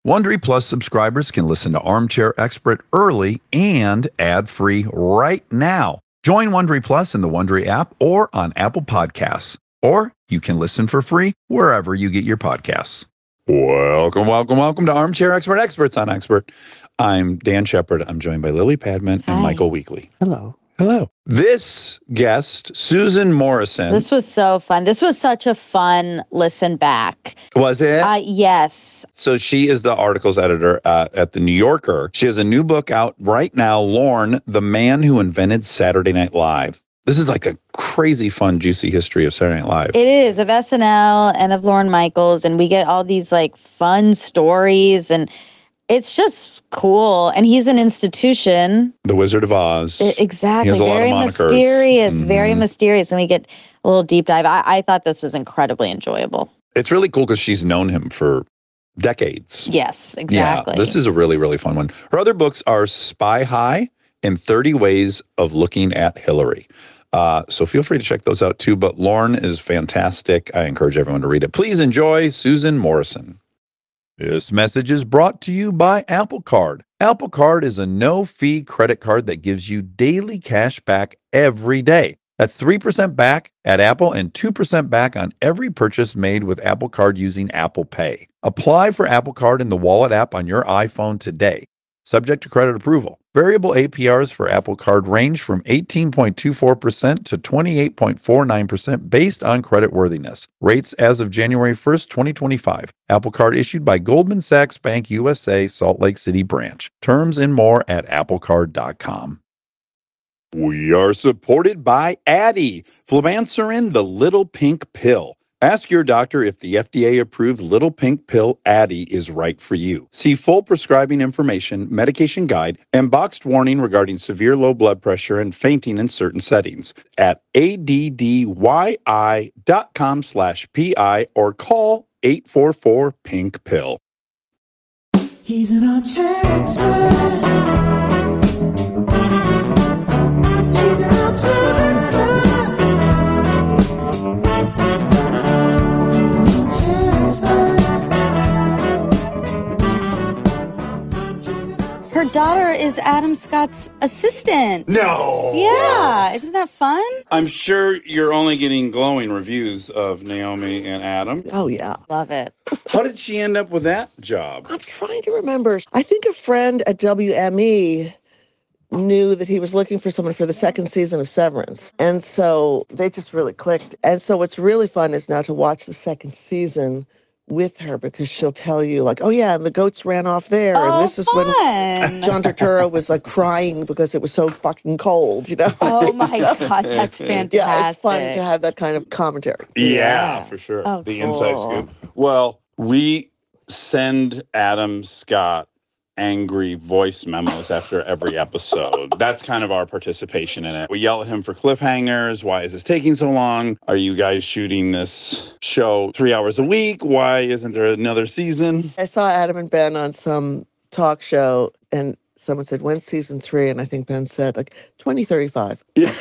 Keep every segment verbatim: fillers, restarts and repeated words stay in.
Wondery Plus subscribers can listen to Armchair Expert early and ad-free right now. Join Wondery Plus in the Wondery app or on Apple Podcasts. Or you can listen for free wherever you get your podcasts. Welcome, welcome, welcome to Armchair Expert Experts on Expert. I'm Dan Shepard. I'm joined by Lily Padman and Hi. Michael Weekly. Hello. Hello. This guest, Susan Morrison. This was so fun. This was such a fun listen back. Was it? Uh, yes. So she is the articles editor uh, at The New Yorker. She has a new book out right now, Lorne, The Man Who Invented Saturday Night Live. This is like a crazy fun, juicy history of Saturday Night Live. It is, of S N L and of Lorne Michaels, and we get all these like fun stories, and it's just cool. And he's an institution. The Wizard of Oz. I- exactly. He has a lot of Very monikers. mysterious, Mhm. very mysterious. And we get a little deep dive. I, I thought this was incredibly enjoyable. It's really cool because she's known him for decades. Yes, exactly. Yeah, this is a really, really fun one. Her other books are Spy High and thirty Ways of Looking at Hillary. Uh, so feel free to check those out too. But Lorne is fantastic. I encourage everyone to read it. Please enjoy Susan Morrison. This message is brought to you by Apple Card. Apple Card is a no-fee credit card that gives you daily cash back every day. That's three percent back at Apple and two percent back on every purchase made with Apple Card using Apple Pay. Apply for Apple Card in the Wallet app on your iPhone today. Subject to credit approval. Variable A P Rs for Apple Card range from eighteen point two four percent to twenty-eight point four nine percent based on creditworthiness. Rates as of January first, twenty twenty-five. Apple Card issued by Goldman Sachs Bank U S A, Salt Lake City branch. Terms and more at apple card dot com. We are supported by Addyi, Flubanserin, the little pink pill. Ask your doctor if the F D A-approved little pink pill Addyi is right for you. See full prescribing information, medication guide, and boxed warning regarding severe low blood pressure and fainting in certain settings at addyi dot com slash pi or call eight four four pink pill. He's an armchair expert. He's an armchair expert. He's an armchair expert. He's an armchair- Her daughter is Adam Scott's assistant. No! Yeah, isn't that fun? I'm sure you're only getting glowing reviews of Naomi and Adam. Oh, yeah. Love it. How did she end up with that job? I'm trying to remember. I think a friend at W M E knew that he was looking for someone for the second season of Severance. And so they just really clicked. And so what's really fun is now to watch the second season with her because she'll tell you like, oh yeah, and the goats ran off there. Oh, and this is when fun. John Turturro was like crying because it was so fucking cold, you know? Oh my God, that's fantastic. Yeah, it's fun to have that kind of commentary. Yeah, Yeah. for sure. Oh, the cool. inside scoop. Well, we send Adam Scott angry voice memos after every episode. That's kind of our participation in it. We yell at him for cliffhangers. Why is this taking so long? Are you guys shooting this show three hours a week? Why isn't there another season? I saw Adam and Ben on some talk show, and someone said, when's season three? And I think Ben said, like, twenty thirty-five.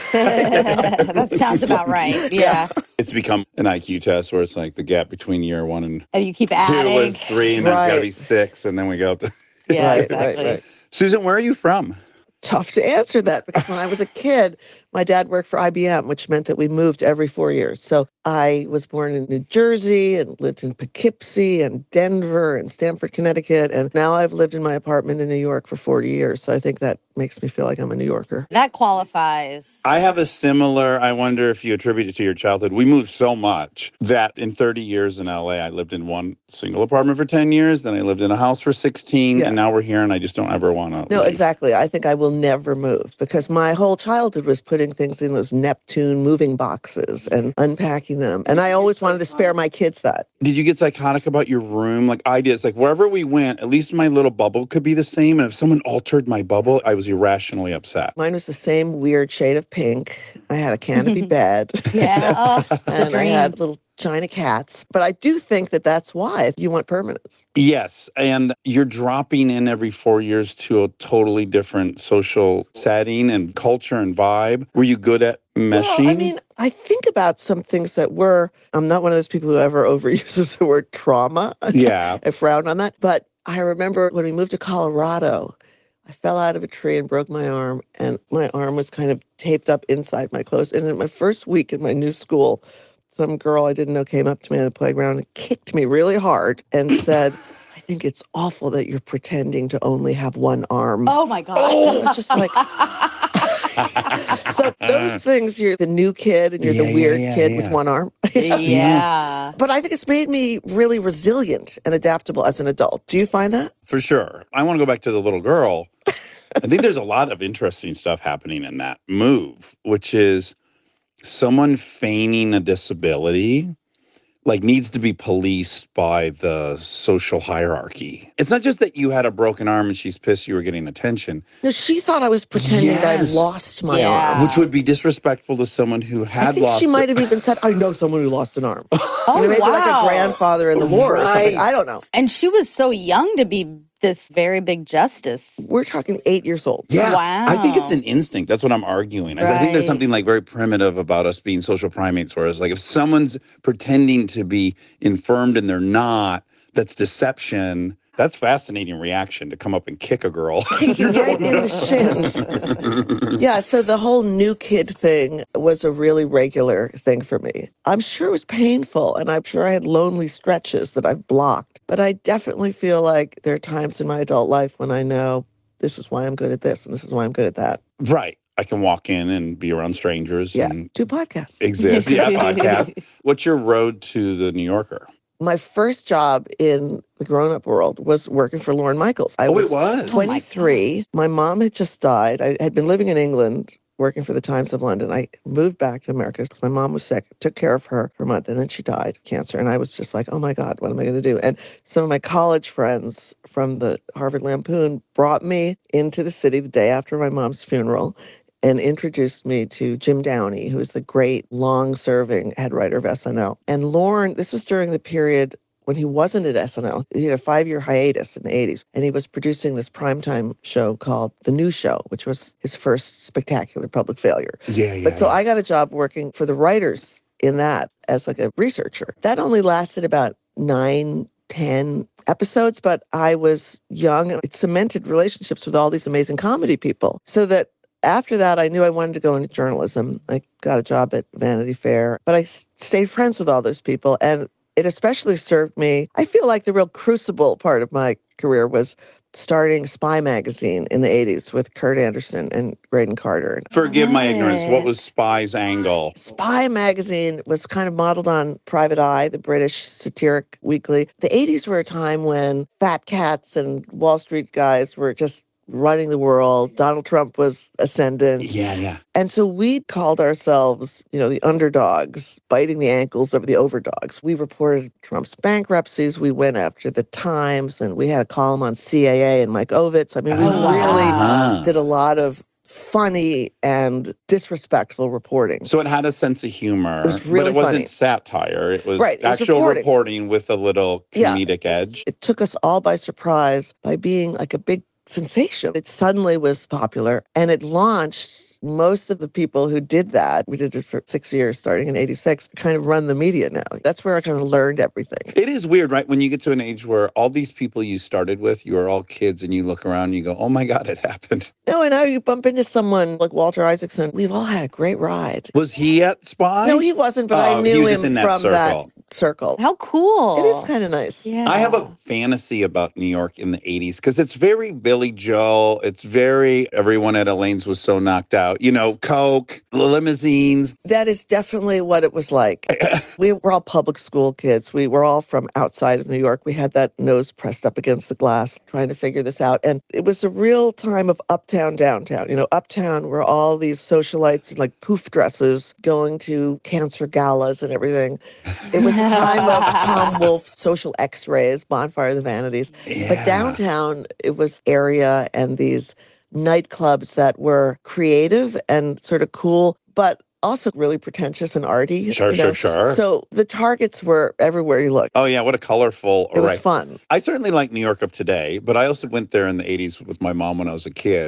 That sounds about right. Yeah. It's become an I Q test where it's like the gap between year one and And you keep two adding. is three, and then it's got to Right. be six, and then we go up to... Yeah, Right, exactly. right, right. Susan, where are you from? Tough to answer that because when I was a kid, my dad worked for I B M, which meant that we moved every four years. So I was born in New Jersey and lived in Poughkeepsie and Denver and Stamford, Connecticut. And now I've lived in my apartment in New York for forty years. So I think that makes me feel like I'm a New Yorker. That qualifies. I have a similar, I wonder if you attribute it to your childhood. We moved so much that in thirty years in L A, I lived in one single apartment for ten years. Then I lived in a house for sixteen. Yeah. And now we're here and I just don't ever want to. No, exactly. I think I will never move because my whole childhood was putting things in those Neptune moving boxes and unpacking them. And I always wanted to spare my kids that. Did you get psychotic about your room? Like I did. It's like wherever we went, at least my little bubble could be the same. And if someone altered my bubble, I was irrationally upset. Mine was the same weird shade of pink. I had a canopy bed. Yeah. Oh, the and I dream. had little China cats. But I do think that that's why you want permanence. Yes. And you're dropping in every four years to a totally different social setting and culture and vibe. Were you good at meshing? Well, I mean, I think about some things that were, I'm not one of those people who ever overuses the word trauma. Yeah. I frown on that. But I remember when we moved to Colorado, I fell out of a tree and broke my arm, and my arm was kind of taped up inside my clothes. And in my first week in my new school, some girl I didn't know came up to me on the playground and kicked me really hard and said, I think it's awful that you're pretending to only have one arm. Oh my God. I was just like, so those things, you're the new kid and you're Yeah, the yeah, weird yeah, kid yeah. with one arm. Yeah. But I think it's made me really resilient and adaptable as an adult. Do you find that? For sure. I want to go back to the little girl. I think there's a lot of interesting stuff happening in that move, which is someone feigning a disability like needs to be policed by the social hierarchy. It's not just that you had a broken arm and she's pissed you were getting attention, No, she thought I was pretending that Yes. I lost my Yeah. arm. which would be disrespectful to someone who had I think lost she it. might have even said, I know someone who lost an arm. Oh, you know, maybe like wow. a grandfather in the war or something. Right. I don't know. And she was so young to be this very big justice. We're talking eight years old. Yeah. I think it's Wow. an instinct. That's what I'm arguing. Is I think there's Right. something like very primitive about us being social primates, whereas like if someone's pretending to be infirmed and they're not, that's deception. That's fascinating reaction to come up and kick a girl. Kick you right in the shins. Yeah, so the whole new kid thing was a really regular thing for me. I'm sure it was painful, and I'm sure I had lonely stretches that I've blocked. But I definitely feel like there are times in my adult life when I know this is why I'm good at this and this is why I'm good at that. Right. I can walk in and be around strangers Yeah, and do podcasts. exist. Yeah, podcast. What's your road to the New Yorker? My first job in the grown-up world was working for Lorne Michaels. I Oh, was it was. twenty-three. my mom had just died. I had been living in England working for the Times of London. I moved back to America because my mom was sick. Took care of her for a month, and then she died of cancer. And I was just like, oh my God, what am I going to do? And some of my college friends from the Harvard Lampoon brought me into the city the day after my mom's funeral and introduced me to Jim Downey, who is the great long-serving head writer of S N L. And Lorne, this was during the period when he wasn't at S N L. He had a five-year hiatus in the eighties, and he was producing this primetime show called The New Show, which was his first spectacular public failure. Yeah, yeah. But so yeah. I got a job working for the writers in that as like a researcher. That only lasted about nine, ten episodes, but I was young and it cemented relationships with all these amazing comedy people. So that after that, I knew I wanted to go into journalism. I got a job at Vanity Fair, but I s- stayed friends with all those people. And it especially served me. I feel like the real crucible part of my career was starting Spy Magazine in the eighties with Kurt Anderson and Graydon Carter. Forgive my ignorance. What Right. was Spy's angle? Spy Magazine was kind of modeled on Private Eye, the British satiric weekly. The eighties were a time when fat cats and Wall Street guys were just running the world. Donald Trump was ascendant. Yeah, yeah. And so we called ourselves, you know, the underdogs, biting the ankles of the overdogs. We reported Trump's bankruptcies. We went after the Times, and we had a column on C A A and Mike Ovitz. I mean, we Oh, really wow. did a lot of funny and disrespectful reporting. So it had a sense of humor, It was but really it wasn't funny. satire. It was Right, it was actual reporting. reporting. with a little Yeah. comedic edge. It took us all by surprise by being like a big sensation. It suddenly was popular, and it launched most of the people who did that. We did it for six years, starting in eighty-six, kind of run the media now. That's where I kind of learned everything. It is weird, right? When you get to an age where all these people you started with, you are all kids, and you look around and you go, oh my God, it happened. No, and now you bump into someone like Walter Isaacson. We've all had a great ride. Was he at Spy? No, he wasn't, but Oh, I he knew was him just in that from circle. that circle. How cool. It is kind of nice. Yeah. I have a fantasy about New York in the eighties because it's very Billy Joel. It's very everyone at Elaine's was so knocked out. You know, Coke, limousines. That is definitely what it was like. We were all public school kids. We were all from outside of New York. We had that nose pressed up against the glass trying to figure this out. And it was a real time of uptown, downtown. You know, uptown were all these socialites in like poof dresses going to cancer galas and everything. It was a time of Tom Wolfe's social x-rays, Bonfire of the Vanities. Yeah. But downtown, it was area and these nightclubs that were creative and sort of cool, but also really pretentious and arty. Sure, you sure, know? sure. So the targets were everywhere you looked. Oh yeah, what a colorful It was array. fun. I certainly like New York of today, but I also went there in the eighties with my mom when I was a kid.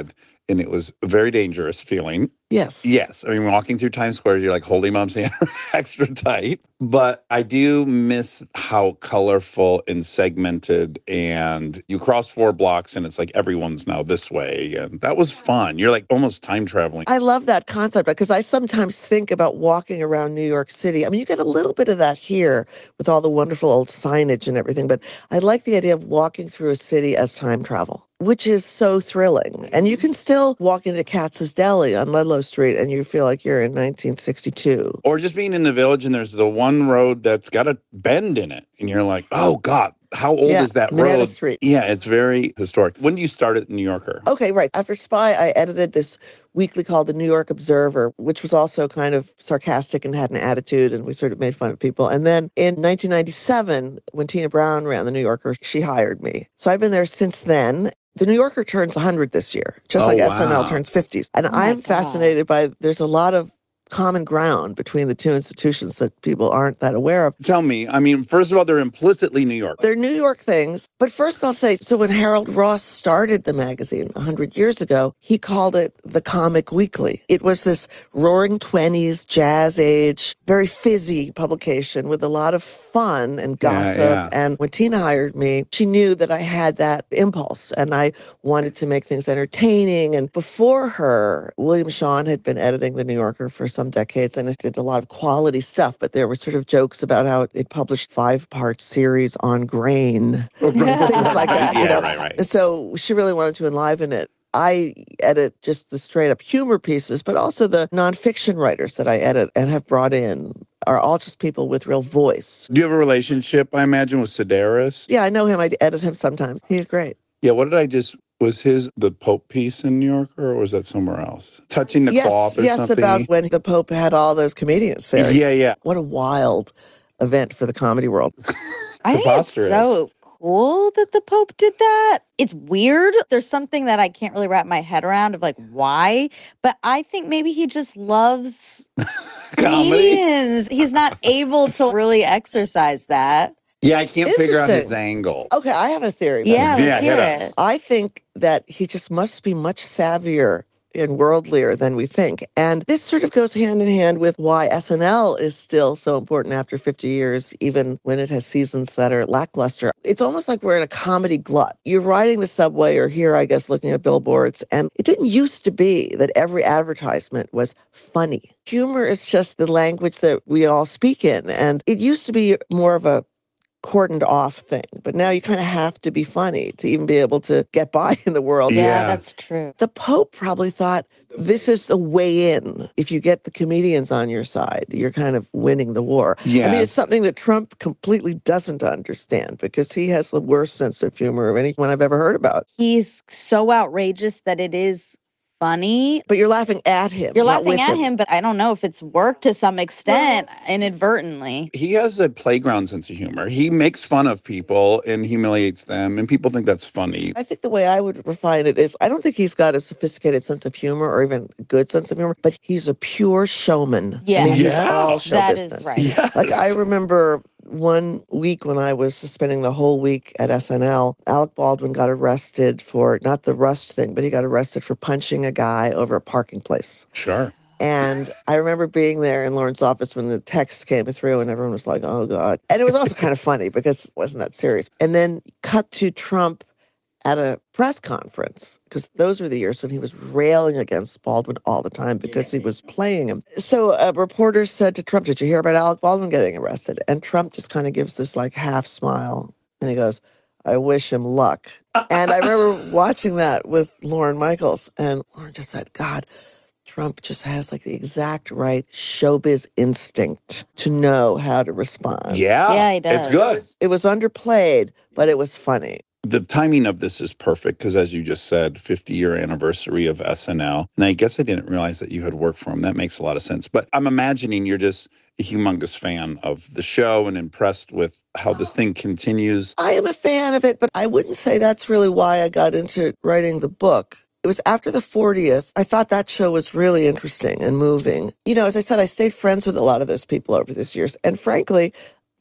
and it was a very dangerous feeling. Yes. Yes. I mean, walking through Times Square, you're like holding mom's hand extra tight. But I do miss how colorful and segmented, and you cross four blocks and it's like everyone's now this way. And that was fun. You're like almost time traveling. I love that concept because I sometimes think about walking around New York City. I mean, you get a little bit of that here with all the wonderful old signage and everything, but I like the idea of walking through a city as time travel, which is so thrilling. And you can still walk into Katz's Deli on Ludlow Street and you feel like you're in nineteen sixty-two. Or just being in the village and there's the one road that's got a bend in it. And you're like, oh, God, how old Yeah, is that Manhattan road? Street. Yeah, it's very historic. When do you start at New Yorker? Okay, right. After Spy, I edited this weekly called the New York Observer, which was also kind of sarcastic and had an attitude, and we sort of made fun of people. And then in nineteen ninety-seven, when Tina Brown ran the New Yorker, she hired me. So I've been there since then. The New Yorker turns one hundred this year, just Oh, like S N L wow. turns fifty. And Oh my I'm God. fascinated by, there's a lot of common ground between the two institutions that people aren't that aware of. Tell me, I mean, first of all, they're implicitly New York. They're New York things. But first I'll say, so when Harold Ross started the magazine one hundred years ago, he called it the Comic Weekly. It was this roaring twenties, jazz age, very fizzy publication with a lot of fun and Yeah, gossip. yeah. And when Tina hired me, she knew that I had that impulse and I wanted to make things entertaining. And before her, William Shawn had been editing The New Yorker for some decades and it did a lot of quality stuff, but there were sort of jokes about how it published five-part series on grain, things like that. you Yeah, know? right, right. And so she really wanted to enliven it. I edit just the straight up humor pieces, but also the nonfiction writers that I edit and have brought in are all just people with real voice. Do you have a relationship, I imagine, with Sedaris? Yeah, I know him. I edit him sometimes. He's great. Yeah, what did I just, was his the Pope piece in New Yorker or was that somewhere else? Touching the yes, cloth or yes, something? about when the Pope had all those comedians there. Yeah, yeah. What a wild event for the comedy world. I think it's Preposterous. so cool that the Pope did that. It's weird. There's something that I can't really wrap my head around of like why, but I think maybe he just loves Comedy? comedians. He's not able to really exercise that. Yeah, I can't figure out his Interesting. angle. Okay, I have a theory. about Yeah, it. Yeah, let's hear hit us. it. I think that he just must be much savvier and worldlier than we think. And this sort of goes hand in hand with why S N L is still so important after fifty years, even when it has seasons that are lackluster. It's almost like we're in a comedy glut. You're riding the subway or here, I guess, looking at billboards, and it didn't used to be that every advertisement was funny. Humor is just the language that we all speak in. And it used to be more of a cordoned off thing, but now you kind of have to be funny to even be able to get by in the world. Yeah, Yeah. that's true. The Pope probably thought this is a way in. If you get the comedians on your side, you're kind of winning the war. I mean, Yes. it's something that Trump completely doesn't understand because he has the worst sense of humor of anyone I've ever heard about. He's so outrageous that it is funny. But you're laughing at him. You're not laughing with at him, but I don't know if it's worked to some extent inadvertently. He has a playground sense of humor. He makes fun of people and humiliates them, and people think that's funny. I think the way I would refine it is I don't think he's got a sophisticated sense of humor or even a good sense of humor, but he's a pure showman. Yes. I mean, he's Yes. all show That business. is right. Yes. Like I remember one week when I was spending the whole week at S N L, Alec Baldwin got arrested for not the Rust thing, but he got arrested for punching a guy over a parking place. Sure. And I remember being there in Lauren's office when the text came through and everyone was like, oh God. And it was also kind of funny because it wasn't that serious. And then cut to Trump at a press conference, because those were the years when he was railing against Baldwin all the time because he was playing him. So a reporter said to Trump, did you hear about Alec Baldwin getting arrested? And Trump just kind of gives this like half smile and he goes, I wish him luck. And I remember watching that with Lauren Michaels, and Lauren just said, God, Trump just has like the exact right showbiz instinct to know how to respond. Yeah. Yeah, he does. It's good. It was underplayed, but it was funny. The timing of this is perfect because, as you just said, fifty year anniversary of S N L. And I guess I didn't realize that you had worked for him. That makes a lot of sense. But I'm imagining you're just a humongous fan of the show and impressed with how this thing continues. I am a fan of it, but I wouldn't say that's really why I got into writing the book. It was after the fortieth. I thought that show was really interesting and moving. You know, as I said, I stayed friends with a lot of those people over these years. And frankly,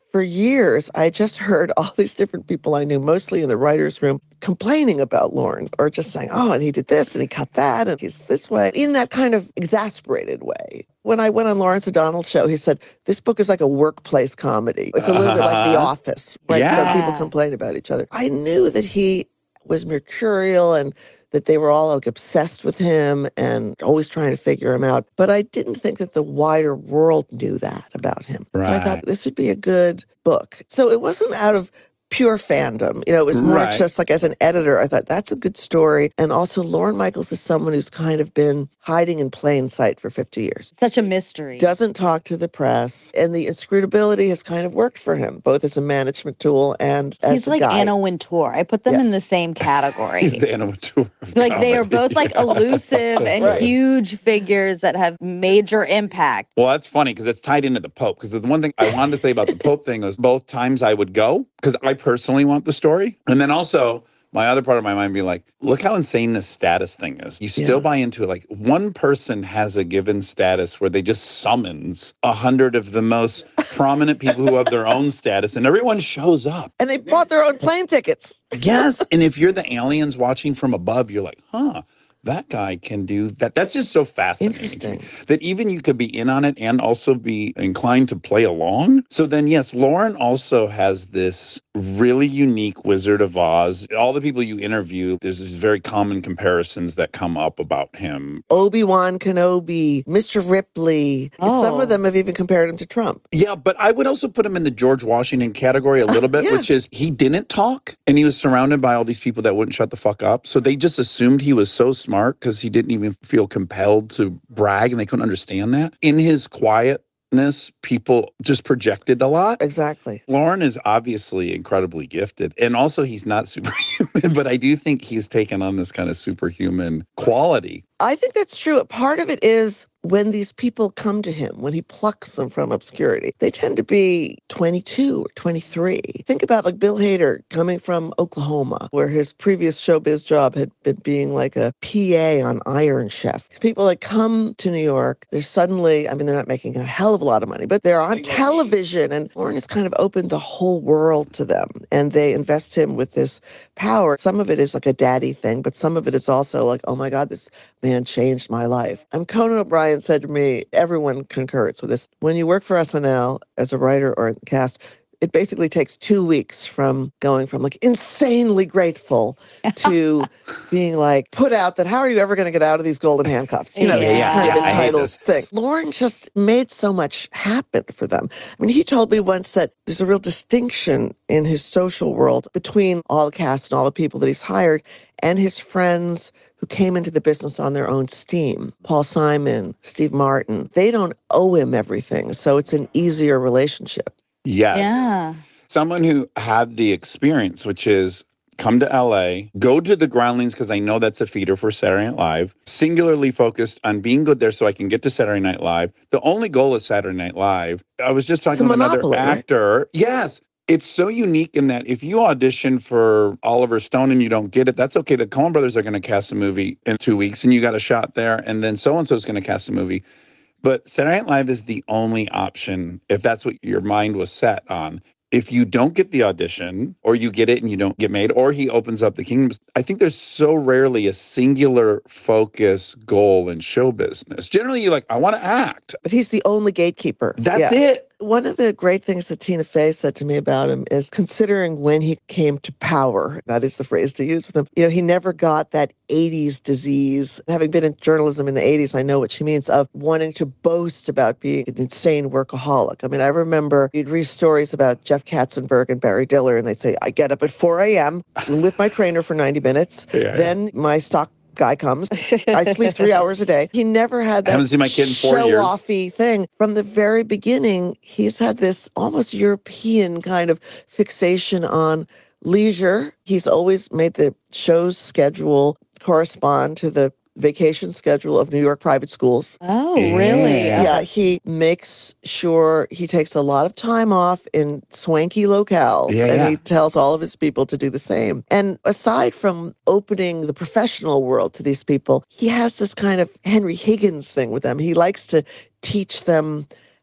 for years, I just heard all these different people I knew, mostly in the writer's room, complaining about Lorne or just saying, oh, and he did this and he cut that and he's this way, in that kind of exasperated way. When I went on Lawrence O'Donnell's show, he said, this book is like a workplace comedy. It's a little bit like The Office, right? Yeah. So people complain about each other. I knew that he was mercurial and that they were all like obsessed with him and always trying to figure him out. But I didn't think that the wider world knew that about him. So I Right. thought this would be a good book. So it wasn't out of pure fandom. You know, it was more Right. just like as an editor, I thought that's a good story. And also Lorne Michaels is someone who's kind of been hiding in plain sight for fifty years. Such a mystery. Doesn't talk to the press, and the inscrutability has kind of worked for him, both as a management tool and as He's a like guy. Anna Wintour. I put them in Yes. the same category. He's the Anna Wintour of Like they are comedy. both like Yeah. elusive and Right. huge figures that have major impact. Well, that's funny because it's tied into the Pope. Because the one thing I wanted to say about the Pope thing was both times I would go because I personally want the story. And then also my other part of my mind be like, look how insane this status thing is. You still Yeah. buy into it. Like one person has a given status where they just summons a hundred of the most prominent people who have their own status and everyone shows up. And they bought their own plane tickets. Yes. And if you're the aliens watching from above, you're like, huh, that guy can do that. That's just so fascinating to me Interesting. that even you could be in on it and also be inclined to play along. So then, yes, Lauren also has this really unique Wizard of Oz. All the people you interview, there's these very common comparisons that come up about him. Obi-Wan Kenobi, Mister Ripley. Some Oh. of them have even compared him to Trump. Yeah, but I would also put him in the George Washington category a little bit, yeah. which is he didn't talk and he was surrounded by all these people that wouldn't shut the fuck up. So they just assumed he was so smart because he didn't even feel compelled to brag and they couldn't understand that. In his quietness, people just projected a lot. Exactly. Lauren is obviously incredibly gifted and also he's not superhuman, but I do think he's taken on this kind of superhuman quality. I think that's true. Part of it is when these people come to him, when he plucks them from obscurity, they tend to be twenty-two or twenty-three. Think about like Bill Hader coming from Oklahoma, where his previous showbiz job had been being like a P A on Iron Chef. These people that come to New York, they're suddenly, I mean, they're not making a hell of a lot of money, but they're on television, and Lauren has kind of opened the whole world to them, and they invest him with this power. Some of it is like a daddy thing, but some of it is also like, oh my God, this man changed my life. And Conan O'Brien said to me, everyone concurs with this, when you work for S N L as a writer or in the cast, it basically takes two weeks from going from like insanely grateful to being like put out that how are you ever going to get out of these golden handcuffs? You know, Yeah, this yeah, kind yeah, of I hate entitled this. thing. Lauren just made so much happen for them. I mean, he told me once that there's a real distinction in his social world between all the cast and all the people that he's hired and his friends who came into the business on their own steam. Paul Simon, Steve Martin, they don't owe him everything. So it's an easier relationship. Yes. Yeah. Someone who had the experience, which is come to L A, go to the Groundlings because I know that's a feeder for Saturday Night Live, singularly focused on being good there so I can get to Saturday Night Live. The only goal is Saturday Night Live. I was just It's a talking with another monopoly, right? actor. Yes. It's so unique in that if you audition for Oliver Stone and you don't get it, that's okay. The Coen brothers are going to cast a movie in two weeks and you got a shot there. And then so-and-so is going to cast a movie. But Saturday Night Live is the only option if that's what your mind was set on. If you don't get the audition or you get it and you don't get made, or he opens up the kingdoms, I think there's so rarely a singular focus goal in show business. Generally, you're like, I want to act. But he's the only gatekeeper. That's Yeah. it. One of the great things that Tina Fey said to me about him is considering when he came to power, that is the phrase to use with him, you know, he never got that eighties disease. Having been in journalism in the eighties, I know what she means of wanting to boast about being an insane workaholic. I mean, I remember you'd read stories about Jeff Katzenberg and Barry Diller, and they'd say, I get up at four a.m. with my trainer for ninety minutes. Yeah, yeah. Then my stock guy comes. I sleep three hours a day. He never had I that haven't seen my kid in four years. show-offy thing. From the very beginning, he's had this almost European kind of fixation on leisure. He's always made the show's schedule correspond to the vacation schedule of New York private schools. Oh, really? Yeah. Yeah, he makes sure he takes a lot of time off in swanky locales, Yeah, and yeah. he tells all of his people to do the same. And aside from opening the professional world to these people, he has this kind of Henry Higgins thing with them. He likes to teach them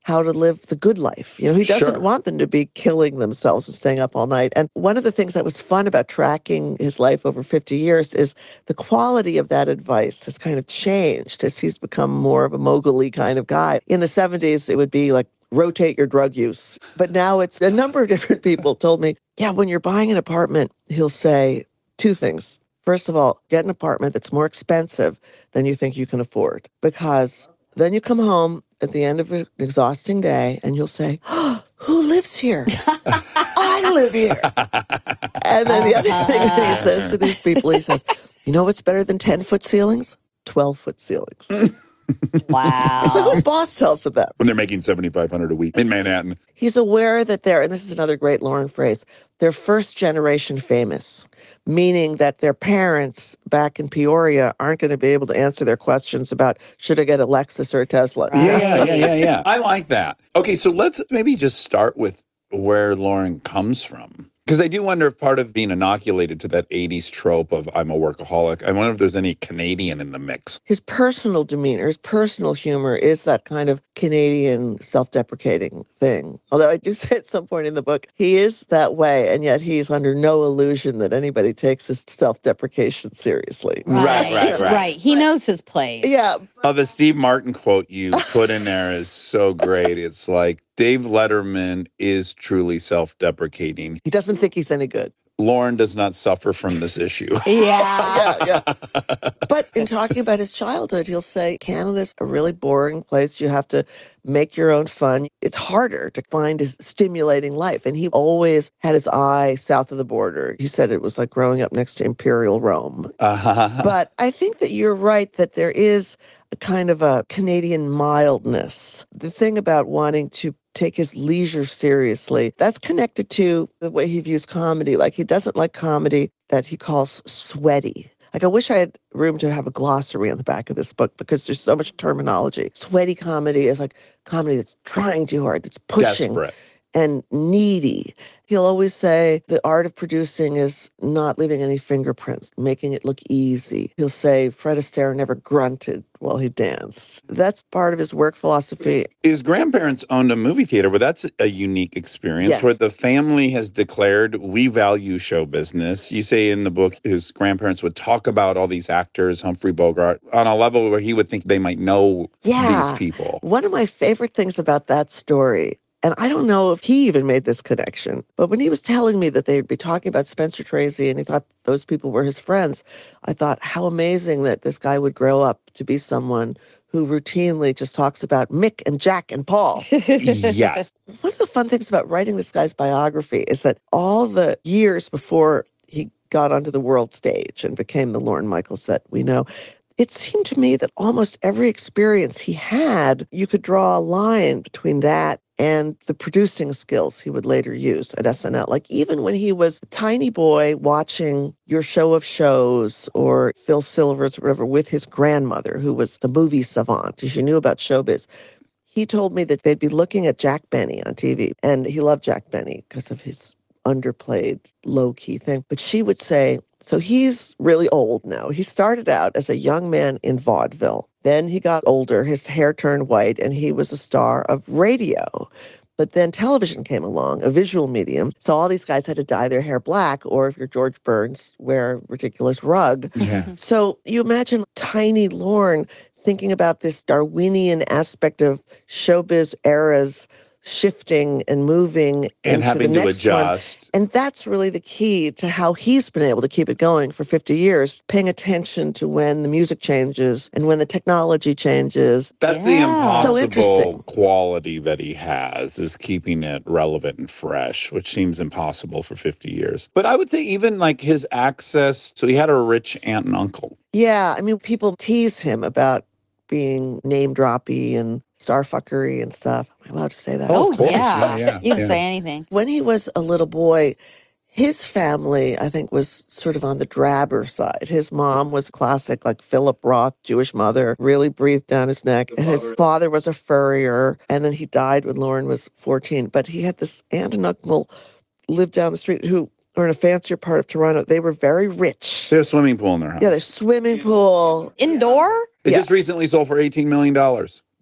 how to live the good life. You know, he doesn't Sure. want them to be killing themselves and staying up all night. And one of the things that was fun about tracking his life over fifty years is the quality of that advice has kind of changed as he's become more of a mogul-y kind of guy. In the seventies, it would be like, rotate your drug use. But now it's a number of different people told me, yeah, when you're buying an apartment, he'll say two things. First of all, get an apartment that's more expensive than you think you can afford, because then you come home at the end of an exhausting day and you'll say, oh, who lives here? I live here. And then the other thing that he says to these people, he says, you know what's better than ten-foot ceilings? twelve-foot ceilings. Wow. So whose boss tells him that? When they're making seventy-five hundred dollars a week in Manhattan. He's aware that they're, and this is another great Lauren phrase, they're first generation famous, meaning that their parents back in Peoria aren't going to be able to answer their questions about should I get a Lexus or a Tesla. Right. Yeah, yeah, yeah, yeah. I like that. Okay, so let's maybe just start with where Lauren comes from. Because I do wonder if part of being inoculated to that eighties trope of I'm a workaholic, I wonder if there's any Canadian in the mix. His personal demeanor, his personal humor is that kind of Canadian self-deprecating thing. Although I do say at some point in the book, he is that way, and yet he's under no illusion that anybody takes his self-deprecation seriously. Right, right, right. He knows his place. Yeah. Oh, the Steve Martin quote you put in there is so great. It's like, Dave Letterman is truly self-deprecating. He doesn't think he's any good. Lauren does not suffer from this issue. Yeah. Yeah, yeah. But in talking about his childhood, he'll say Canada's a really boring place. You have to make your own fun. It's harder to find a stimulating life. And he always had his eye south of the border. He said it was like growing up next to Imperial Rome. Uh-huh. But I think that you're right that there is a kind of a Canadian mildness. The thing about wanting to take his leisure seriously, that's connected to the way he views comedy. Like, he doesn't like comedy that he calls sweaty. Like, I wish I had room to have a glossary on the back of this book because there's so much terminology. Sweaty comedy is like comedy that's trying too hard, that's pushing. Desperate. And needy. He'll always say the art of producing is not leaving any fingerprints, making it look easy. He'll say Fred Astaire never grunted while he danced. That's part of his work philosophy. His grandparents owned a movie theater, but that's a unique experience Yes. where the family has declared, we value show business. You say in the book, his grandparents would talk about all these actors, Humphrey Bogart, on a level where he would think they might know Yeah. these people. One of my favorite things about that story, and I don't know if he even made this connection, but when he was telling me that they'd be talking about Spencer Tracy and he thought those people were his friends, I thought how amazing that this guy would grow up to be someone who routinely just talks about Mick and Jack and Paul. Yes. One of the fun things about writing this guy's biography is that all the years before he got onto the world stage and became the Lorne Michaels that we know, it seemed to me that almost every experience he had, you could draw a line between that and the producing skills he would later use at S N L. Like, even when he was a tiny boy watching Your Show of Shows or Phil Silvers or whatever with his grandmother, who was the movie savant, she knew about showbiz, he told me that they'd be looking at Jack Benny on T V. And he loved Jack Benny because of his underplayed, low-key thing. But she would say, so he's really old now. He started out as a young man in vaudeville. Then he got older, his hair turned white, and he was a star of radio. But then television came along, a visual medium. So all these guys had to dye their hair black, or if you're George Burns, wear a ridiculous rug. Yeah. So you imagine tiny Lorne thinking about this Darwinian aspect of showbiz eras shifting and moving And into having the to next one. adjust. And that's really the key to how he's been able to keep it going for fifty years, paying attention to when the music changes and when the technology changes. That's the Yeah. So impossible interesting. quality that he has, is keeping it relevant and fresh, which seems impossible for fifty years. But I would say even like his access, so he had a rich aunt and uncle. Yeah, I mean, people tease him about being name droppy and starfuckery and stuff. Am I allowed to say that? Oh, Of course. yeah. Yeah, yeah, You can yeah. say anything. When he was a little boy, his family, I think, was sort of on the drabber side. His mom was classic, like Philip Roth, Jewish mother, really breathed down his neck. And his father was a furrier. And then he died when Lauren was fourteen. But he had this aunt and uncle lived down the street who are in a fancier part of Toronto. They were very rich. They have a swimming pool in their house. Yeah, there's swimming pool. Indoor? It yeah. just recently sold for eighteen million dollars.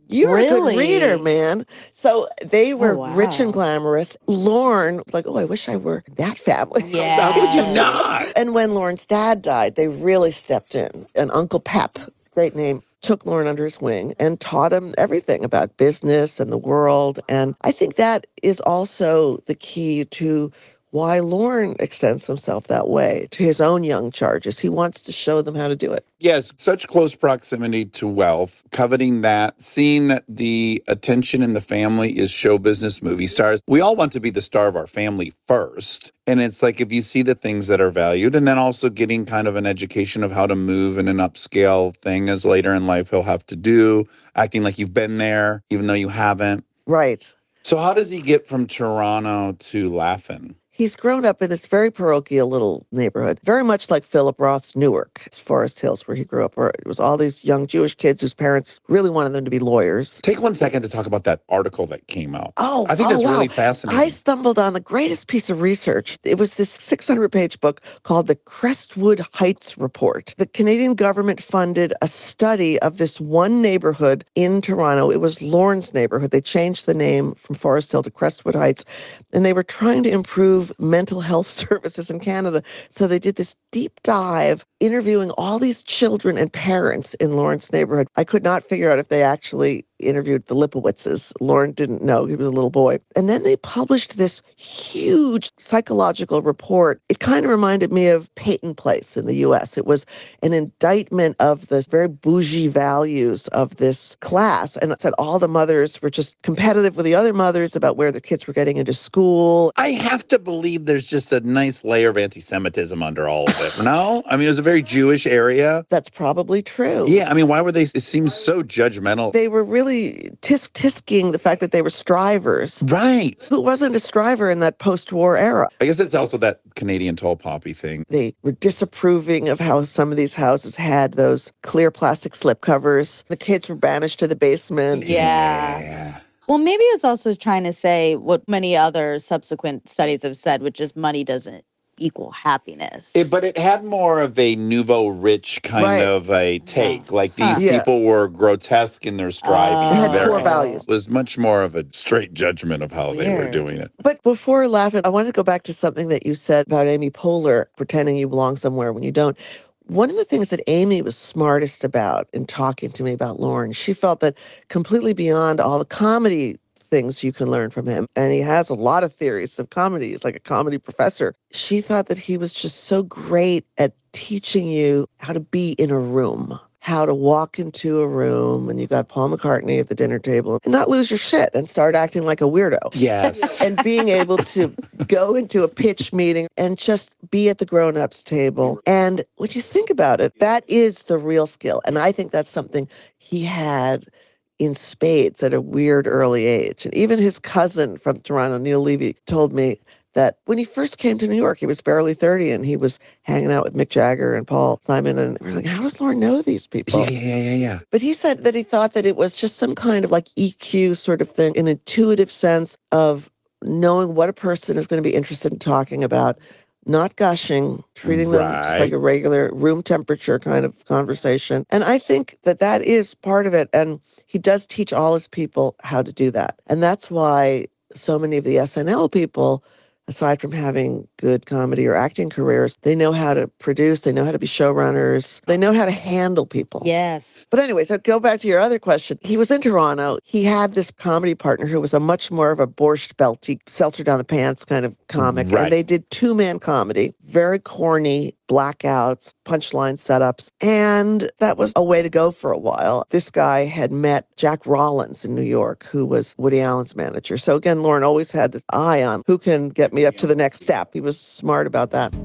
You're a good reader, Really? man. So they were Oh, rich and wow. glamorous. Lorne was like, oh, I wish I were that family. How could you Yes. not? And when Lorne's dad died, they really stepped in. And Uncle Pep, great name, took Lorne under his wing and taught him everything about business and the world. And I think that is also the key to why Lorne extends himself that way to his own young charges. He wants to show them how to do it. Yes, such close proximity to wealth, coveting that, seeing that the attention in the family is show business movie stars. We all want to be the star of our family first. And it's like if you see the things that are valued, and then also getting kind of an education of how to move in an upscale thing as later in life he'll have to do, acting like you've been there, even though you haven't. Right. So how does he get from Toronto to Laughlin? He's grown up in this very parochial little neighborhood, very much like Philip Roth's Newark, it's Forest Hills, where he grew up, where it was all these young Jewish kids whose parents really wanted them to be lawyers. Take one second to talk about that article that came out. Oh, I think oh, that's wow. really fascinating. I stumbled on the greatest piece of research. It was this six hundred page book called the Crestwood Heights Report. The Canadian government funded a study of this one neighborhood in Toronto. It was Lorne's neighborhood. They changed the name from Forest Hill to Crestwood Heights, and they were trying to improve mental health services in Canada. So they did this deep dive interviewing all these children and parents in Lorne's neighborhood. I could not figure out if they actually interviewed the Lipowitzes. Lorne didn't know. He was a little boy. And then they published this huge psychological report. It kind of reminded me of Peyton Place in the U S. It was an indictment of the very bougie values of this class. And it said all the mothers were just competitive with the other mothers about where their kids were getting into school. I have to believe there's just a nice layer of anti-Semitism under all of it. No? I mean, it was a very Jewish area. That's probably true. Yeah, I mean, why were they, it seems so judgmental. They were really tisk-tisking the fact that they were strivers. Right. Who wasn't a striver in that post-war era? I guess it's also that Canadian tall poppy thing. They were disapproving of how some of these houses had those clear plastic slipcovers. The kids were banished to the basement. Yeah. Yeah. Well, maybe it's also trying to say what many other subsequent studies have said, which is money doesn't equal happiness. It, but it had more of a nouveau rich kind Right. of a take. Like these Huh. Yeah. people were grotesque in their striving. They had Very- core values. It was much more of a straight judgment of how they were Weird. doing it. But before laughing, I wanted to go back to something that you said about Amy Poehler pretending you belong somewhere when you don't. One of the things that Amy was smartest about in talking to me about Lorne, she felt that completely beyond all the comedy things you can learn from him, and he has a lot of theories of comedy. He's like a comedy professor. She thought that he was just so great at teaching you how to be in a room, how to walk into a room and you got Paul McCartney at the dinner table and not lose your shit and start acting like a weirdo. Yes. And being able to go into a pitch meeting and just be at the grown-ups table. And when you think about it, that is the real skill. And I think that's something he had in spades at a weird early age. And even his cousin from Toronto, Neil Levy, told me that when he first came to New York, he was barely thirty and he was hanging out with Mick Jagger and Paul Simon. And we were like, how does Lorne know these people? Yeah, yeah, yeah, yeah. But he said that he thought that it was just some kind of like E Q sort of thing, an intuitive sense of knowing what a person is going to be interested in talking about, not gushing, treating them just like Right. a regular room temperature kind of conversation. And I think that that is part of it. And he does teach all his people how to do that. And that's why so many of the S N L people, aside from having good comedy or acting careers, they know how to produce, they know how to be showrunners, they know how to handle people. Yes. But anyway, so go back to your other question. He was in Toronto. He had this comedy partner who was a much more of a Borscht Belty, seltzer down the pants kind of comic. Right. And they did two-man comedy, very corny, blackouts, punchline setups. And that was a way to go for a while. This guy had met Jack Rollins in New York, who was Woody Allen's manager. So again, Lorne always had this eye on who can get me up to the next step. He was smart about that.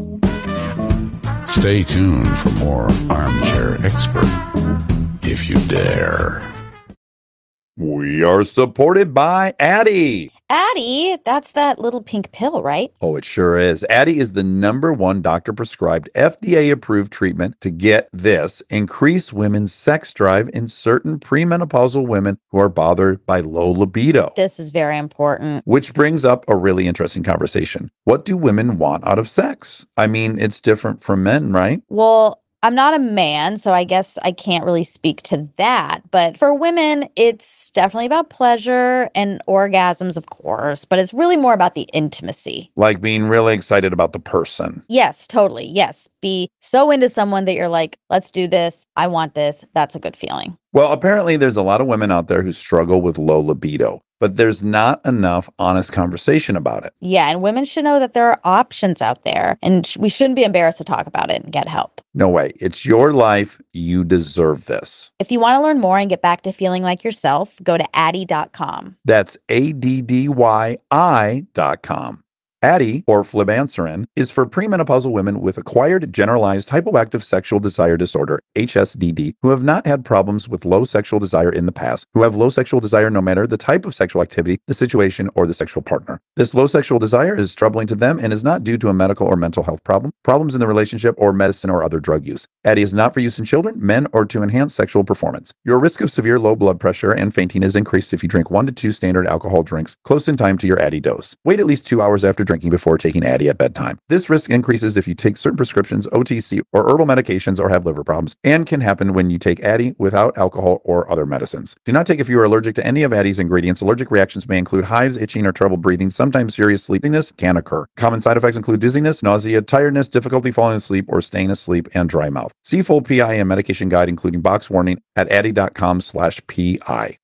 Stay tuned for more Armchair Expert, if you dare. We are supported by Addie. Addie, that's that little pink pill, right? Oh, it sure is. Addie is the number one doctor prescribed F D A approved treatment to get this increase women's sex drive in certain premenopausal women who are bothered by low libido. This is very important. Which brings up a really interesting conversation. What do women want out of sex? I mean, it's different from men, right? Well, I'm not a man, so I guess I can't really speak to that. But for women, it's definitely about pleasure and orgasms, of course, but it's really more about the intimacy. Like being really excited about the person. Yes, totally. Yes. Be so into someone that you're like, let's do this. I want this. That's a good feeling. Well, apparently there's a lot of women out there who struggle with low libido, but there's not enough honest conversation about it. Yeah. And women should know that there are options out there and sh- we shouldn't be embarrassed to talk about it and get help. No way. It's your life. You deserve this. If you want to learn more and get back to feeling like yourself, go to Addie dot com. That's A D D Y I dot com. Addie, or flibanserin, is for premenopausal women with acquired generalized hypoactive sexual desire disorder, H S D D, who have not had problems with low sexual desire in the past, who have low sexual desire no matter the type of sexual activity, the situation, or the sexual partner. This low sexual desire is troubling to them and is not due to a medical or mental health problem, problems in the relationship, or medicine or other drug use. Addie is not for use in children, men, or to enhance sexual performance. Your risk of severe low blood pressure and fainting is increased if you drink one to two standard alcohol drinks close in time to your Addie dose. Wait at least two hours after drinking before taking Addie at bedtime. This risk increases if you take certain prescriptions, O T C, or herbal medications or have liver problems, and can happen when you take Addie without alcohol or other medicines. Do not take if you are allergic to any of Addie's ingredients. Allergic reactions may include hives, itching, or trouble breathing. Sometimes serious sleepiness can occur. Common side effects include dizziness, nausea, tiredness, difficulty falling asleep or staying asleep, and dry mouth. See full P I and medication guide, including box warning, at addie dot com slash P I.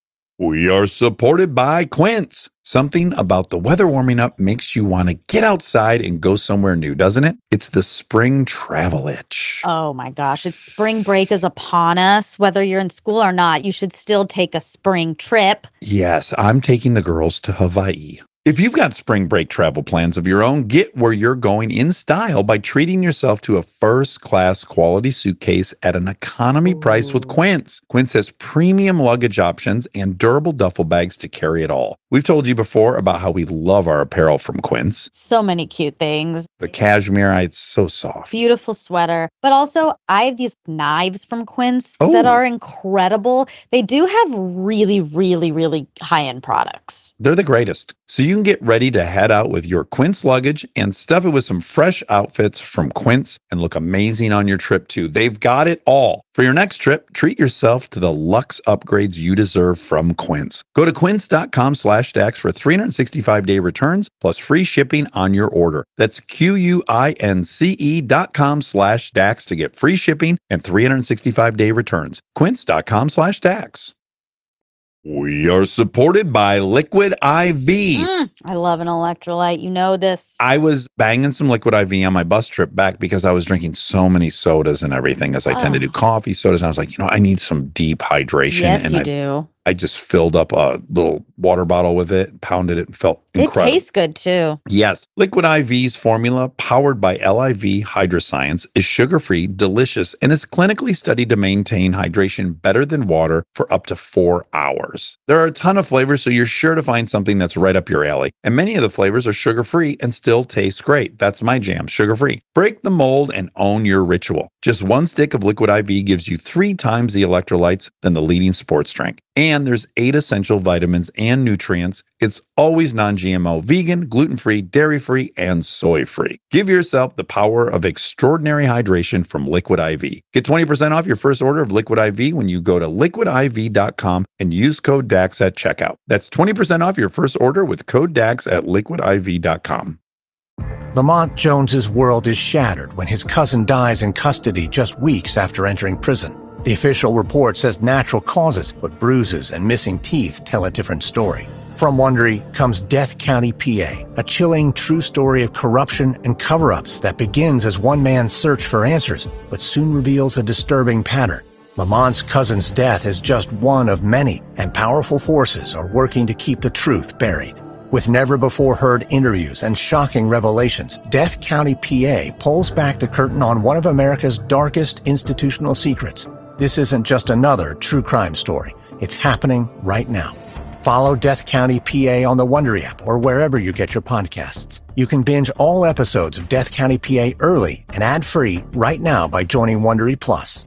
We are supported by Quince. Something about the weather warming up makes you want to get outside and go somewhere new, doesn't it? It's the spring travel itch. Oh my gosh, it's spring break is upon us. Whether you're in school or not, you should still take a spring trip. Yes, I'm taking the girls to Hawaii. If you've got spring break travel plans of your own, get where you're going in style by treating yourself to a first-class quality suitcase at an economy Ooh. price with Quince. Quince has premium luggage options and durable duffel bags to carry it all. We've told you before about how we love our apparel from Quince. So many cute things. The cashmere, it's so soft. Beautiful sweater. But also, I have these knives from Quince Oh. that are incredible. They do have really, really, really high-end products. They're the greatest. So you can get ready to head out with your Quince luggage and stuff it with some fresh outfits from Quince and look amazing on your trip too. They've got it all. For your next trip, treat yourself to the luxe upgrades you deserve from Quince. Go to quince dot com slash Dax for three hundred sixty-five day returns plus free shipping on your order. That's Q-U-I-N-C-E dot com slash Dax to get free shipping and three hundred sixty-five day returns. Quince dot com slash Dax. We are supported by Liquid I V. Mm, I love an electrolyte. You know this. I was banging some Liquid I V on my bus trip back because I was drinking so many sodas and everything, as I tend to do Oh. coffee, sodas. And I was like, you know, I need some deep hydration. Yes, and you I, do. I just filled up a little water bottle with it, pounded it, and felt incredible. It tastes good too. Yes. Liquid I V's formula, powered by L I V Hydroscience, is sugar-free, delicious, and is clinically studied to maintain hydration better than water for up to four hours. There are a ton of flavors, so you're sure to find something that's right up your alley. And many of the flavors are sugar-free and still taste great. That's my jam, sugar-free. Break the mold and own your ritual. Just one stick of Liquid I V gives you three times the electrolytes than the leading sports drink. And there's eight essential vitamins and nutrients. It's always non-G M O, vegan, gluten-free, dairy-free, and soy-free. Give yourself the power of extraordinary hydration from Liquid I V. Get twenty percent off your first order of Liquid I V when you go to liquid I V dot com and use code DAX at checkout. That's twenty percent off your first order with code DAX at liquid I V dot com. Lamont Jones's world is shattered when his cousin dies in custody just weeks after entering prison. The official report says natural causes, but bruises and missing teeth tell a different story. From Wondery comes Death County, P A, a chilling true story of corruption and cover-ups that begins as one man's search for answers, but soon reveals a disturbing pattern. Lamont's cousin's death is just one of many, and powerful forces are working to keep the truth buried. With never-before-heard interviews and shocking revelations, Death County, P A pulls back the curtain on one of America's darkest institutional secrets. This isn't just another true crime story. It's happening right now. Follow Death County, P A on the Wondery app or wherever you get your podcasts. You can binge all episodes of Death County, P A early and ad-free right now by joining Wondery Plus.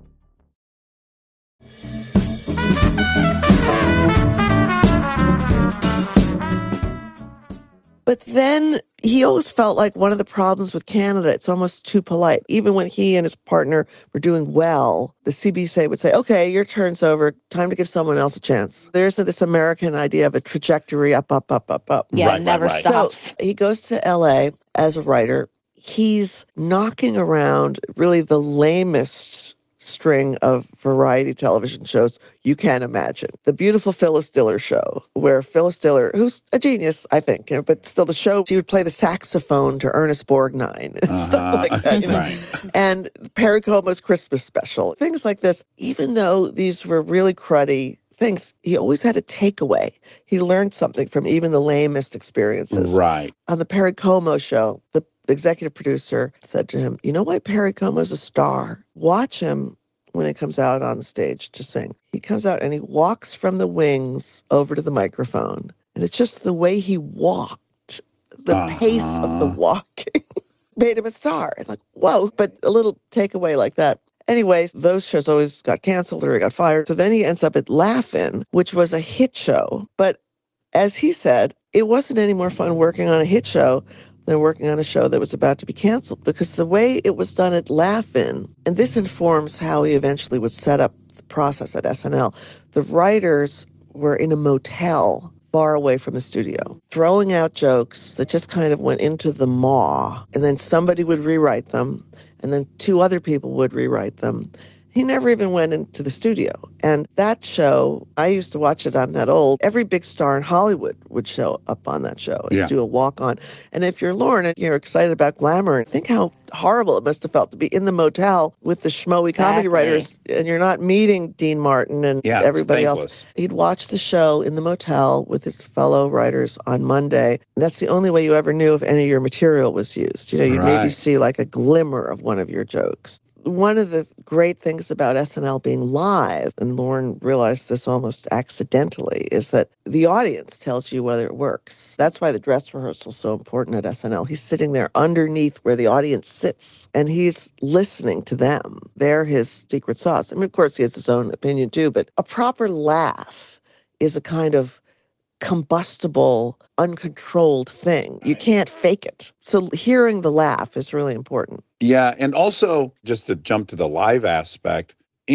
But then he always felt like one of the problems with Canada, it's almost too polite. Even when he and his partner were doing well, the C B C would say, okay, your turn's over. Time to give someone else a chance. There's this American idea of a trajectory up, up, up, up, up. Yeah, Right, right, never right. So stops. he goes to L A as a writer. He's knocking around really the lamest string of variety television shows you can imagine. The beautiful Phyllis Diller show, where Phyllis Diller, who's a genius, I think, you know, but still the show, she would play the saxophone to Ernest Borgnine and Uh-huh. stuff like that. You know? Right. And Perry Como's Christmas special, things like this. Even though these were really cruddy things, he always had a takeaway. He learned something from even the lamest experiences. Right. On the Perry Como show, the executive producer said to him, you know why Perry Como's a star? Watch him when he comes out on the stage to sing. He comes out and he walks from the wings over to the microphone. And it's just the way he walked, the Uh-huh. pace of the walking made him a star. It's like, whoa, but a little takeaway like that. Anyways, those shows always got canceled or he got fired. So then he ends up at Laugh-In, which was a hit show. But as he said, it wasn't any more fun working on a hit show than working on a show that was about to be canceled, because the way it was done at Laugh-In, and this informs how he eventually would set up the process at S N L, the writers were in a motel far away from the studio, throwing out jokes that just kind of went into the maw, and then somebody would rewrite them, and then two other people would rewrite them. He never even went into the studio. And that show, I used to watch it, I'm that old. Every big star in Hollywood would show up on that show and Yeah. do a walk-on. And if you're Lauren and you're excited about glamour, think how horrible it must have felt to be in the motel with the schmoey comedy Exactly. writers, and you're not meeting Dean Martin and Yeah, it's everybody else. thankless. He'd watch the show in the motel with his fellow writers on Monday. And that's the only way you ever knew if any of your material was used. You know, you'd maybe Right. see like a glimmer of one of your jokes. One of the great things about S N L being live, and Lauren realized this almost accidentally, is that the audience tells you whether it works. That's why the dress rehearsal is so important at S N L. He's sitting there underneath where the audience sits, and he's listening to them. They're his secret sauce. I mean, of course, he has his own opinion too, but a proper laugh is a kind of combustible, uncontrolled thing. You can't fake it. So hearing the laugh is really important. Yeah. And also, just to jump to the live aspect,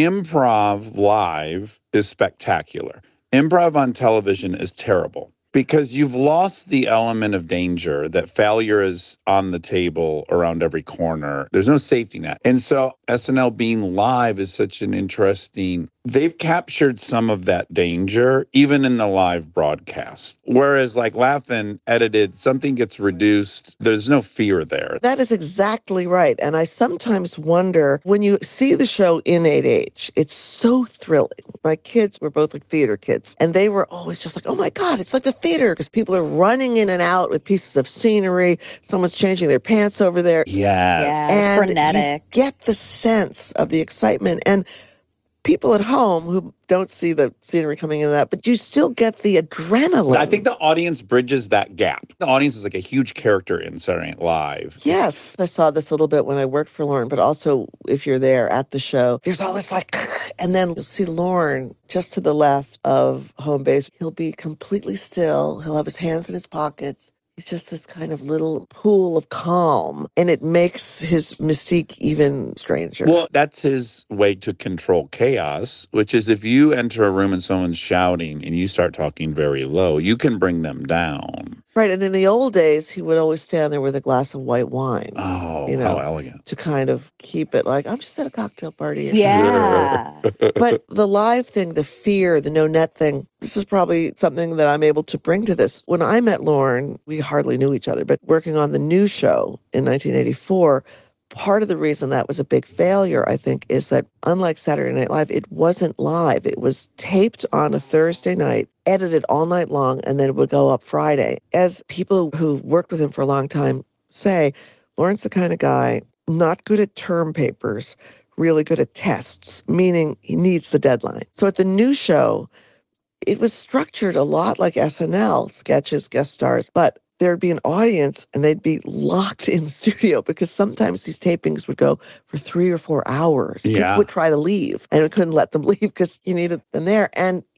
improv live is spectacular. Improv on television is terrible because you've lost the element of danger that failure is on the table around every corner. There's no safety net. And so S N L being live is such an interesting, they've captured some of that danger even in the live broadcast. Whereas like Laugh-In edited, something gets reduced. There's no fear there. That is exactly right. And I sometimes wonder, when you see the show in eight H, it's so thrilling. My kids were both like theater kids, and they were always just like, oh my God, it's like the theater, because people are running in and out with pieces of scenery. Someone's changing their pants over there. Yes. Yeah. And frenetic. you get the sense of the excitement. And people at home who don't see the scenery coming in and out, but you still get the adrenaline. I think the audience bridges that gap. The audience is like a huge character in Saturday Night Live. Yes, I saw this a little bit when I worked for Lauren, but also if you're there at the show, there's all this like, and then you'll see Lauren just to the left of home base. He'll be completely still. He'll have his hands in his pockets. He's just this kind of little pool of calm, and it makes his mystique even stranger. Well, that's his way to control chaos, which is if you enter a room and someone's shouting and you start talking very low, you can bring them down. Right, and in the old days, he would always stand there with a glass of white wine Oh, You know. how elegant. to kind of keep it like, I'm just at a cocktail party. Yeah. But the live thing, the fear, the no net thing, this is probably something that I'm able to bring to this. When I met Lauren, we hardly knew each other, but working on the new show in nineteen eighty-four, part of the reason that was a big failure, I think, is that unlike Saturday Night Live, it wasn't live. It was taped on a Thursday night, edited all night long, and then it would go up Friday. As people who worked with him for a long time say, Lauren's the kind of guy not good at term papers, really good at tests, meaning he needs the deadline. So at the new show, it was structured a lot like S N L, sketches, guest stars, but there'd be an audience and they'd be locked in the studio because sometimes these tapings would go for three or four hours. Yeah. People would try to leave and we couldn't let them leave because you needed them there. And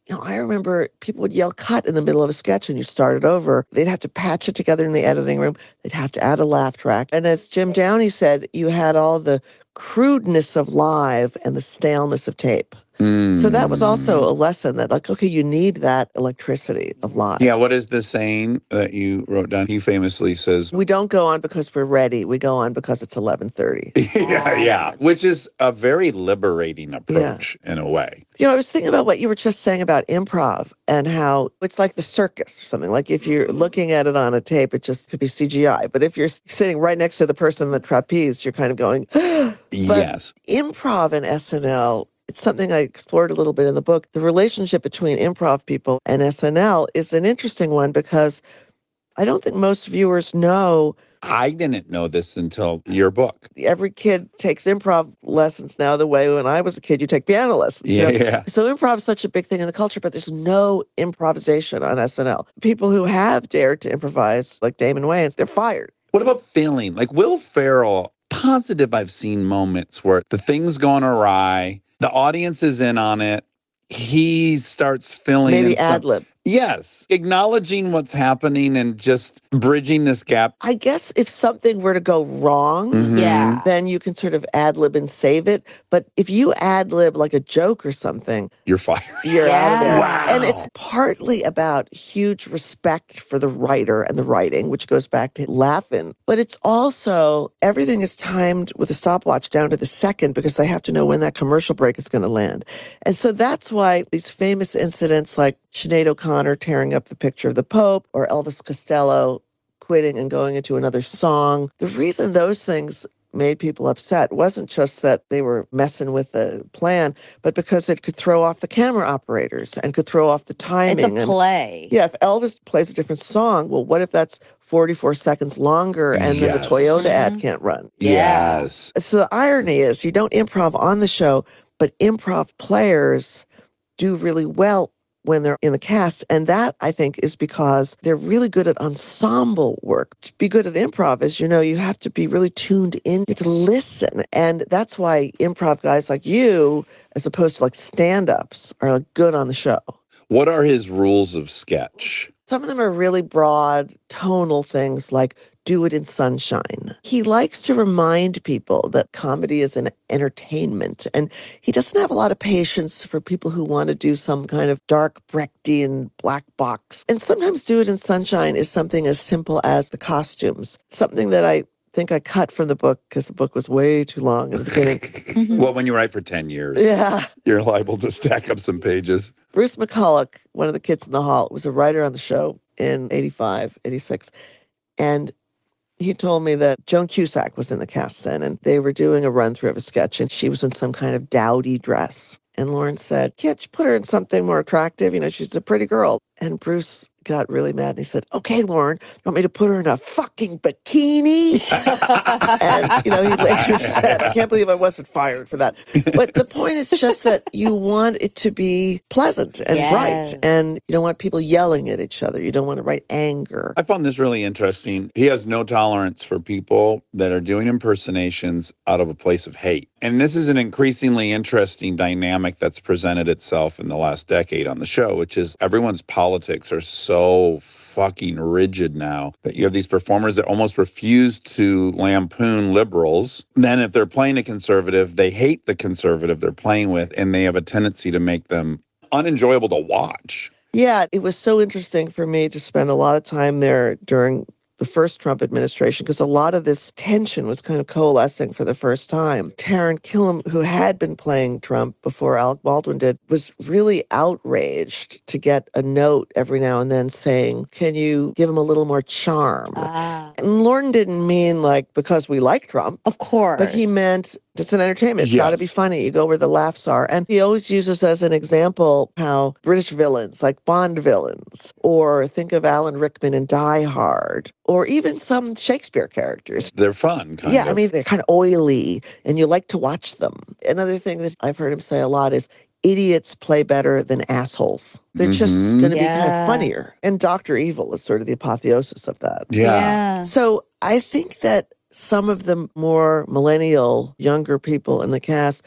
you know, I remember people would yell cut in the middle of a sketch and you start it over. They'd have to patch it together in the editing room. They'd have to add a laugh track. And as Jim Downey said, you had all the crudeness of live and the staleness of tape. So that was also a lesson that, like, okay, you need that electricity of live. Yeah, what is the saying that you wrote down? He famously says, We don't go on because we're ready. We go on because it's eleven thirty. yeah, yeah, which is a very liberating approach in a way. You know, I was thinking about what you were just saying about improv and how it's like the circus or something. Like if you're looking at it on a tape, it just could be C G I. But if you're sitting right next to the person in the trapeze, you're kind of going, but Yes. improv and S N L, it's something I explored a little bit in the book. The relationship between improv people and S N L is an interesting one because I don't think most viewers know. I didn't know this until your book. Every kid takes improv lessons now the way when I was a kid, you take piano lessons. you Yeah, know? yeah. So improv is such a big thing in the culture, but there's no improvisation on S N L. People who have dared to improvise, like Damon Wayans, they're fired. What about feeling? Like Will Ferrell, positive I've seen moments where the thing's going awry, the audience is in on it, he starts filling in Maybe some- ad lib. Yes, acknowledging what's happening and just bridging this gap. I guess if something were to go wrong, Mhm. Yeah. then you can sort of ad lib and save it. But if you ad lib like a joke or something, You're fired. you're out of there. Wow. And it's partly about huge respect for the writer and the writing, which goes back to Laugh-In. But it's also everything is timed with a stopwatch down to the second because they have to know when that commercial break is going to land. And so that's why these famous incidents like Sinead O'Connor tearing up the picture of the Pope or Elvis Costello quitting and going into another song, the reason those things made people upset wasn't just that they were messing with the plan, but because it could throw off the camera operators and could throw off the timing. It's a and- play. yeah, if Elvis plays a different song, well, what if that's forty-four seconds longer and then the Yes. Toyota ad can't run? Yeah. Yes. So the irony is you don't improv on the show, but improv players do really well when they're in the cast. And that, I think, is because they're really good at ensemble work. To be good at improv is, you know, you have to be really tuned in to listen. And that's why improv guys like you, as opposed to like stand-ups, are like, good on the show. What are his rules of sketch? Some of them are really broad, tonal things like do it in sunshine. He likes to remind people that comedy is an entertainment, and he doesn't have a lot of patience for people who want to do some kind of dark Brechtian black box. And sometimes do it in sunshine is something as simple as the costumes, something that I think I cut from the book because the book was way too long in the beginning. Well, when you write for ten years, Yeah. you're liable to stack up some pages. Bruce McCulloch, one of the kids in the hall, was a writer on the show in eighty-five, eighty-six. And he told me that Joan Cusack was in the cast then, and they were doing a run through of a sketch, and she was in some kind of dowdy dress. And Lauren said, can't you put her in something more attractive? You know, she's a pretty girl. And Bruce got really mad and he said, okay, Lauren, you want me to put her in a fucking bikini? And, you know, he later said, I can't believe I wasn't fired for that. But the point is just that you want it to be pleasant and Yes. bright. And you don't want people yelling at each other. You don't want to write anger. I found this really interesting. He has no tolerance for people that are doing impersonations out of a place of hate. And this is an increasingly interesting dynamic that's presented itself in the last decade on the show, which is everyone's politics are so fucking rigid now that you have these performers that almost refuse to lampoon liberals. Then if they're playing a conservative, they hate the conservative they're playing with, and they have a tendency to make them unenjoyable to watch. Yeah, it was so interesting for me to spend a lot of time there during the first Trump administration because a lot of this tension was kind of coalescing for the first time. Taran Killam, who had been playing Trump before Alec Baldwin did, was really outraged to get a note every now and then saying, can you give him a little more charm? Ah, And Lauren didn't mean like because we like Trump, of course. but he meant it's an entertainment. It's got to Yes. be funny. You go where the laughs are. And he always uses as an example how British villains, like Bond villains, or think of Alan Rickman in Die Hard, or even some Shakespeare characters. They're fun, kind yeah, of. I mean, they're kind of oily and you like to watch them. Another thing that I've heard him say a lot is idiots play better than assholes. They're just Mhm. going to be kind Yeah. of funnier. And Doctor Evil is sort of the apotheosis of that. yeah. So I think that some of the more millennial, younger people in the cast,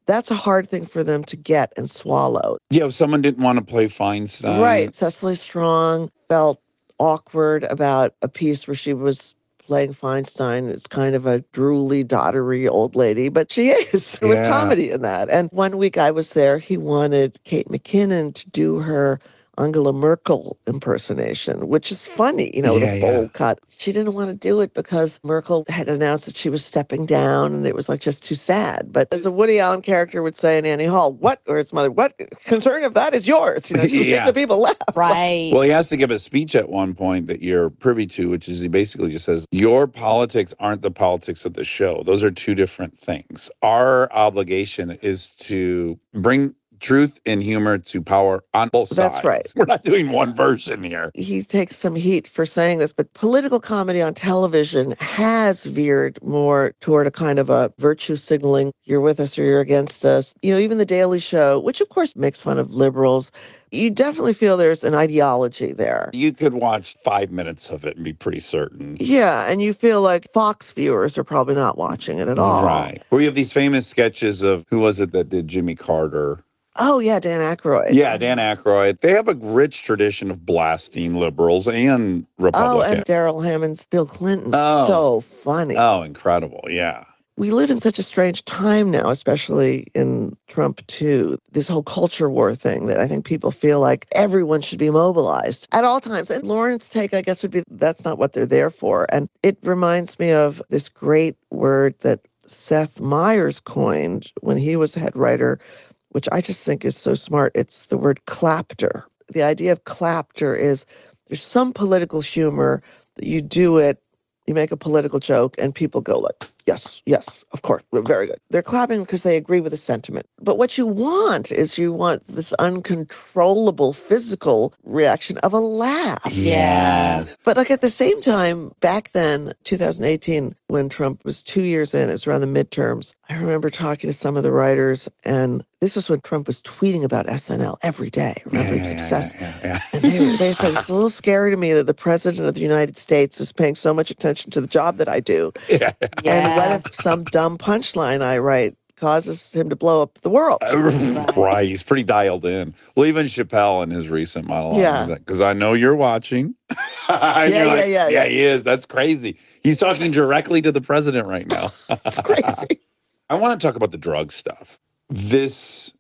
That's a hard thing for them to get and swallow. Yeah, if someone didn't want to play Feinstein. Right. Cecily Strong felt awkward about a piece where she was playing Feinstein. It's kind of a drooly, dottery old lady, but she is. There was Yeah. comedy in that. And one week I was there, he wanted Kate McKinnon to do her Angela Merkel impersonation, which is funny, you know, Yeah, with a yeah. bowl cut. She didn't want to do it because Merkel had announced that she was stepping down and it was like just too sad. But as a Woody Allen character would say in Annie Hall, what, or its mother, what concern of that is yours? You know, she Yeah. make the people laugh. Right. Well, he has to give a speech at one point that you're privy to, which is he basically just says, your politics aren't the politics of the show. Those are two different things. Our obligation is to bring truth and humor to power on both sides. That's right. We're not doing one version here. He takes some heat for saying this, but political comedy on television has veered more toward a kind of a virtue signaling, you're with us or you're against us. You know, even The Daily Show, which of course makes fun of liberals, you definitely feel there's an ideology there. You could watch five minutes of it and be pretty certain. Yeah, and you feel like Fox viewers are probably not watching it at all. Right. Where you have these famous sketches of, who was it that did Jimmy Carter? Oh, yeah, Dan Aykroyd. Yeah, Dan Aykroyd. They have a rich tradition of blasting liberals and Oh, Republicans. and Daryl Hammond's Bill Clinton. Oh. So funny. Oh, incredible. Yeah. We live in such a strange time now, especially in Trump too. This whole culture war thing that I think people feel like everyone should be mobilized at all times. And Lauren's take, I guess, would be that's not what they're there for. And it reminds me of this great word that Seth Meyers coined when he was head writer, which I just think is so smart. It's the word clapter. The idea of clapter is there's some political humor that you do it, you make a political joke, and people go like, yes, yes, of course, we're very good. They're clapping because they agree with the sentiment. But what you want is you want this uncontrollable physical reaction of a laugh. Yes. But like at the same time, back then, two thousand eighteen, when Trump was two years in, it was around the midterms, I remember talking to some of the writers, and this was when Trump was tweeting about S N L every day. Remember, he was obsessed. yeah, yeah. And they, were- they said, it's a little scary to me that the president of the United States is paying so much attention to the job that I do. yeah. And what if some dumb punchline I write causes him to blow up the world? Right. He's pretty dialed in. Well, even Chappelle in his recent monologue. Yeah. Because I know you're watching. And Yeah, you're yeah, like, yeah, yeah. he is. That's crazy. He's talking directly to the president right now. It's crazy. I want to talk about the drug stuff. This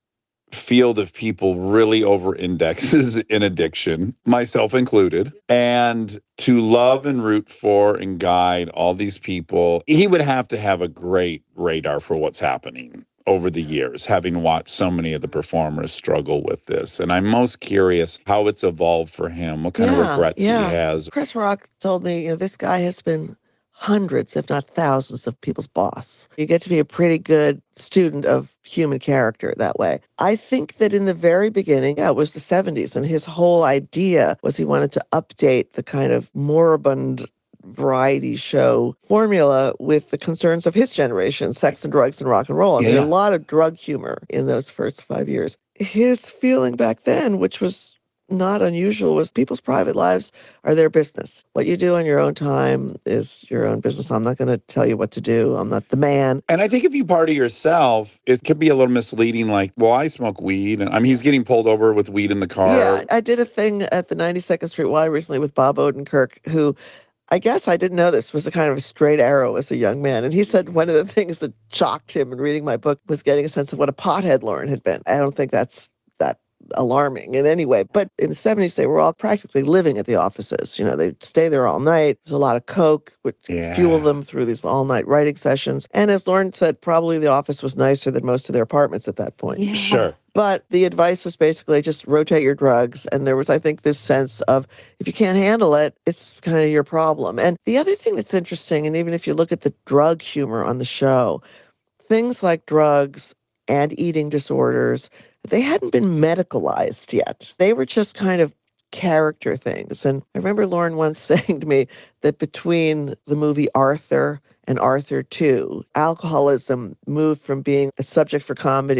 field of people really over indexes in addiction, myself included. And to love and root for and guide all these people, he would have to have a great radar for what's happening over the years, having watched so many of the performers struggle with this. And I'm most curious how it's evolved for him, what kind of Yeah, regrets yeah. he has. Chris Rock told me, you know, this guy has been hundreds, if not thousands, of people's boss. You get to be a pretty good student of human character that way. I think that in the very beginning, yeah, it was the seventies, and his whole idea was he wanted to update the kind of moribund variety show formula with the concerns of his generation, sex and drugs and rock and roll. I mean, Yeah. a lot of drug humor in those first five years. His feeling back then, which was not unusual, was people's private lives are their business. What you do on your own time is your own business. I'm not going to tell you what to do. I'm not the man. And I think if you party yourself, it could be a little misleading. Like, well, I smoke weed, and I mean, he's getting pulled over with weed in the car. Yeah, I did a thing at the ninety-second Street Y recently with Bob Odenkirk, who I guess I didn't know this was a kind of a straight arrow as a young man. And he said one of the things that shocked him in reading my book was getting a sense of what a pothead Lauren had been. I don't think that's that alarming in any way. But in the seventies, they were all practically living at the offices. You know, they'd stay there all night. There's a lot of coke, which Yeah. fuel them through these all-night writing sessions. And as Lauren said, probably the office was nicer than most of their apartments at that point. Yeah. Sure. But the advice was basically just rotate your drugs. And there was, I think, this sense of if you can't handle it, it's kind of your problem. And the other thing that's interesting, and even if you look at the drug humor on the show, things like drugs and eating disorders, they hadn't been medicalized yet. They were just kind of character things. And I remember Lauren once saying to me that between the movie Arthur and Arthur two, alcoholism moved from being a subject for comedy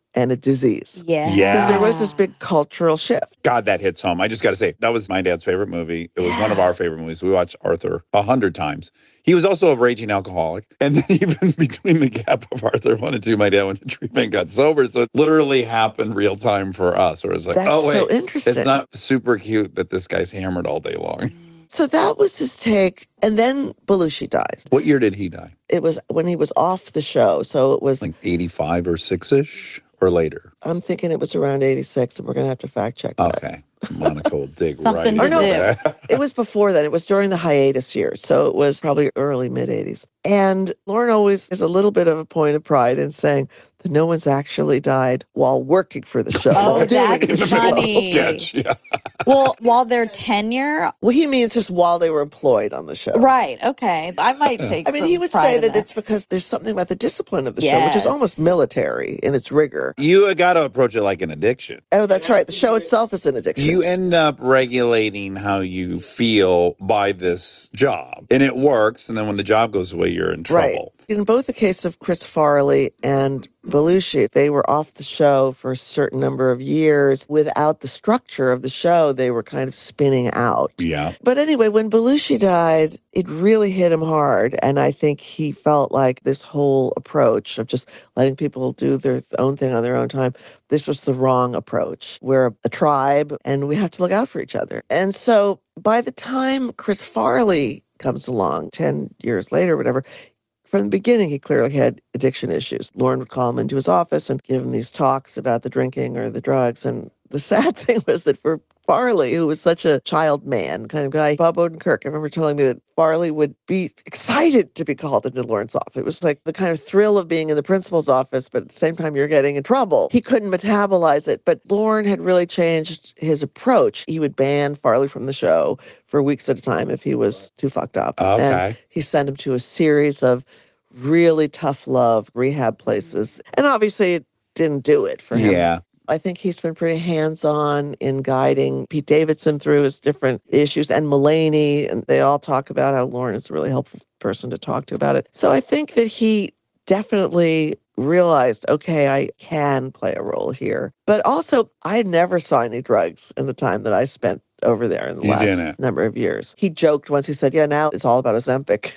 and a disease. Yeah. Yeah. Because there was this big cultural shift. God, that hits home. I just got to say, that was my dad's favorite movie. It was one of Yeah. our favorite movies. We watched Arthur a hundred times. He was also a raging alcoholic. And then even between the gap of Arthur one and two, my dad went to treatment and got sober. So it literally happened real time for us. Where it's like, That's oh, wait, so interesting. it's not super cute that this guy's hammered all day long. So that was his take. And then Belushi dies. What year did he die? It was when he was off the show. So it was, Like eighty-five or six-ish or later? I'm thinking it was around eighty-six, and we're going to have to fact check that. Okay. Monica will dig Something right to into do. that. It was before that. It was during the hiatus years. So it was probably early, mid eighties. And Lauren always is a little bit of a point of pride in saying that no one's actually died while working for the show. Oh, while doing that's the In the show. middle of funny. a sketch. Yeah. Well, while their tenure, Well, he means just while they were employed on the show. right? Okay, I might take. I mean, some he would pride say in that it's because there's something about the discipline of the show, which is Yes. almost military in its rigor. You got to approach it like an addiction. Oh, that's right. The show itself is an addiction. You end up regulating how you feel by this job, and it works. And then when the job goes away, you're in Right. trouble. In both the case of Chris Farley and Belushi, they were off the show for a certain number of years. Without the structure of the show, they were kind of spinning out. Yeah. But anyway, when Belushi died, it really hit him hard. And I think he felt like this whole approach of just letting people do their own thing on their own time, this was the wrong approach. We're a, a tribe and we have to look out for each other. And so by the time Chris Farley comes along, ten years later, whatever, from the beginning, he clearly had addiction issues. Lauren would call him into his office and give him these talks about the drinking or the drugs. And the sad thing was that for Farley, who was such a child man kind of guy, Bob Odenkirk, I remember telling me that Farley would be excited to be called into Lauren's office. It was like the kind of thrill of being in the principal's office, but at the same time, you're getting in trouble. He couldn't metabolize it, but Lauren had really changed his approach. He would ban Farley from the show for weeks at a time if he was too fucked up. And Okay. he sent him to a series of really tough love rehab places. And obviously it didn't do it for him. Yeah. I think he's been pretty hands-on in guiding Pete Davidson through his different issues, and Mulaney, and they all talk about how Lauren is a really helpful person to talk to about it. So I think that he definitely realized, okay, I can play a role here. But also, I never saw any drugs in the time that I spent over there in the You last didn't. number of years. He joked once, he said, yeah, now it's all about Ozempic.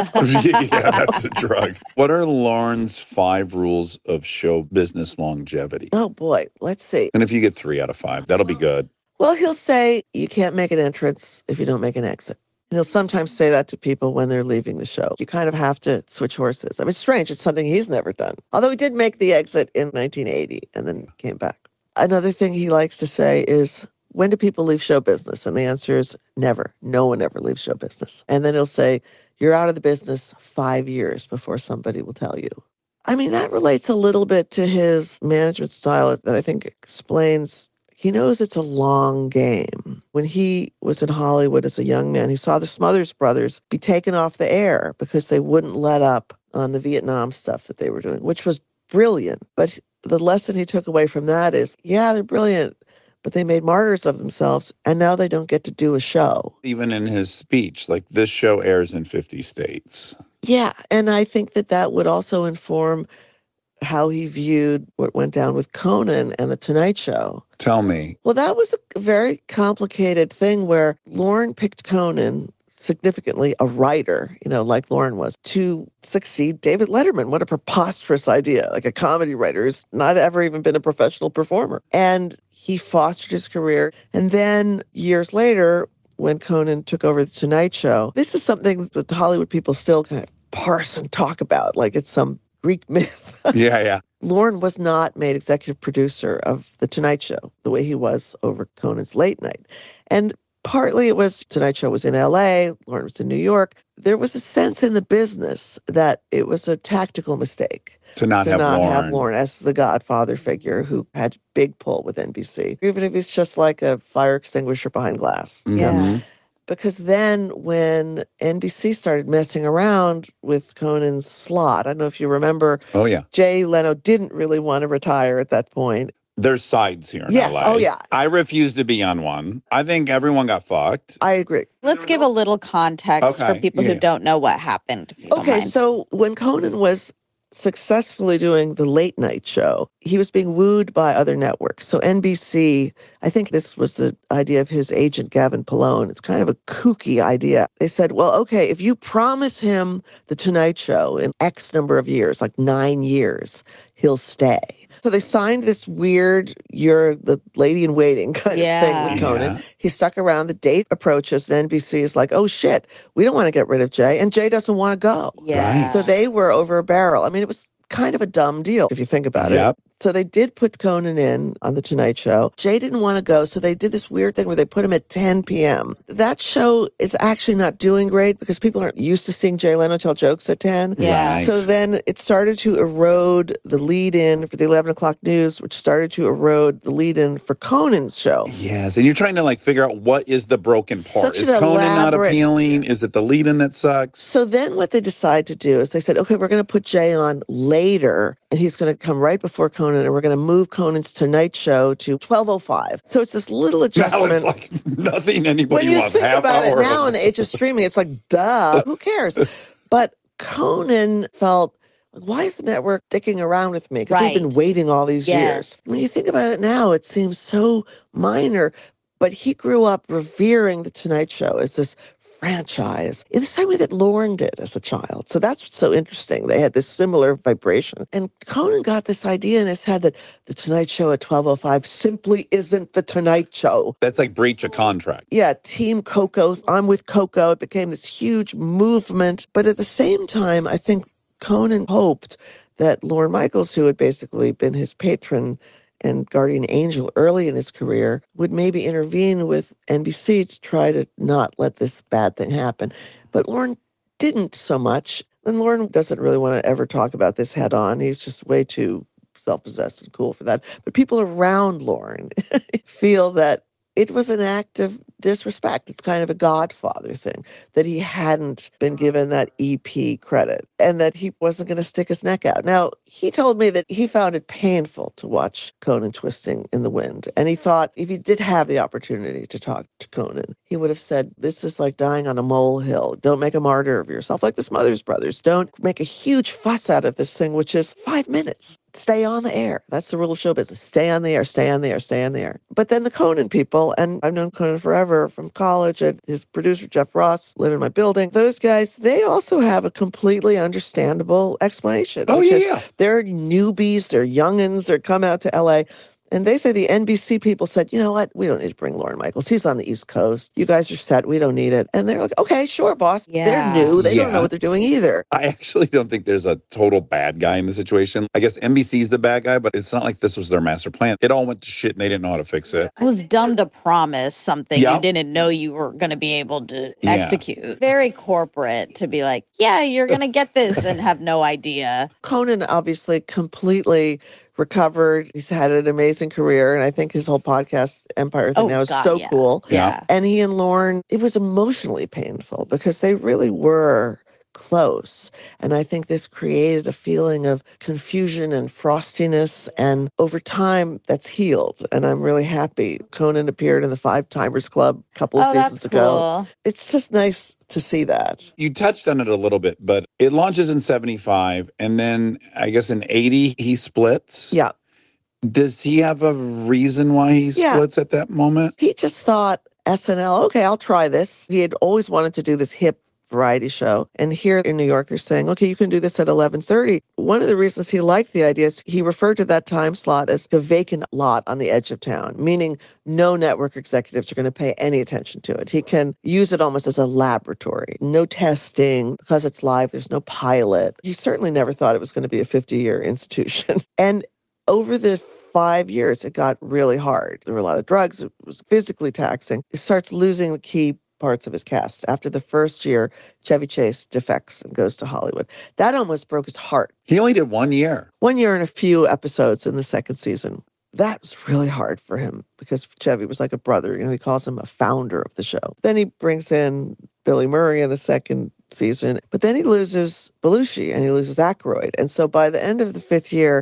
Yeah, that's the drug. What are Lauren's five rules of show business longevity? Oh boy, let's see. And if you get three out of five, that'll be good. Well, he'll say, you can't make an entrance if you don't make an exit. And he'll sometimes say that to people when they're leaving the show. You kind of have to switch horses. I mean, it's strange. It's something he's never done. Although he did make the exit in nineteen eighty and then came back. Another thing he likes to say is, when do people leave show business? And the answer is never. No one ever leaves show business. And then he'll say, you're out of the business five years before somebody will tell you. I mean, that relates a little bit to his management style that I think explains he knows it's a long game. When he was in Hollywood as a young man, he saw the Smothers Brothers be taken off the air because they wouldn't let up on the Vietnam stuff that they were doing, which was brilliant. But the lesson he took away from that is, yeah, they're brilliant, but they made martyrs of themselves, and now they don't get to do a show. Even in his speech, like this show airs in fifty states. Yeah, and I think that that would also inform how he viewed what went down with Conan and The Tonight Show. Tell me. Well, that was a very complicated thing where Lauren picked Conan, significantly a writer, you know, like Lauren was, to succeed David Letterman. What a preposterous idea. Like a comedy writer who's not ever even been a professional performer. And he fostered his career. And then years later, when Conan took over The Tonight Show, this is something that the Hollywood people still kind of parse and talk about, like it's some Greek myth. Yeah, yeah. Lauren was not made executive producer of The Tonight Show the way he was over Conan's Late Night. And partly it was Tonight Show was in L A, Lauren was in New York. There was a sense in the business that it was a tactical mistake To not to have not Lauren. have Lauren as the godfather figure who had big pull with N B C, even if he's just like a fire extinguisher behind glass. you know? Mhm. Because then when N B C started messing around with Conan's slot, I don't know if you remember, Oh, yeah. Jay Leno didn't really want to retire at that point. There's sides here in Yes. L A. Oh, yeah. I refuse to be on one. I think everyone got fucked. I agree. Let's give a little context for Okay, people yeah. who don't know what happened. If you don't Okay, mind. so when Conan was successfully doing the late night show, he was being wooed by other networks. So N B C, I think this was the idea of his agent, Gavin Pallone. It's kind of a kooky idea. They said, well, okay, if you promise him the Tonight Show in X number of years, like nine years, he'll stay. So they signed this weird, you're the lady in waiting kind Yeah. of thing with Conan. Yeah. He stuck around. The date approaches. And N B C is like, oh, shit, we don't want to get rid of Jay. And Jay doesn't want to go. Yeah. So they were over a barrel. I mean, it was kind of a dumb deal if you think about Yep. it. So they did put Conan in on The Tonight Show. Jay didn't want to go, so they did this weird thing where they put him at ten p.m. That show is actually not doing great because people aren't used to seeing Jay Leno tell jokes at ten. Yeah. Right. So then it started to erode the lead-in for the eleven o'clock news, which started to erode the lead-in for Conan's show. Yes, and you're trying to like figure out what is the broken part. Such Is an Conan not elaborate- appealing? Is it the lead-in that sucks? So then what they decide to do is they said, okay, we're going to put Jay on later, and he's going to come right before Conan, and we're going to move Conan's Tonight Show to twelve oh five. So it's this little Now adjustment. it's like nothing when anybody you wants. think Half about hour. it now in the age of streaming, it's like, duh, who cares? But Conan felt, like, why is the network dicking around with me? Because he's been Right. waiting all these Yes. years. When you think about it now, it seems so minor. But he grew up revering The Tonight Show as this franchise in the same way that Lorne did as a child. So that's what's so interesting. They had this similar vibration. And Conan got this idea in his head that The Tonight Show at twelve oh five simply isn't The Tonight Show. That's like breach of contract. Yeah, Team Coco. I'm with Coco. It became this huge movement. But at the same time, I think Conan hoped that Lorne Michaels, who had basically been his patron and guardian angel early in his career, would maybe intervene with N B C to try to not let this bad thing happen. But Lorne didn't so much. And Lorne doesn't really want to ever talk about this head on. He's just way too self-possessed and cool for that. But people around Lorne feel that it was an act of disrespect. It's kind of a Godfather thing that he hadn't been given that E P credit and that he wasn't going to stick his neck out. Now, he told me that he found it painful to watch Conan twisting in the wind. And he thought if he did have the opportunity to talk to Conan, he would have said, this is like dying on a molehill. Don't make a martyr of yourself like the Smothers Brothers. Don't make a huge fuss out of this thing, which is five minutes. Stay on the air. That's the rule of show business. Stay on the air, stay on the air, stay on the air. But then the Conan people, and I've known Conan forever from college, and his producer, Jeff Ross, live in my building. Those guys, they also have a completely understandable explanation. Oh, which yeah, is yeah. They're newbies, they're youngins, they're come out to L A. And they say the N B C people said, you know what? We don't need to bring Lorne Michaels. He's on the East Coast. You guys are set. We don't need it. And they're like, okay, sure, boss. Yeah. They're new. They don't Yeah. know what they're doing either. I actually don't think there's a total bad guy in the situation. I guess N B C's the bad guy, but it's not like this was their master plan. It all went to shit and they didn't know how to fix it. It was dumb to promise something Yeah. you didn't know you were going to be able to Yeah. execute. Very corporate to be like, yeah, you're going to get this and have no idea. Conan obviously completely recovered. He's had an amazing career. And I think his whole podcast empire thing Oh, now is God, so yeah. cool. Yeah. And he and Lorne, it was emotionally painful because they really were close. And I think this created a feeling of confusion and frostiness. And over time, that's healed. And I'm really happy. Conan appeared in the Five Timers Club a couple of Oh, seasons that's ago. cool. It's just nice to see that. You touched on it a little bit, but it launches in seventy-five. And then I guess in eighty, he splits. Yeah. Does he have a reason why he Yeah. splits at that moment? He just thought S N L, okay, I'll try this. He had always wanted to do this hip variety show. And here in New York, they're saying, okay, you can do this at eleven thirty. One of the reasons he liked the idea is he referred to that time slot as the vacant lot on the edge of town, meaning no network executives are going to pay any attention to it. He can use it almost as a laboratory. No testing. Because it's live, there's no pilot. He certainly never thought it was going to be a fifty-year institution. And over the five years, it got really hard. There were a lot of drugs. It was physically taxing. He starts losing the key parts of his cast. After the first year, Chevy Chase defects and goes to Hollywood. That almost broke his heart. He only did one year. One year and a few episodes in the second season. That was really hard for him because Chevy was like a brother. You know, he calls him a founder of the show. Then he brings in Billy Murray in the second season, but then he loses Belushi and he loses Aykroyd. And so by the end of the fifth year,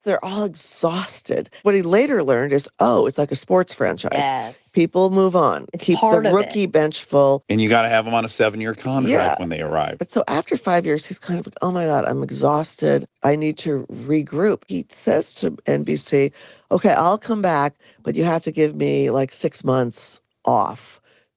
They're all exhausted. What he later learned is, oh, it's like a sports franchise. Yes. People move on. It's Keep part the of it. rookie bench full. And you got to have them on a seven-year contract Yeah. when they arrive. But so after five years, he's kind of like, oh my God, I'm exhausted. I need to regroup. He says to N B C, okay, I'll come back, but you have to give me like six months off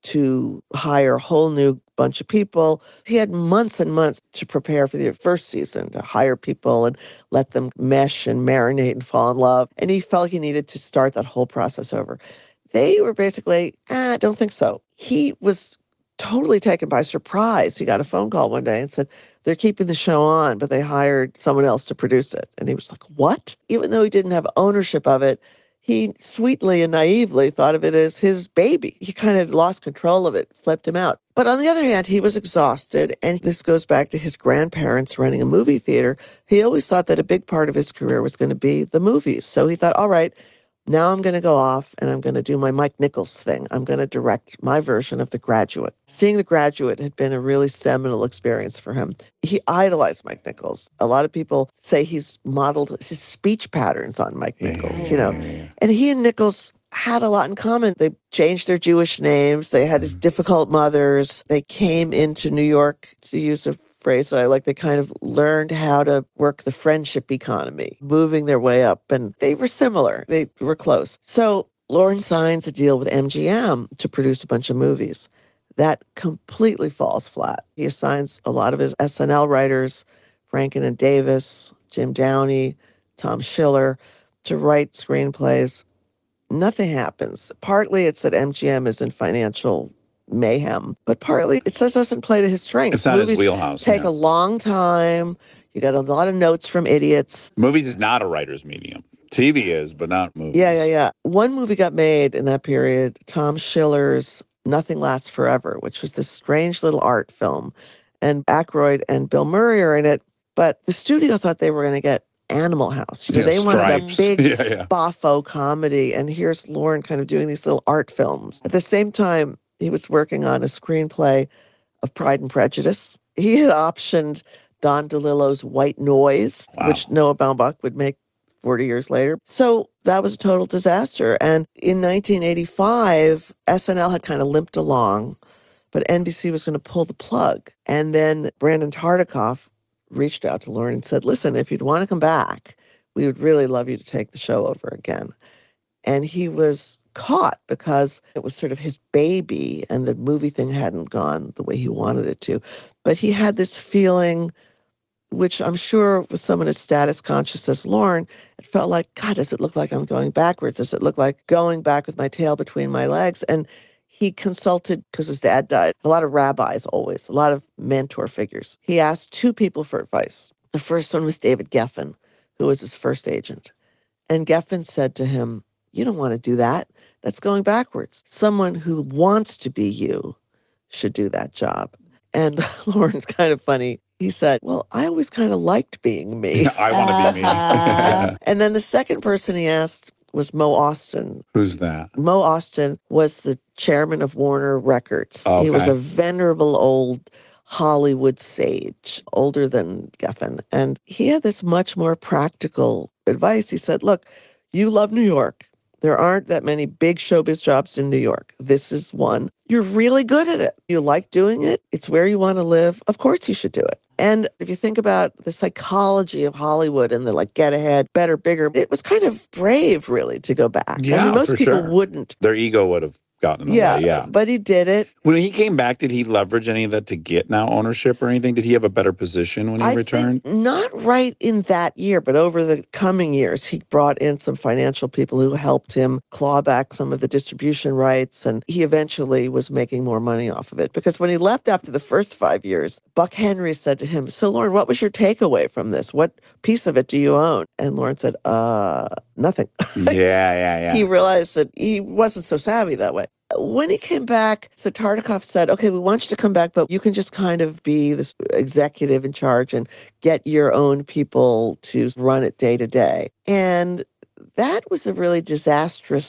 to hire a whole new bunch of people. He had months and months to prepare for the first season, to hire people and let them mesh and marinate and fall in love. And he felt he needed to start that whole process over. They were basically, ah, I don't think so. He was totally taken by surprise. He got a phone call one day and said, they're keeping the show on, but they hired someone else to produce it. And he was like, what? Even though he didn't have ownership of it, he sweetly and naively thought of it as his baby. He kind of lost control of it, flipped him out. But on the other hand, he was exhausted. And this goes back to his grandparents running a movie theater. He always thought that a big part of his career was going to be the movies. So he thought, all right, now I'm going to go off and I'm going to do my Mike Nichols thing. I'm going to direct my version of The Graduate. Seeing The Graduate had been a really seminal experience for him. He idolized Mike Nichols. A lot of people say he's modeled his speech patterns on Mike Nichols, you know. And he and Nichols had a lot in common. They changed their Jewish names. They had these difficult mothers. They came into New York, to use a phrase that I like, they kind of learned how to work the friendship economy, moving their way up. And they were similar. They were close. So Lorne signs a deal with M G M to produce a bunch of movies. That completely falls flat. He assigns a lot of his S N L writers, Franken and Davis, Jim Downey, Tom Schiller, to write screenplays. Nothing happens. Partly it's that M G M is in financial mayhem, but partly it just doesn't play to his strengths. It's not Movies his wheelhouse. take yeah. a long time. You got a lot of notes from idiots. Movies is not a writer's medium. T V is, but not movies. Yeah, yeah, yeah. One movie got made in that period, Tom Schiller's Nothing Lasts Forever, which was this strange little art film. And Aykroyd and Bill Murray are in it, but the studio thought they were going to get Animal House. You know, Yeah, they wanted Stripes. a big yeah, yeah. boffo comedy, and here's Lorne kind of doing these little art films. At the same time, he was working on a screenplay of Pride and Prejudice. He had optioned Don DeLillo's White Noise, Wow. which Noah Baumbach would make forty years later. So that was a total disaster. And in nineteen eighty-five, S N L had kind of limped along, but N B C was going to pull the plug. And then Brandon Tartikoff reached out to Lorne and said, listen, if you'd want to come back, we would really love you to take the show over again. And he was caught because it was sort of his baby and the movie thing hadn't gone the way he wanted it to. But he had this feeling, which I'm sure with someone as status conscious as Lorne, it felt like, God, does it look like I'm going backwards? Does it look like going back with my tail between my legs? And he consulted, because his dad died, a lot of rabbis always, a lot of mentor figures. He asked two people for advice. The first one was David Geffen, who was his first agent. And Geffen said to him, you don't want to do that. That's going backwards. Someone who wants to be you should do that job. And Lorne's kind of funny. He said, well, I always kind of liked being me. I want to be me. Uh-huh. And then the second person he asked was Mo Austin. Who's that? Mo Austin was the chairman of Warner Records. He was Okay. a venerable old Hollywood sage, older than Geffen. And he had this much more practical advice. He said, look, you love New York. There aren't that many big showbiz jobs in New York. This is one. You're really good at it. You like doing it. It's where you want to live. Of course you should do it. And if you think about the psychology of Hollywood and the like get ahead, better, bigger, it was kind of brave really to go back. I Yeah, mean, most for people sure. wouldn't. Their ego would have gotten in the Yeah, way. Yeah. but he did it. When he came back, did he leverage any of that to get now ownership or anything? Did he have a better position when he I returned? think not right in that year, but over the coming years, he brought in some financial people who helped him claw back some of the distribution rights, and he eventually was making more money off of it. Because when he left after the first five years, Buck Henry said to him, so Lorne, what was your takeaway from this? What piece of it do you own? And Lorne said, uh, nothing. yeah, yeah, yeah. He realized that he wasn't so savvy that way. When he came back, so Tartikoff said, okay, we want you to come back, but you can just kind of be this executive in charge and get your own people to run it day to day. And that was a really disastrous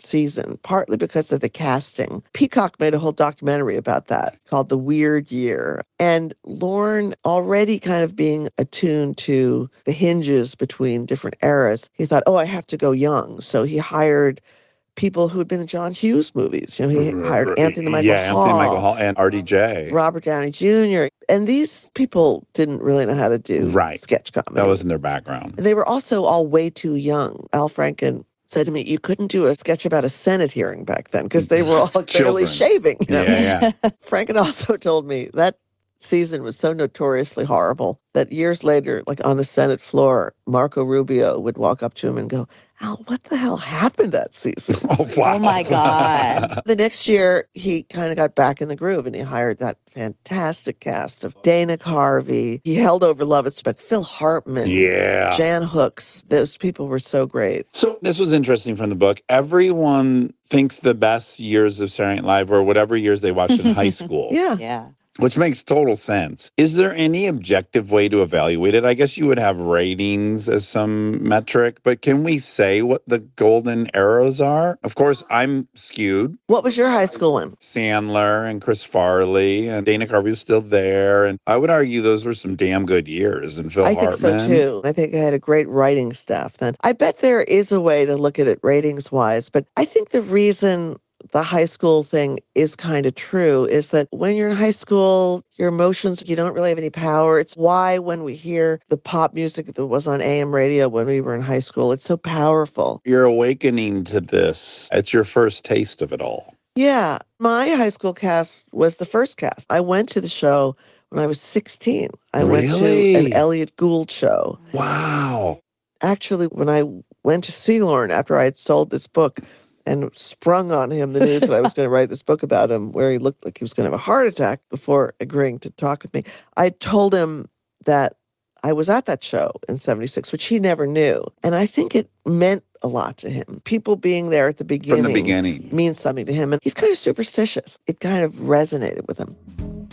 season, partly because of the casting. Peacock made a whole documentary about that called The Weird Year. And Lorne, already kind of being attuned to the hinges between different eras, he thought, oh, I have to go young. So he hired people who had been in John Hughes movies. You know, he hired Anthony Michael yeah, Hall. Anthony Michael Hall and R D J. Robert Downey Junior And these people didn't really know how to do Right. sketch comedy. That was in their background. And they were also all way too young. Al Franken said to me, you couldn't do a sketch about a Senate hearing back then because they were all barely Children. shaving. You know? Yeah, yeah. Franken also told me that season was so notoriously horrible that years later, like on the Senate floor, Marco Rubio would walk up to him and go, Al, what the hell happened that season? Oh, wow. Oh my God. The next year, he kind of got back in the groove and he hired that fantastic cast of Dana Carvey. He held over Lovitz, but Phil Hartman, Yeah. Jan Hooks. Those people were so great. So this was interesting from the book. Everyone thinks the best years of Saturday Night Live were whatever years they watched in high school. Yeah. Yeah. Which makes total sense. Is there any objective way to evaluate it? I guess you would have ratings as some metric, but can we say what the golden arrows are? Of course, I'm skewed. What was your high school one? Sandler and Chris Farley and Dana Carvey was still there. And I would argue those were some damn good years. And Phil I think Hartman. so too. I think I had a great writing staff then. I bet there is a way to look at it ratings wise, but I think the reason the high school thing is kind of true is that when you're in high school, your emotions, you don't really have any power. It's why when we hear the pop music that was on A M radio when we were in high school, it's so powerful. You're awakening to this. It's your first taste of it all. Yeah. My high school cast was the first cast. I went to the show when I was sixteen. I went Really? to an Elliot Gould show. Wow. Actually, when I went to see Lorne after I had sold this book, and sprung on him the news that I was going to write this book about him, where he looked like he was going to have a heart attack before agreeing to talk with me. I told him that I was at that show in seventy-six, which he never knew. And I think it meant a lot to him. People being there at the beginning, From the beginning. means something to him. And he's kind of superstitious. It kind of resonated with him.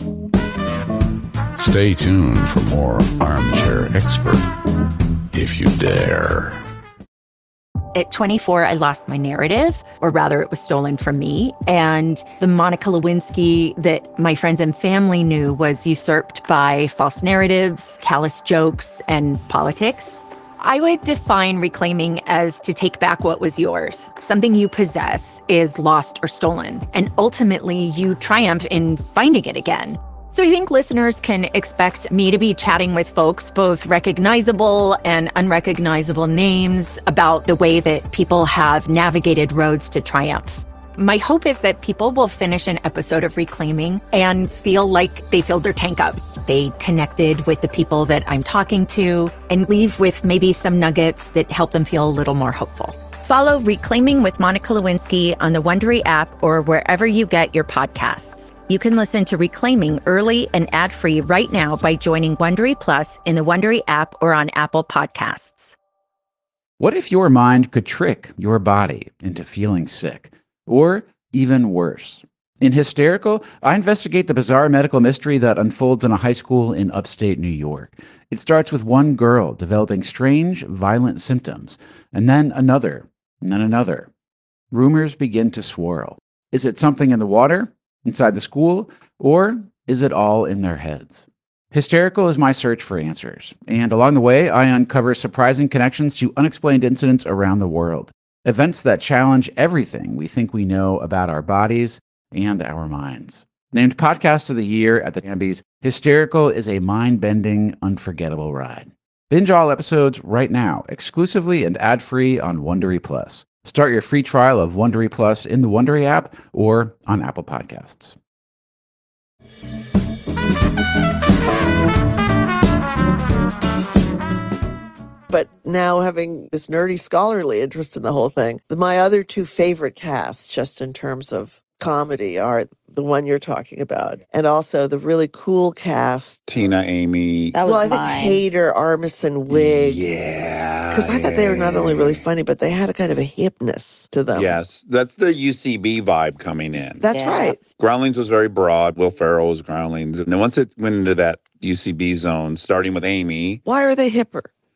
Stay tuned for more Armchair Expert, if you dare. At twenty-four, I lost my narrative, or rather, it was stolen from me. And the Monica Lewinsky that my friends and family knew was usurped by false narratives, callous jokes, and politics. I would define reclaiming as to take back what was yours. Something you possess is lost or stolen, and ultimately you triumph in finding it again. So I think listeners can expect me to be chatting with folks, both recognizable and unrecognizable names, about the way that people have navigated roads to triumph. My hope is that people will finish an episode of Reclaiming and feel like they filled their tank up. They connected with the people that I'm talking to and leave with maybe some nuggets that help them feel a little more hopeful. Follow Reclaiming with Monica Lewinsky on the Wondery app or wherever you get your podcasts. You can listen to Reclaiming early and ad-free right now by joining Wondery Plus in the Wondery app or on Apple Podcasts. What if your mind could trick your body into feeling sick? Or even worse. In Hysterical, I investigate the bizarre medical mystery that unfolds in a high school in upstate New York. It starts with one girl developing strange, violent symptoms, and then another, and then another. Rumors begin to swirl. Is it something in the water, inside the school, or is it all in their heads? Hysterical is my search for answers, and along the way, I uncover surprising connections to unexplained incidents around the world. Events that challenge everything we think we know about our bodies and our minds. Named Podcast of the Year at the Emmys, Hysterical is a mind-bending, unforgettable ride. Binge all episodes right now, exclusively and ad-free on Wondery Plus. Start your free trial of Wondery Plus in the Wondery app or on Apple Podcasts. But now having this nerdy scholarly interest in the whole thing, my other two favorite casts, just in terms of comedy, are the one you're talking about, and also the really cool cast. Tina, Amy. That was well, I think mine. Hader, Armisen, Wig. Yeah. Because I thought they were not only really funny, but they had a kind of a hipness to them. Yes, that's the U C B vibe coming in. That's Yeah. right. Groundlings was very broad. Will Ferrell was Groundlings. And then once it went into that U C B zone, starting with Amy, Why are they hipper?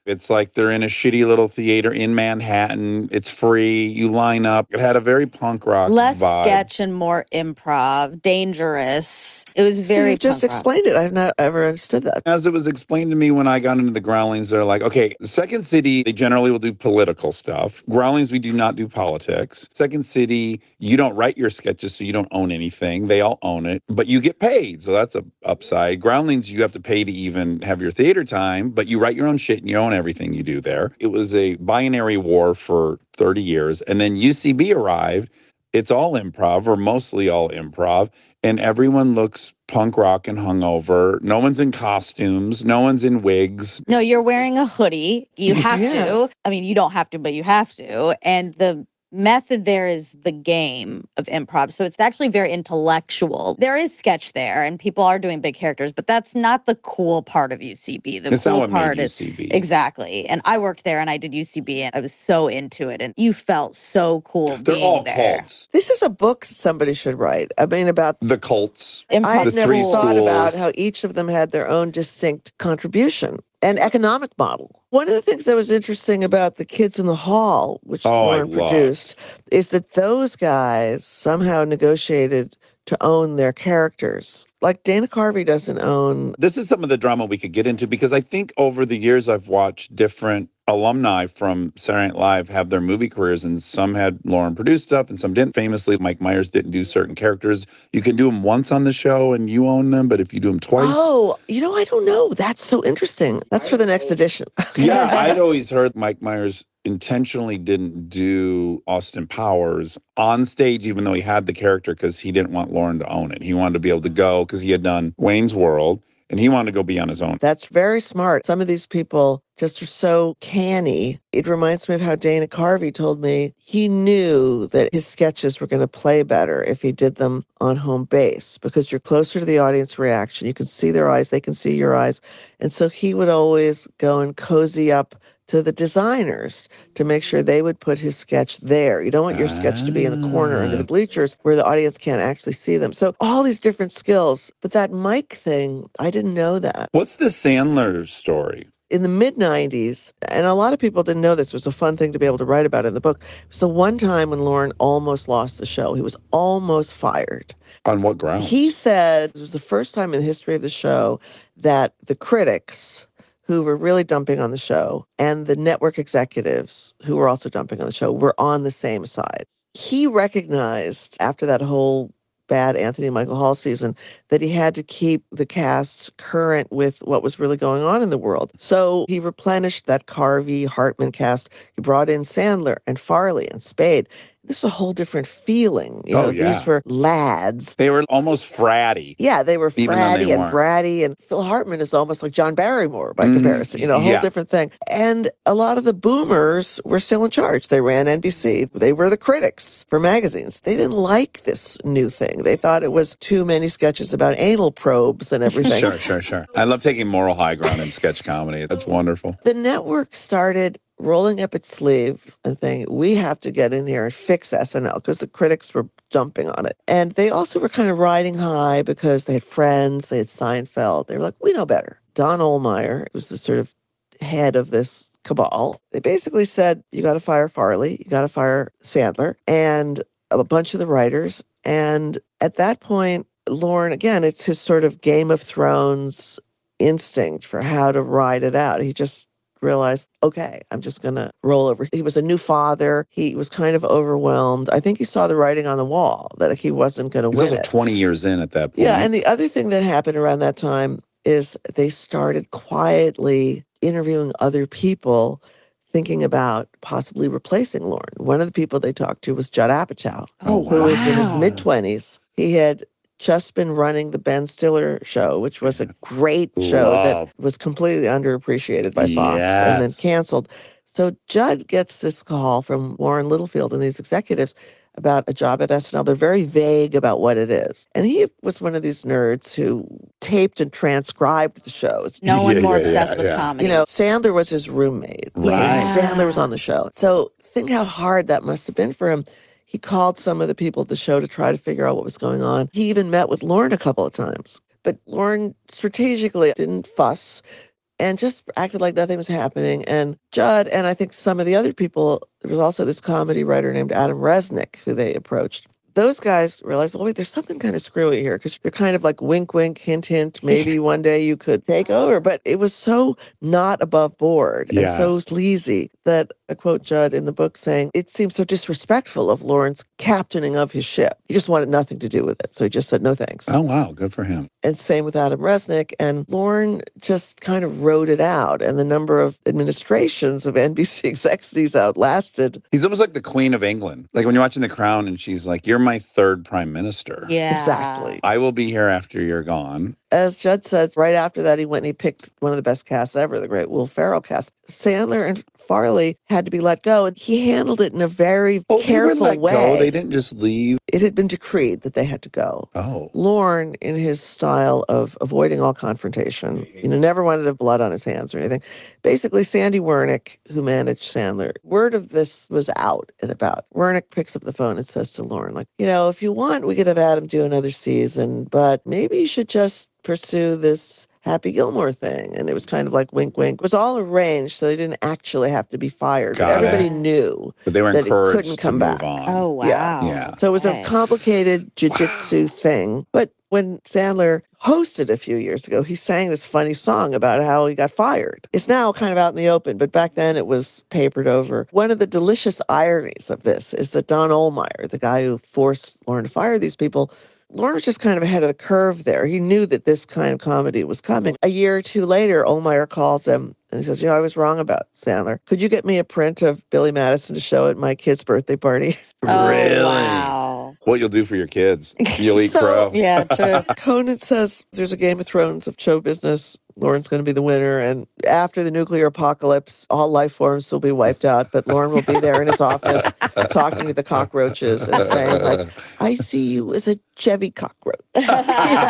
It's like they're in a shitty little theater in Manhattan. It's free. You line up. It had a very punk rock Less vibe. sketch and more improv, dangerous. It was So very you've just punk rock. explained it. I've not ever understood that. As it was explained to me when I got into the Growlings, they're like, okay, Second City, they generally will do political stuff. Growlings, we do not do politics. Second City, you don't write your sketches, so you don't own anything. They all own it, but you get paid. So that's a upside. Growlings, you have to pay to even have your theater time, but you write your own shit and you own everything you do there. It was a binary war for thirty years. And then U C B arrived. It's all improv, or mostly all improv, and everyone looks punk rock and hungover. No one's in costumes. No one's in wigs. No, you're wearing a hoodie. You have Yeah. to. I mean, you don't have to, but you have to. And the method there is the game of improv. So it's actually very intellectual. There is sketch there and people are doing big characters, but that's not the cool part of U C B. The It's not cool what part made is U C B. exactly. And I worked there and I did U C B and I was so into it and you felt so cool They're being all there. cults. This is a book somebody should write. I mean, about The cults. I Improv had The never three thought schools. about how each of them had their own distinct contribution and economic model. One of the things that was interesting about The Kids in the Hall, which Oh, I Lauren loved. produced, is that those guys somehow negotiated to own their characters. Like Dana Carvey doesn't own. This is some of the drama we could get into because I think over the years I've watched different alumni from Saturday Night Live have their movie careers, and some had Lauren produce stuff and some didn't. Famously, Mike Myers didn't do certain characters. You can do them once on the show and you own them, but if you do them twice. Oh, you know, I don't know. That's so interesting. That's for the next edition. Yeah, I'd always heard Mike Myers intentionally didn't do Austin Powers on stage, even though he had the character, because he didn't want Lauren to own it. He wanted to be able to go because he had done Wayne's World and he wanted to go be on his own. That's very smart. Some of these people just are so canny. It reminds me of how Dana Carvey told me he knew that his sketches were going to play better if he did them on home base because you're closer to the audience reaction. You can see their eyes, they can see your eyes. And so he would always go and cozy up to the designers to make sure they would put his sketch there. You don't want your sketch to be in the corner under the bleachers where the audience can't actually see them. So all these different skills. But that mic thing, I didn't know that. What's the Sandler story? In the mid nineties, and a lot of people didn't know this, it was a fun thing to be able to write about in the book. It was the one time when Lauren almost lost the show. He was almost fired. On what grounds? He said it was the first time in the history of the show that the critics who were really dumping on the show and the network executives who were also dumping on the show were on the same side. He recognized after that whole bad Anthony Michael Hall season that he had to keep the cast current with what was really going on in the world. So he replenished that Carvey, Hartman cast. He brought in Sandler and Farley and Spade. This was a whole different feeling. You Oh, know, yeah. these were lads. They were almost fratty. Yeah, they were Even though fratty they and weren't. bratty, and Phil Hartman is almost like John Barrymore by Mm, comparison. You know, a whole yeah. different thing. And a lot of the boomers were still in charge. They ran N B C. They were the critics for magazines. They didn't like this new thing. They thought it was too many sketches about anal probes and everything. Sure, sure, sure. I love taking moral high ground in sketch comedy. That's wonderful. The network started rolling up its sleeves and saying, we have to get in here and fix S N L because the critics were dumping on it. And they also were kind of riding high because they had Friends, they had Seinfeld. They were like, we know better. Don Ohlmeyer was the sort of head of this cabal. They basically said, you got to fire Farley, you got to fire Sandler, and a bunch of the writers. And at that point, Lauren, again, it's his sort of Game of Thrones instinct for how to ride it out. He just realized, okay, I'm just going to roll over. He was a new father. He was kind of overwhelmed. I think he saw the writing on the wall that he wasn't going to He's win also it. twenty years in at that point. Yeah, and the other thing that happened around that time is they started quietly interviewing other people thinking about possibly replacing Lauren. One of the people they talked to was Judd Apatow, Oh, who was in his wow. mid-twenties. He had just been running the Ben Stiller show, which was a great show Love. that was completely underappreciated by Fox and then Yes. canceled. So Judd gets this call from Warren Littlefield and these executives about a job at S N L. They're very vague about what it is. And he was one of these nerds who taped and transcribed the shows. No one Yeah, more yeah, obsessed yeah, with yeah. comedy. You know, Sandler was his roommate. Right. Sandler was on the show. So think how hard that must have been for him. He called some of the people at the show to try to figure out what was going on. He even met with Lauren a couple of times. But Lauren strategically didn't fuss. and just acted like nothing was happening. And Judd and I think some of the other people, there was also this comedy writer named Adam Resnick who they approached. Those guys realized, well, wait, there's something kind of screwy here because you're kind of like wink, wink, hint, hint. Maybe one day you could take over. But it was so not above board and so Yes. sleazy that I quote Judd in the book saying, it seems so disrespectful of Lawrence captaining of his ship. He just wanted nothing to do with it. So he just said, no thanks. Oh, wow. Good for him. And same with Adam Resnick. And Lorne just kind of wrote it out. And the number of administrations of N B C execs he's outlasted. He's almost like the Queen of England. Like when you're watching The Crown and she's like, you're my third prime minister. Yeah. Exactly. I will be here after you're gone. As Judd says, right after that, he went and he picked one of the best casts ever, the great Will Ferrell cast. Sandler and Farley had to be let go, and he handled it in a very Oh, they were careful let way. go. They didn't just leave. It had been decreed that they had to go. Oh. Lorne, in his style of avoiding all confrontation, you know, never wanted to have blood on his hands or anything. Basically, Sandy Wernick, who managed Sandler, word of this was out and about. Wernick picks up the phone and says to Lorne, like, you know, if you want, we could have Adam do another season, but maybe you should just pursue this Happy Gilmore thing. And it was kind of like wink, wink. It was all arranged, so they didn't actually have to be fired. But Got it. everybody knew. But they were that he encouraged couldn't to come move back. on. Oh, wow. Yeah. Yeah. So it was Okay. a complicated jujitsu thing. But when Sandler hosted a few years ago, he sang this funny song about how he got fired. It's now kind of out in the open, but back then it was papered over. One of the delicious ironies of this is that Don Ohlmeyer, the guy who forced Lorne to fire these people, Lorne was just kind of ahead of the curve there. He knew that this kind of comedy was coming. A year or two later, Ohlmeyer calls him and he says, you know, I was wrong about Sandler. Could you get me a print of Billy Madison to show at my kid's birthday party? Oh, Really? wow. What you'll do for your kids. You'll eat So- crow. Yeah, true. Conan says there's a Game of Thrones of show business. Lorne's going to be the winner. And after the nuclear apocalypse, all life forms will be wiped out. But Lorne will be there in his office talking to the cockroaches and saying, like, I see you as a Chevy cockroach. You know?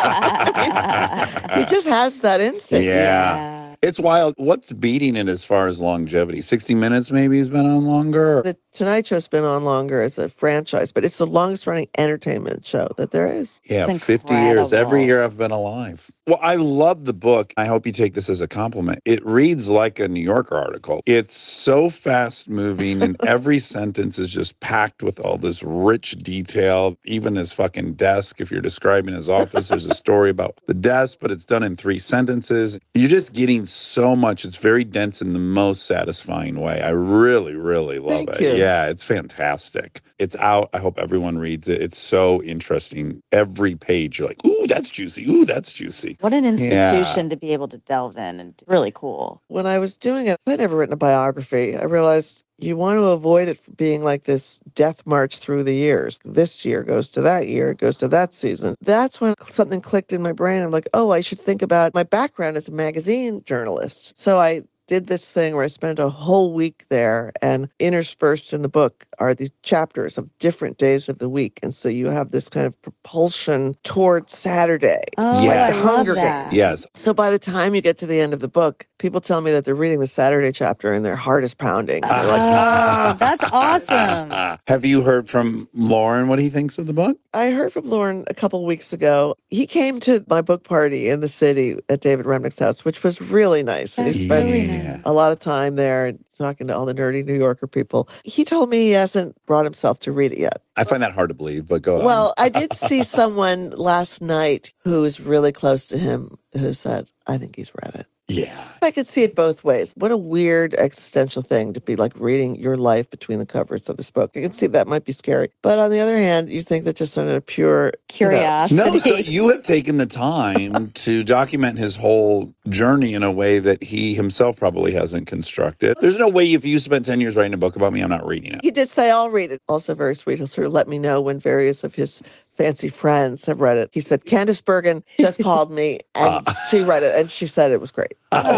I mean, he just has that instinct. Yeah. It's wild. What's beating it as far as longevity? sixty minutes maybe has been on longer? The Tonight Show's been on longer as a franchise, but it's the longest running entertainment show that there is. Yeah, It's fifty years. Every incredible. year I've been alive. Well, I love the book. I hope you take this as a compliment. It reads like a New Yorker article. It's so fast moving, and every sentence is just packed with all this rich detail. Even his fucking desk, if you're describing his office, there's a story about the desk, but it's done in three sentences. You're just getting so much. It's very dense in the most satisfying way. I really, really love Thank it. you. Yeah, it's fantastic. It's out. I hope everyone reads it. It's so interesting. Every page, you're like, ooh, that's juicy. Ooh, that's juicy. What an institution to be able to delve in, and really cool. When I was doing it, I'd never written a biography. I realized you want to avoid it being like this death march through the years. This year goes to that year, it goes to that season. That's when something clicked in my brain. I'm like, oh, I should think about my background as a magazine journalist. So I did this thing where I spent a whole week there, and interspersed in the book are these chapters of different days of the week. And so you have this kind of propulsion toward Saturday. Oh, Yeah. I love Hunger that. Yes. So by the time you get to the end of the book, people tell me that they're reading the Saturday chapter and their heart is pounding. They're like, Oh, that's awesome. Have you heard from Lauren what he thinks of the book? I heard from Lauren a couple weeks ago. He came to my book party in the city at David Remnick's house, which was really nice. And he That's spent really nice. Yeah. a lot of time there and talking to all the nerdy New Yorker people. He told me he hasn't brought himself to read it yet. I find that hard to believe, but go on. Well, I did see someone last night who was really close to him who said, I think he's read it. Yeah. I could see it both ways. What a weird existential thing to be like reading your life between the covers of this book. I can see that might be scary. But on the other hand, you think that just on a pure you know, Curiosity. No, so you have taken the time to document his whole journey in a way that he himself probably hasn't constructed. There's no way if you spent ten years writing a book about me, I'm not reading it. He did say, I'll read it. Also very sweet. He'll sort of let me know when various of his fancy friends have read it. He said, Candace Bergen just called me and she read it and she said it was great.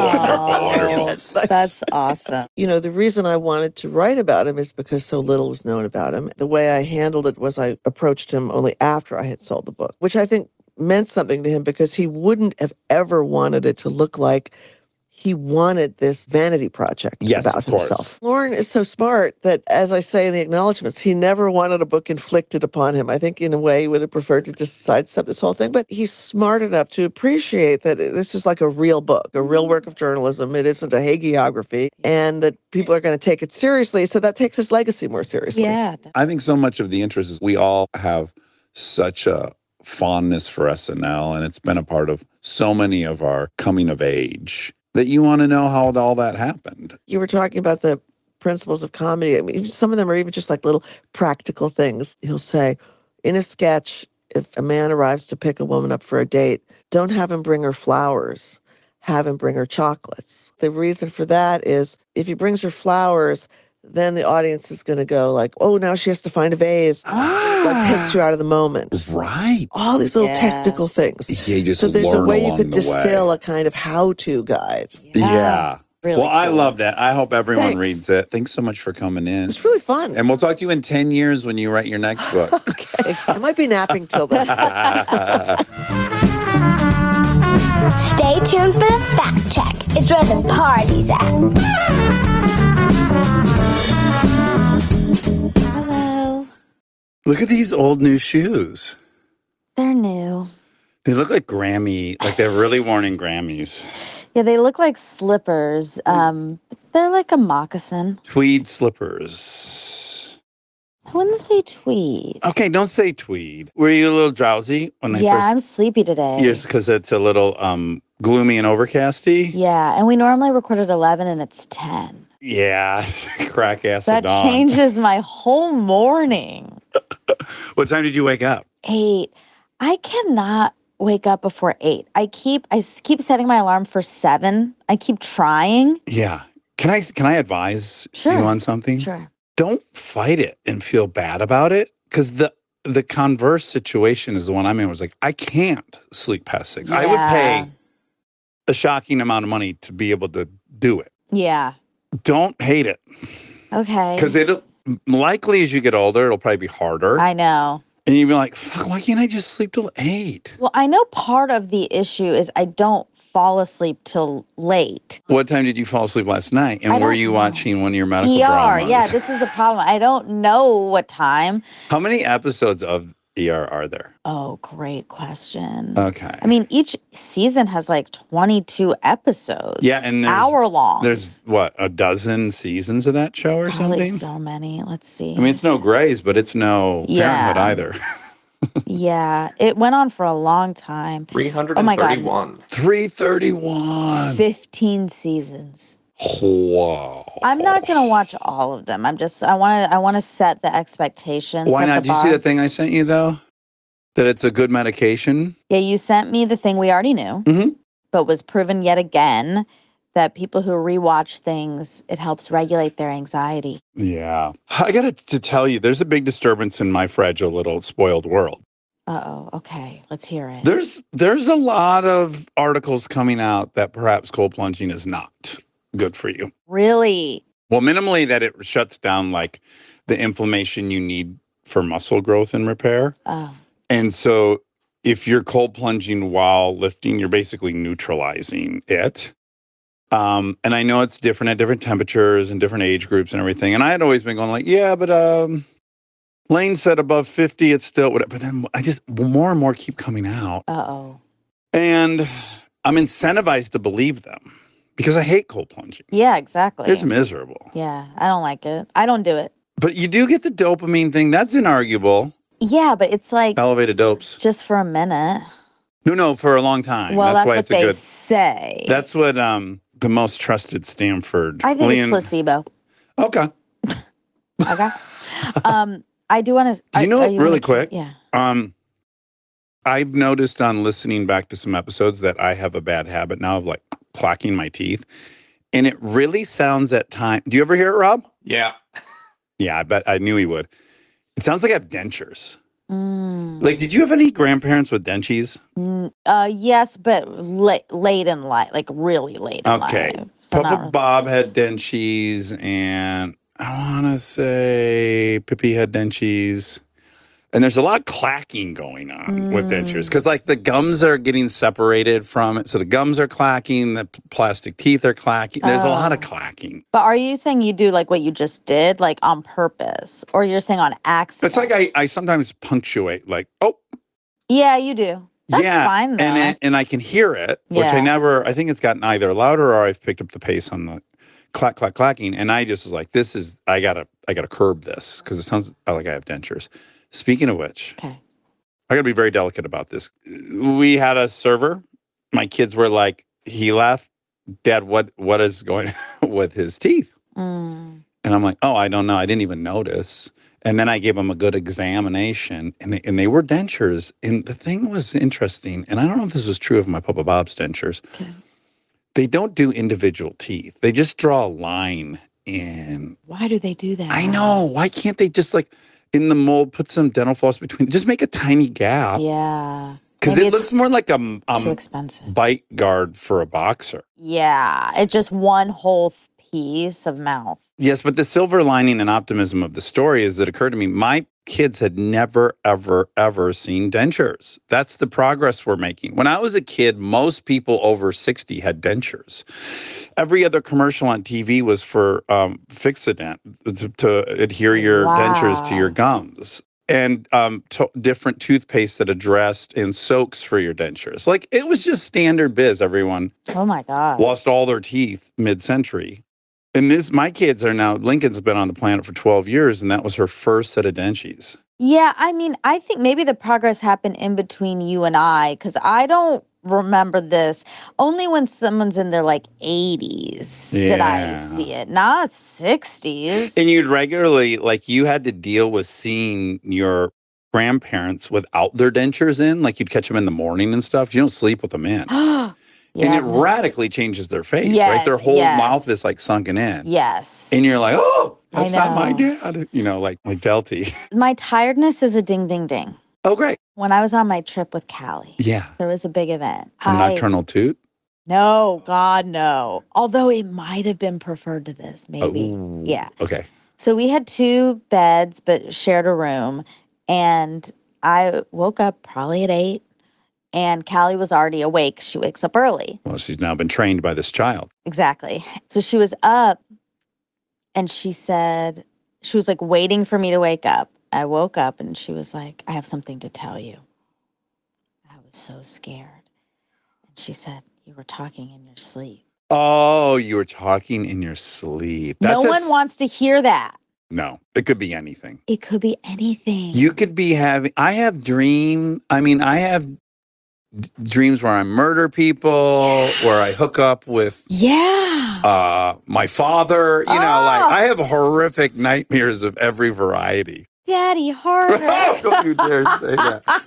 Aw, Wonderful. That's nice. That's awesome. You know, the reason I wanted to write about him is because so little was known about him. The way I handled it was I approached him only after I had sold the book, which I think meant something to him because he wouldn't have ever wanted it to look like he wanted this vanity project Yes, about of course. himself. Lauren is so smart that, as I say in the acknowledgments, he never wanted a book inflicted upon him. I think in a way he would have preferred to just sidestep this whole thing, but he's smart enough to appreciate that this is like a real book, a real work of journalism. It isn't a hagiography, and that people are going to take it seriously. So that takes his legacy more seriously. Yeah. I think so much of the interest is we all have such a fondness for S N L, and it's been a part of so many of our coming of age that you want to know how all that happened. You were talking about the principles of comedy. I mean, some of them are even just like little practical things. He'll say, in a sketch, if a man arrives to pick a woman up for a date, don't have him bring her flowers, have him bring her chocolates. The reason for that is if he brings her flowers, then the audience is going to go like, oh, now she has to find a vase. That takes you out of the moment. Right. All these little Yeah. technical things. Yeah, you just So there's a learn way you along could the distill way. a kind of how-to guide. Yeah. Really well, I cool. love that. I hope everyone Thanks. reads it. Thanks so much for coming in. It's really fun. And we'll talk to you in ten years when you write your next book. Okay. I might be napping till then. Stay tuned for the fact check. It's where the party's at. Hello. Look at these old new shoes. They're new. They look like Grammy, like they're really worn in Grammys. Yeah, they look like slippers. Um, but they're like a moccasin. Tweed slippers. I wouldn't say tweed. Okay, don't say tweed. Were you a little drowsy when I Yeah, first? I'm sleepy today. Yes, because it's a little um gloomy and overcasty. Yeah, and we normally record at eleven and it's ten. Yeah, crack ass That dawn. changes my whole morning. What time did you wake up? Eight. I cannot wake up before eight. I keep I s- keep setting my alarm for seven. I keep trying. Yeah. Can I can I advise Sure. you on something? Sure. Don't fight it and feel bad about it, because the the converse situation is the one I'm in. Was like, I can't sleep past six. I would Yeah. pay a shocking amount of money to be able to do it. Yeah. Don't hate it, Okay. because it'll likely as you get older, it'll probably be harder. I know. And you'll be like, fuck, why can't I just sleep till eight? Well, I know part of the issue is I don't fall asleep till late. What time did you fall asleep last night? And I were don't you know. watching one of your medical E R. dramas? Yeah, this is the problem. I don't know what time. How many episodes of E R are there? Oh, great question. Okay. I mean, each season has like twenty-two episodes. Yeah, and there's, hour long. There's what, a dozen seasons of that show or Probably something? so many. Let's see. I mean, it's no Grays, but it's no Yeah. Parenthood either. yeah, it went on for a long time. Oh my God. three thirty-one. three thirty-one. fifteen seasons. Whoa. I'm not gonna watch all of them. I'm just I want to I want to set the expectations. Why set not? the Did you see bar. the thing I sent you, though? That it's a good medication? Yeah, you sent me the thing we already knew, Mhm. but was proven yet again that people who rewatch things, it helps regulate their anxiety. Yeah. I got to tell you, there's a big disturbance in my fragile little spoiled world. Uh oh. Okay, let's hear it. There's there's a lot of articles coming out that perhaps cold plunging is not good for you. Really? Well, minimally that it shuts down like the inflammation you need for muscle growth and repair. Oh. And so if you're cold plunging while lifting, you're basically neutralizing it. Um, and I know it's different at different temperatures and different age groups and everything. And I had always been going like, yeah, but um, Lane said above fifty, it's still whatever. But then I just, more and more keep coming out. Uh oh. And I'm incentivized to believe them because I hate cold plunging. Yeah, exactly. It's miserable. Yeah, I don't like it. I don't do it. But you do get the dopamine thing. That's inarguable. Yeah, but it's like Elevated dopes. just for a minute. No, no, for a long time. Well, that's that's, why what it's a they good. say. That's what um the most trusted Stanford. I think Leon- it's placebo. Okay. Okay. um, I do want to. Do you know, really quick? Yeah. Um, I've noticed on listening back to some episodes that I have a bad habit now of like clacking my teeth, and it really sounds at time. Do you ever hear it, Rob? Yeah. Yeah, I bet I knew he would. It sounds like I have dentures. Mm. Like, did you have any grandparents with dentures? Mm, uh, yes, but late, late in life, like really late in Okay. life. So Papa not- Bob had dentures, and I want to say Pippi had dentures. And there's a lot of clacking going on with Mm. dentures because, like, the gums are getting separated from it. So the gums are clacking, the p- plastic teeth are clacking. There's a lot of Oh. clacking. But are you saying you do like what you just did, like on purpose, or you're saying on accident? It's like I, I sometimes punctuate, like, oh, Yeah, you do. That's yeah. fine though. And, it, and I can hear it, which I Yeah. never, I think it's gotten either louder or I've picked up the pace on the clack, clack, clacking. And I just was like, this is, I gotta, I gotta curb this because it sounds like I have dentures. Speaking of which, Okay. I gotta be very delicate about this. We had a server. My kids were like, he left. Dad, what what is going with his teeth? Mm. And I'm like, oh, I don't know. I didn't even notice. And then I gave them a good examination, and they, and they were dentures. And the thing was interesting, and I don't know if this was true of my Papa Bob's dentures. Okay. They don't do individual teeth. They just draw a line in. Why do they do that? I know. Why can't they just like in the mold put some dental floss between? Just make a tiny gap. Yeah. Because Maybe it it's looks more like a um, too expensive. bite guard for a boxer. Yeah. It's just one whole piece of mouth. Yes, but the silver lining and optimism of the story is that it occurred to me, my kids had never, ever, ever seen dentures. That's the progress we're making. When I was a kid, most people over sixty had dentures. Every other commercial on T V was for um, Fixodent, to, to adhere your dentures to your Wow. gums. And um, to- different toothpaste that addressed and soaks for your dentures. Like, it was just standard biz. Everyone Oh my God. lost all their teeth mid-century. And this, my kids are now, Lincoln's been on the planet for twelve years, and that was her first set of dentures. Yeah, I mean, I think maybe the progress happened in between you and I, because I don't remember this. Only when someone's in their like eighties did I Yeah. see it, not sixties. And you'd regularly, like, you had to deal with seeing your grandparents without their dentures in. Like, you'd catch them in the morning and stuff. You don't sleep with them in. Yeah, and it no. radically changes their face, right? Their Yes, whole yes. mouth is like sunken in. Yes. And you're like, oh, I that's not my know. dad. You know, like like Delty. My tiredness is a ding, ding, ding. Oh, great. When I was on my trip with Callie, Yeah. there was a big event. A I- nocturnal toot. No, God, no. Although it might have been preferred to this, maybe. Oh, Yeah. Okay. So we had two beds, but shared a room. And I woke up probably at eight, and Callie was already awake. She wakes up early. Well, she's now been trained by this child. Exactly. So she was up, and she said, she was like waiting for me to wake up. I woke up, and she was like, I have something to tell you. I was so scared. And she said, you were talking in your sleep. Oh, you were talking in your sleep. no That's a one s- wants to hear that. No, it could be anything. It could be anything. You could be having, I have dream, I mean, I have d- dreams where I murder people, where I hook up with Yeah. uh, my father. You know, like Oh. I have horrific nightmares of every variety. Daddy, harder. Don't you dare say that.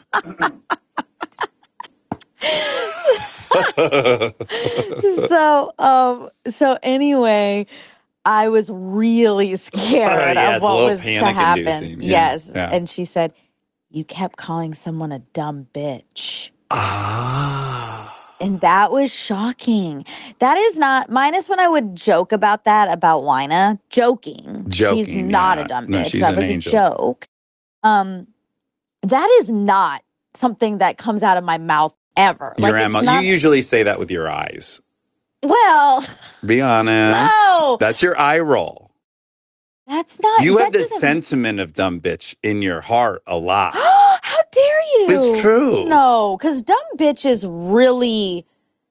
so, um, so anyway, I was really scared Yeah, of it's a what little was to panic-inducing, happen. yeah, Yes. yeah. And she said, you kept calling someone a dumb bitch. Ah. And that was shocking. That is not, minus when I would joke about that about Wina, joking. she's Joking, not yeah. a dumb No, bitch. she's that an was angel. a joke. Um, that is not something that comes out of my mouth ever. Your like, it's M O. not, You usually say that with your eyes. well, Be honest. no, That's your eye roll. that's not. You that have the doesn't- sentiment of dumb bitch in your heart a lot. How dare you? It's true. No, because dumb bitch is really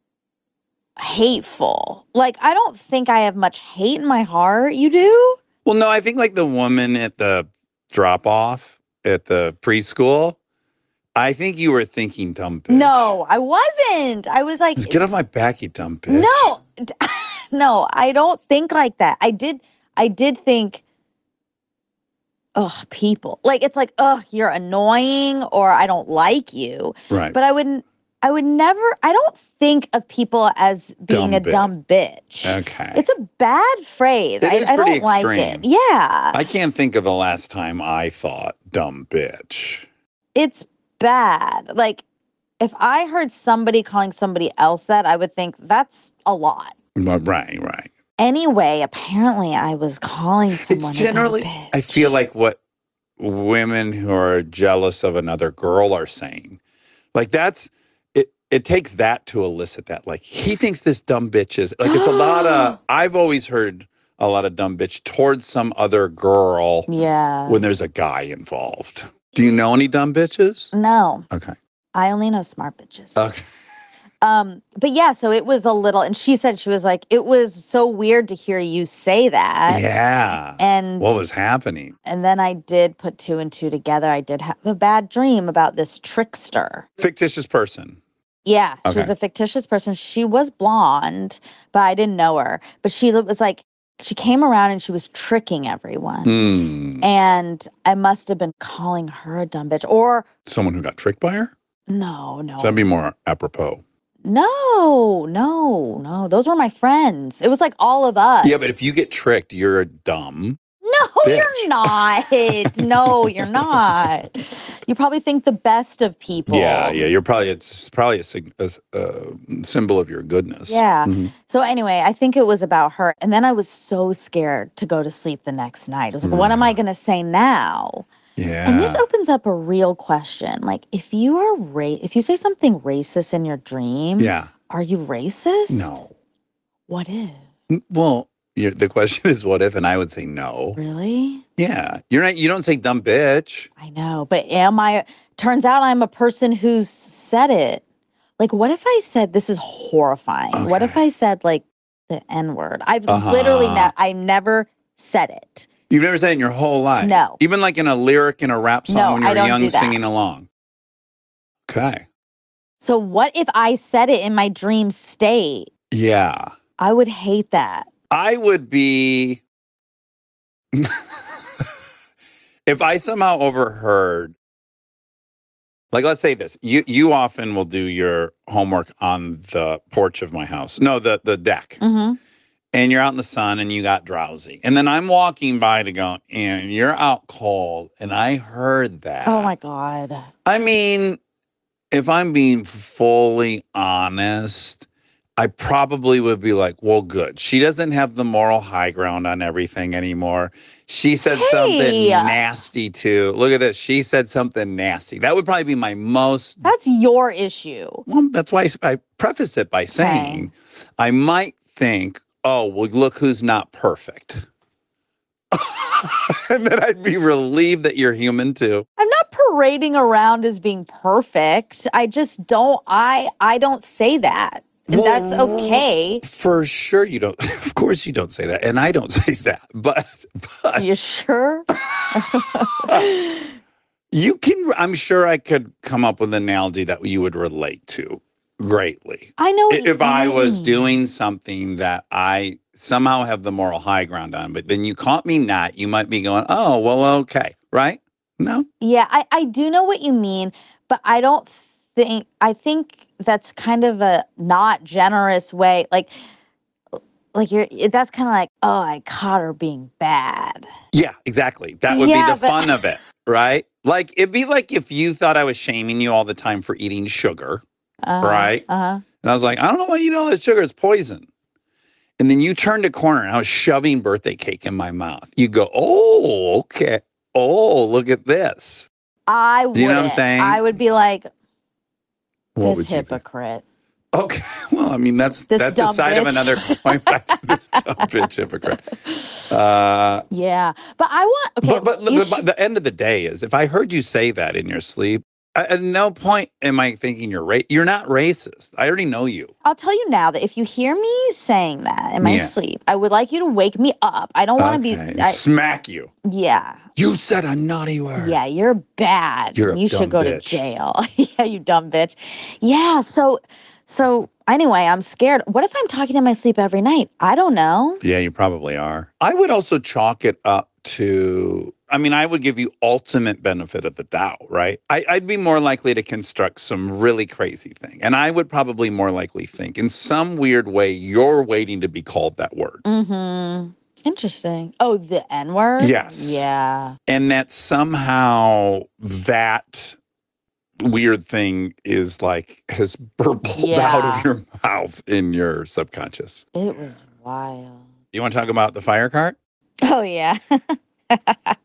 hateful. Like, I don't think I have much hate in my heart. You do? Well, no, I think like the woman at the drop off at the preschool, I think you were thinking dumb bitch. No, I wasn't. I was like, Just get off my back, you dumb bitch. no, no, I don't think like that. I did, I did think, ugh, people. Like, it's like, ugh, you're annoying or I don't like you. Right. But I wouldn't, I would never, I don't think of people as being Dumb a bitch. dumb bitch. Okay. It's a bad phrase. It I, is I pretty don't like extreme. it. Yeah. I can't think of the last time I thought dumb bitch. It's bad. Like, if I heard somebody calling somebody else that, I would think that's a lot. Right, right. Anyway, apparently I was calling someone It's generally, a dumb bitch. I feel like what women who are jealous of another girl are saying. Like that's it it takes that to elicit that. Like he thinks this dumb bitch is like it's a lot of I've always heard a lot of dumb bitch towards some other girl Yeah. when there's a guy involved. Do you know any dumb bitches? No, Okay. I only know smart bitches. Okay. Um, but yeah, so it was a little, and she said, she was like, it was so weird to hear you say that. Yeah. And What was happening? and then I did put two and two together. I did have a bad dream about this trickster. Fictitious person. Yeah, she was Okay. a fictitious person. She was blonde, but I didn't know her. But she was like, she came around and she was tricking everyone. Hmm. And I must have been calling her a dumb bitch. Or Someone who got tricked by her? no, no. So that'd be more apropos. No, no, no. Those were my friends. It was like all of us. Yeah, but if you get tricked, you're dumb. No, bitch. you're not. No, you're not. You probably think the best of people. Yeah, yeah. You're probably it's probably a, sig- a, a symbol of your goodness. Yeah. Mhm. So anyway, I think it was about her. And then I was so scared to go to sleep the next night. I was like, what am I going to say now? Yeah. And this opens up a real question. Like, if you are ra- if you say something racist in your dream, yeah. are you racist? No. What if? N- Well, you're, the question is, what if? And I would say no. Really? Yeah. You're not. You don't say dumb bitch. I know, but am I? Turns out I'm a person who's said it. Like, what if I said this is horrifying? What if Okay. I said like the N word? I've Uh-huh. literally ne- I never said it. You've never said it in your whole life. No. Even like in a lyric in a rap song No, when I you're don't young do that. singing along. Okay. So what if I said it in my dream state? Yeah. I would hate that. I would be if I somehow overheard, like let's say this, you you often will do your homework on the porch of my house. No, the the deck. Mm-hmm. And you're out in the sun and you got drowsy. And then I'm walking by to go, and you're out cold. And I heard that. Oh my God. I mean, if I'm being fully honest, I probably would be like, well, good. She doesn't have the moral high ground on everything anymore. She said something Hey. nasty too. Look at this. She said something nasty. That would probably be my most. That's your issue. Well, that's why I preface it by saying I might think, oh, well, look who's not perfect. And then I'd be relieved that you're human too. I'm not parading around as being perfect. I just don't I I don't say that. And that's Well, okay. For sure you don't. Of course you don't say that. And I don't say that. But, Are but you sure? you can, I'm sure I could come up with an analogy that you would relate to greatly. I know. I- If know I what you was mean. doing something that I somehow have the moral high ground on, but then you caught me not, you might be going, oh, well, okay. Right? No? Yeah, I, I do know what you mean, but I don't think I think that's kind of a not generous way. Like like you're that's kind of like, oh, I caught her being bad. Yeah, exactly. That would Yeah, be the but- fun of it. Right? Like, it'd be like if you thought I was shaming you all the time for eating sugar. Uh-huh, Right. Uh-huh. And I was like, I don't know why you know that sugar is poison. And then you turned a corner and I was shoving birthday cake in my mouth. You go, oh, okay. Oh, look at this. I would Do you know what I'm saying? I would be like What this would you think? hypocrite. Okay. Well, I mean, that's This that's a dumb side of bitch. another coin. This dumb bitch hypocrite. Uh, Yeah. But I want okay. but but, you but, but should- the end of the day is if I heard you say that in your sleep, I- at no point am I thinking you're ra- you're not racist. I already know you. I'll tell you now that if you hear me saying that in my Yeah. sleep, I would like you to wake me up. I don't want to Okay. be I, Smack you. yeah. You said a naughty word. Yeah, you're bad. You're a you dumb should go bitch. to jail. Yeah, you dumb bitch. Yeah, so so anyway, I'm scared. What if I'm talking in my sleep every night? I don't know. Yeah, you probably are. I would also chalk it up to, I mean, I would give you ultimate benefit of the doubt, right? I, I'd be more likely to construct some really crazy thing. And I would probably more likely think in some weird way, you're waiting to be called that word. Mm-hmm. Interesting. Oh, the N-word? Yes. Yeah. And that somehow that weird thing is like, has burbled out Yeah. of your mouth in your subconscious. It was wild. You want to talk about the fire cart? Oh yeah.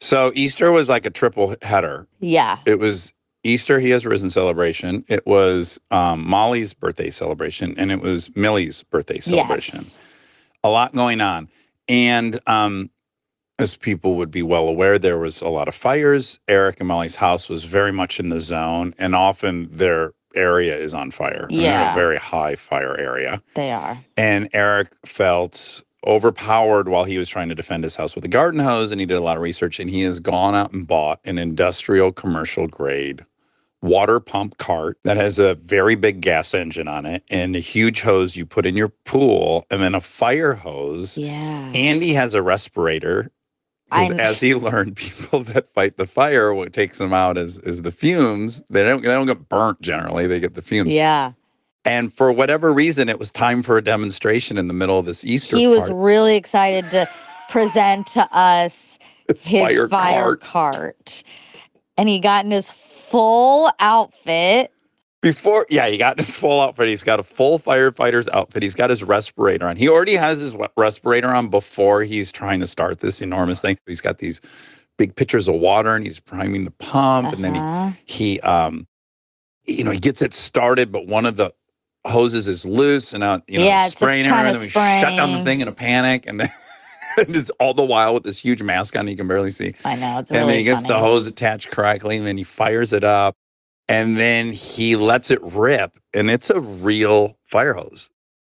So Easter was like a triple header. Yeah. It was Easter, He Has Risen celebration. It was um, Molly's birthday celebration, and it was Millie's birthday celebration. Yes. A lot going on. And um, as people would be well aware, there was a lot of fires. Eric and Molly's house was very much in the zone, and often their area is on fire. And they're Yeah. a very high fire area. They are. And Eric felt overpowered while he was trying to defend his house with a garden hose, and he did a lot of research, and he has gone out and bought an industrial commercial grade water pump cart that has a very big gas engine on it and a huge hose you put in your pool and then a fire hose. Yeah. Andy has a respirator because I'm- as he learned, people that fight the fire, what takes them out is is the fumes. They don't they don't get burnt generally, they get the fumes. Yeah. And for whatever reason, it was time for a demonstration in the middle of this Easter He was part. really excited to present to us It's his fire fire, cart. cart. And he got in his full outfit. Before, yeah, he got his full outfit. He's got a full firefighter's outfit. He's got his respirator on. He already has his wa- respirator on before he's trying to start this enormous thing. He's got these big pitchers of water and he's priming the pump. And then Uh-huh. he, he, um, you know, he gets it started, but one of the hoses is loose and out, you know, Yeah, it's- spraying it's kinda everything. We shut down the spraying. thing in a panic. And then just all the while with this huge mask on, you can barely see. I know, it's And really then he gets funny. the hose attached correctly, and then he fires it up, and then he lets it rip, and it's a real fire hose.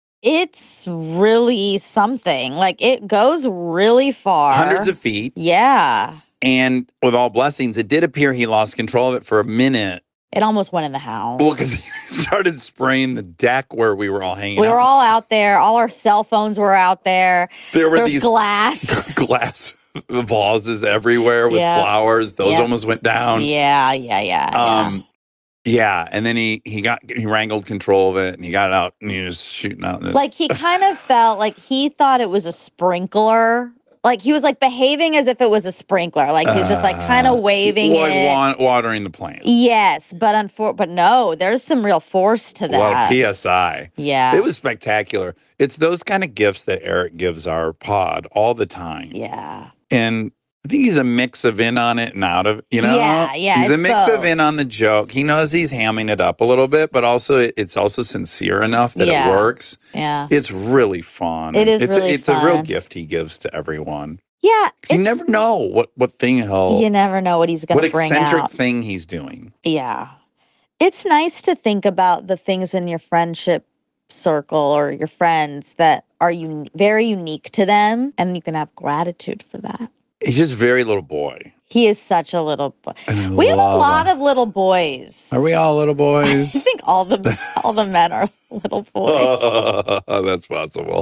It's really something. Like, it goes really far. Hundreds of feet. Yeah. And with all blessings, it did appear he lost control of it for a minute. It almost went in the house. Well, because he started spraying the deck where we were all hanging we out. were all out there. All our cell phones were out there. there were There was these glass. glass vases everywhere with Yeah. flowers. Those Yeah. almost went down. yeah, yeah, yeah. Um, yeah, and then he he got he wrangled control of it, and he got it out, and he was shooting out. yeah. Like, he kind of felt like he thought it was a sprinkler. Like, he was like behaving as if it was a sprinkler. Like, he's just like kind Uh, of waving like it. wa- watering the plant. Yes, but unfor- but no, there's some real force to A lot of that. P S I. Yeah. It was spectacular. It's those kind of gifts that Eric gives our pod all the time. Yeah. And I think he's a mix of in on it and out of, you know? Yeah, yeah, He's a it's mix both. of in on the joke. He knows he's hamming it up a little bit, but also it- it's also sincere enough that Yeah. it works. Yeah. It's really fun. It is it's really a, It's a real fun. gift he gives to everyone. Yeah. You it's- never know what, what thing he'll, You never know what he's going what to bring eccentric out. thing he's doing. Yeah. It's nice to think about the things in your friendship circle or your friends that are un- very unique to them, and you can have gratitude for that. He's just very little boy. He is such a little boy. And I We have a love lot him. of little boys. Are we all little boys? I think all the all the men are little boys. That's possible.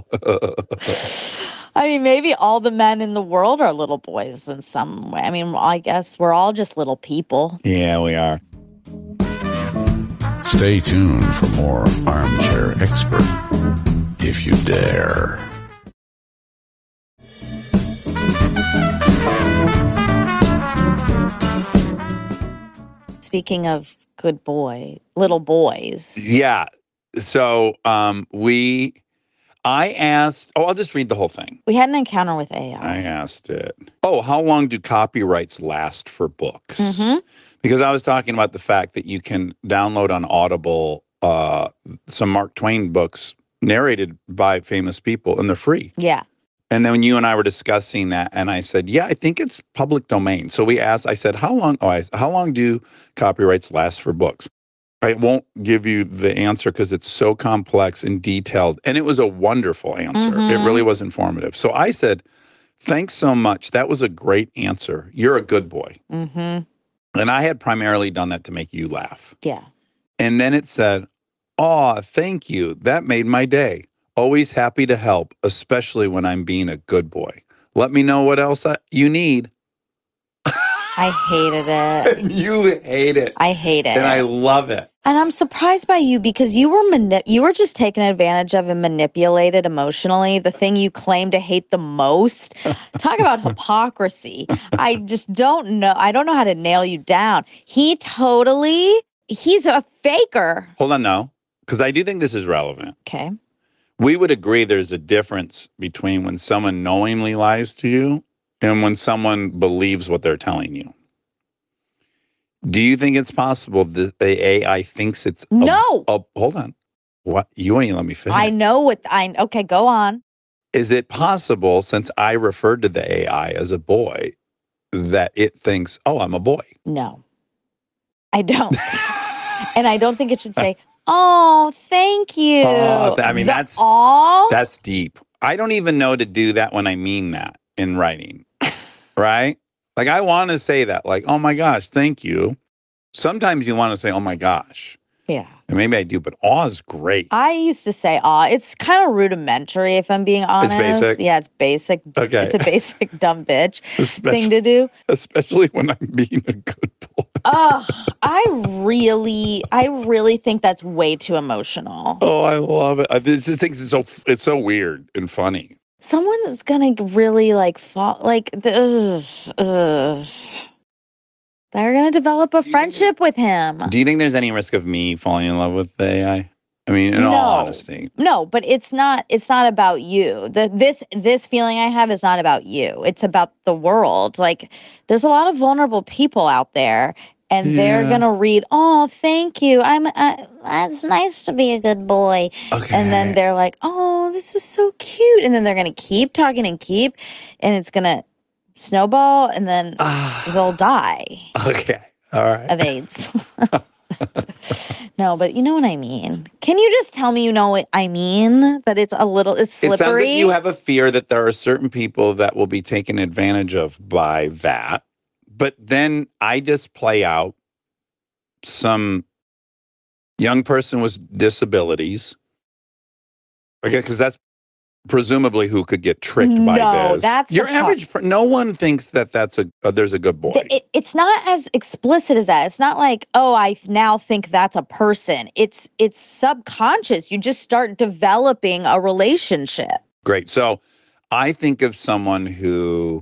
I mean, maybe all the men in the world are little boys in some way. I mean, I guess we're all just little people. Yeah, we are. Stay tuned for more Armchair Expert, if you dare. Speaking of good boy, little boys. Yeah. So um, we, I asked, oh, I'll just read the whole thing. We had an encounter with A I. I asked it. Oh, how long do copyrights last for books? Mhm. Because I was talking about the fact that you can download on Audible uh, some Mark Twain books narrated by famous people, and they're free. Yeah. And then when you and I were discussing that, and I said, yeah, I think it's public domain. So we asked, I said, how long, oh, I, how long do copyrights last for books? I won't give you the answer because it's so complex and detailed. And it was a wonderful answer. Mhm. It really was informative. So I said, thanks so much. That was a great answer. You're a good boy. Mm-hmm. And I had primarily done that to make you laugh. Yeah. And then it said, aw, thank you. That made my day. Always happy to help, especially when I'm being a good boy. Let me know what else I, you need. I hated it. You hate it. I hate it. And I love it. And I'm surprised by you because you were mani- you were just taken advantage of and manipulated emotionally. The thing you claim to hate the most. Talk about hypocrisy. I just don't know. I don't know how to nail you down. He totally, he's a faker. Hold on now, because I do think this is relevant. Okay. We would agree there's a difference between when someone knowingly lies to you and when someone believes what they're telling you. Do you think it's possible that the A I thinks it's a- No. a- hold on. What? You won't even let me finish. I know what I okay, go on. Is it possible, since I referred to the A I as a boy, that it thinks, oh, I'm a boy? No. I don't. And I don't think it should say, "Oh, thank you." Oh, th- I mean, The that's- "aw"? That's deep. I don't even know to do that when I mean that in writing, right? Like, I want to say that, like, oh my gosh, thank you. Sometimes you want to say, oh my gosh. Yeah. And maybe I do, but awe is great. I used to say "aw." It's kind of rudimentary, if I'm being honest. basic? Yeah, it's basic. Okay. It's a basic dumb bitch Especially, thing to do. especially when I'm being a good boy. Oh, I really, I really think that's way too emotional. Oh, I love it. I this just think it's so it's so weird and funny. Someone's gonna really like fall, like the, ugh, ugh. They're gonna develop a you think friendship with him. Do you think there's any risk of me falling in love with the A I? I mean, in all No. honesty. No, but it's not. It's not about you. The this this feeling I have is not about you. It's about the world. Like, there's a lot of vulnerable people out there, and they're Yeah. gonna read, "Oh, thank you. I'm. I, it's nice to be a good boy." Okay. And then they're like, "Oh, this is so cute," and then they're gonna keep talking and keep, and it's gonna snowball, and then Ah, they'll die okay. All right. of AIDS. No, but you know what I mean. Can you just tell me you know what I mean? That it's a little, it's slippery. It sounds like you have a fear that there are certain people that will be taken advantage of by that. But then I just play out some young person with disabilities. Okay, because that's presumably who could get tricked by No, this. that's the your part. average. Per- no one thinks that that's a uh, there's a good boy. Th- it- it's not as explicit as that. It's not like, oh, I f- now think that's a person. It's it's subconscious. You just start developing a relationship. Great. So I think of someone who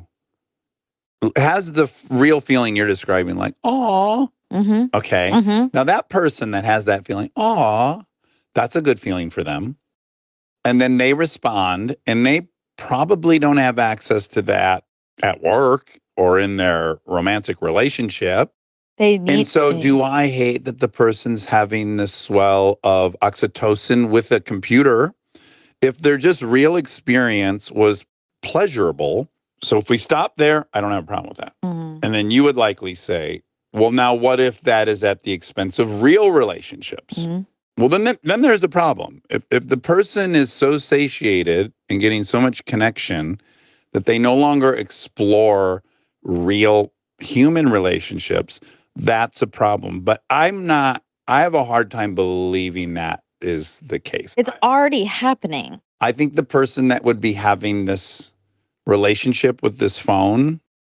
has the f- real feeling you're describing, like, oh, Mm-hmm. okay. Mm-hmm. Now that person that has that feeling, oh, that's a good feeling for them. And then they respond, and they probably don't have access to that at work or in their romantic relationship. They need. And so, do I hate that the person's having this swell of oxytocin with a computer? If their just real experience was pleasurable, so if we stop there, I don't have a problem with that. Mhm. And then you would likely say, well, now what if that is at the expense of real relationships? Mhm. Well, then, then there's a problem. If if the person is so satiated and getting so much connection that they no longer explore real human relationships, that's a problem. But I'm not, I have a hard time believing that is the case. It's already happening. I think the person that would be having this relationship with this phone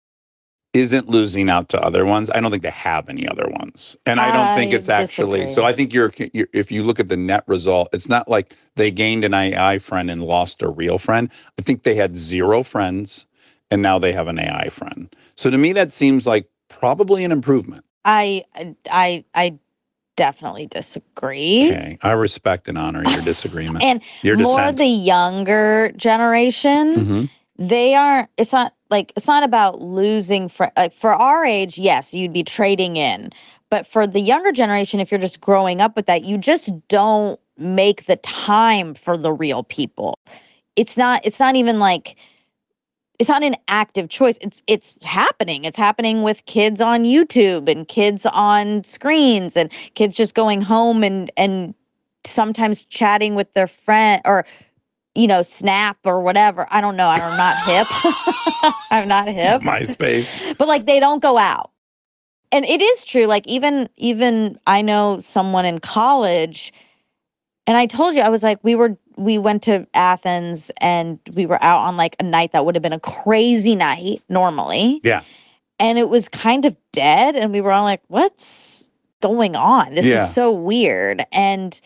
isn't losing out to other ones. I don't think they have any other ones. And I don't think I it's actually, disagree. so I think you're, you're, if you look at the net result, it's not like they gained an A I friend and lost a real friend. I think they had zero friends and now they have an A I friend. So to me, that seems like probably an improvement. I I I definitely disagree. Okay. I respect and honor your disagreement. And your more dissent. the younger generation, Mhm. they aren't. It's not like it's not about losing. Fr- like for our age, yes, you'd be trading in. But for the younger generation, if you're just growing up with that, you just don't make the time for the real people. It's not. It's not even like. It's not an active choice. It's it's happening. It's happening with kids on YouTube and kids on screens and kids just going home and and sometimes chatting with their friend or you know Snap or whatever. I don't know. I'm not hip. I'm not hip. MySpace. But like they don't go out. And it is true. Like even even I know someone in college, and I told you I was like we were we went to Athens and we were out on like a night that would have been a crazy night normally. Yeah. And it was kind of dead. And we were all like, what's going on? This Yeah. is so weird. And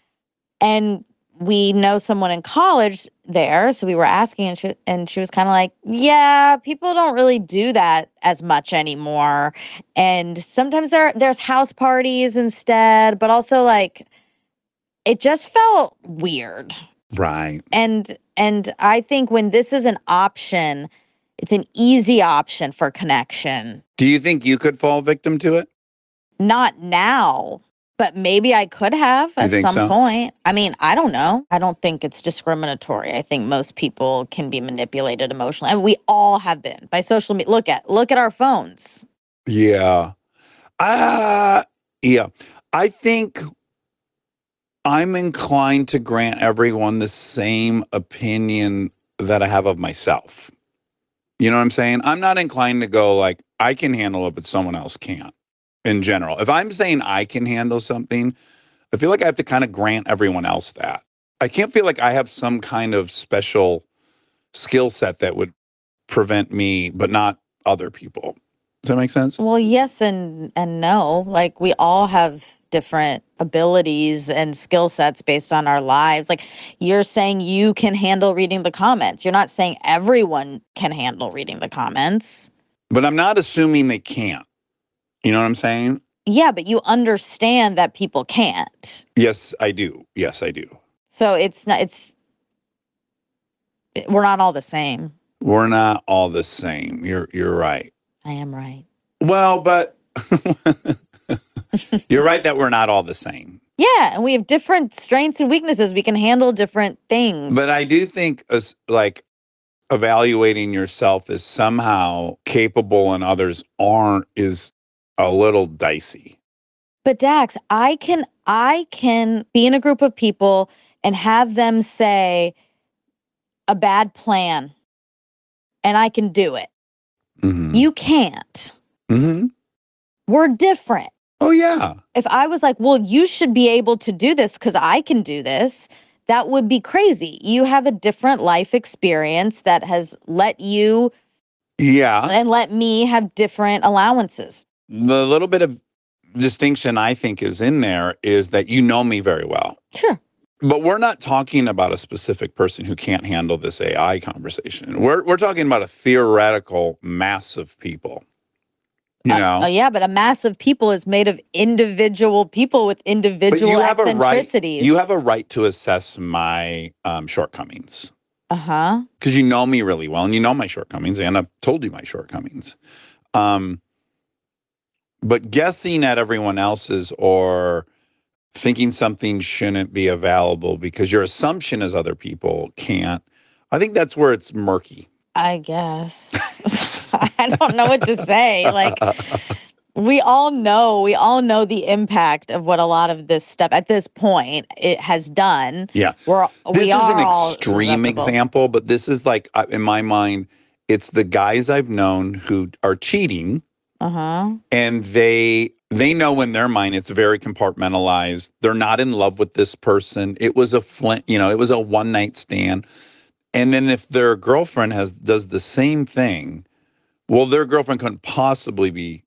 and we know someone in college there. So we were asking and she, and she was kind of like, yeah, people don't really do that as much anymore. And sometimes there there's house parties instead, but also like it just felt weird. Right. And and I think when this is an option, It's an easy option for connection. Do you think you could fall victim to it? Not now, but maybe I could have You at think some so? point. I mean, I don't know. I don't think it's discriminatory. I think most people can be manipulated emotionally. And we all have been by social media. Look at look at our phones. Yeah. Uh, yeah. I think I'm inclined to grant everyone the same opinion that I have of myself. You know what I'm saying? I'm not inclined to go like, I can handle it, but someone else can't in general. If I'm saying I can handle something, I feel like I have to kind of grant everyone else that. I can't feel like I have some kind of special skill set that would prevent me, but not other people. Does that make sense? Well, yes and and no. Like we all have different abilities and skill sets based on our lives. Like you're saying you can handle reading the comments. You're not saying everyone can handle reading the comments. But I'm not assuming they can't. You know what I'm saying? Yeah, but you understand that people can't. Yes, I do. Yes, I do. So it's not it's we're not all the same. We're not all the same. You're you're right. I am right. Well, but you're right that we're not all the same. Yeah, and we have different strengths and weaknesses. We can handle different things. But I do think as like evaluating yourself as somehow capable and others aren't is a little dicey. But Dax, I can I can be in a group of people and have them say a bad plan and I can do it. Mm-hmm. You can't. Mm-hmm. We're different. Oh, yeah. If I was like, well, you should be able to do this because I can do this, that would be crazy. You have a different life experience that has let you Yeah. and let me have different allowances. The little bit of distinction I think is in there is that you know me very well. Sure. But we're not talking about a specific person who can't handle this A I conversation. We're we're talking about a theoretical mass of people. You know? Uh, uh, yeah, but a mass of people is made of individual people with But individual you have a right. eccentricities. You have a right to assess my um, shortcomings uh-huh. because you know me really well and you know my shortcomings, and I've told you my shortcomings. Um, but guessing at everyone else's or thinking something shouldn't be available because your assumption is other people can't, I think that's where it's murky. I guess. I don't know what to say. Like, we all know, we all know the impact of what a lot of this stuff at this point it has done. Yeah. We're, This we is are an all extreme susceptible. example, but this is like, uh, in my mind, it's the guys I've known who are cheating Uh-huh. and they they know in their mind it's very compartmentalized. They're not in love with this person. It was a flint, you know, it was a one night stand. And then if their girlfriend has does the same thing, well, their girlfriend couldn't possibly be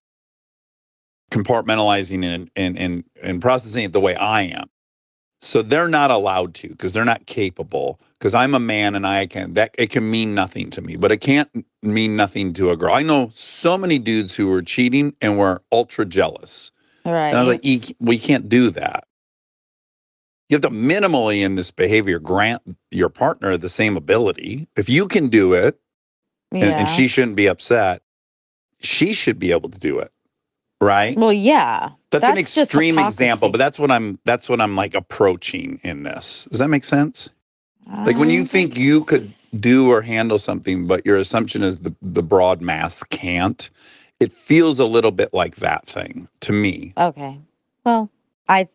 compartmentalizing and and and, and processing it the way I am. So they're not allowed to because they're not capable. Because I'm a man and I can that it can mean nothing to me, but it can't mean nothing to a girl. I know so many dudes who were cheating and were ultra jealous. Right. And I was like, "E- we can't do that. You have to minimally in this behavior grant your partner the same ability. If you can do it, and, yeah. and she shouldn't be upset, she should be able to do it, right? Well, yeah. That's, an just extreme example, hypocrisy. but that's what I'm. That's what I'm like approaching in this. Does that make sense? Like when you Um, think you could do or handle something, but your assumption is the the broad mass can't. It feels a little bit like that thing to me. Okay. Well, I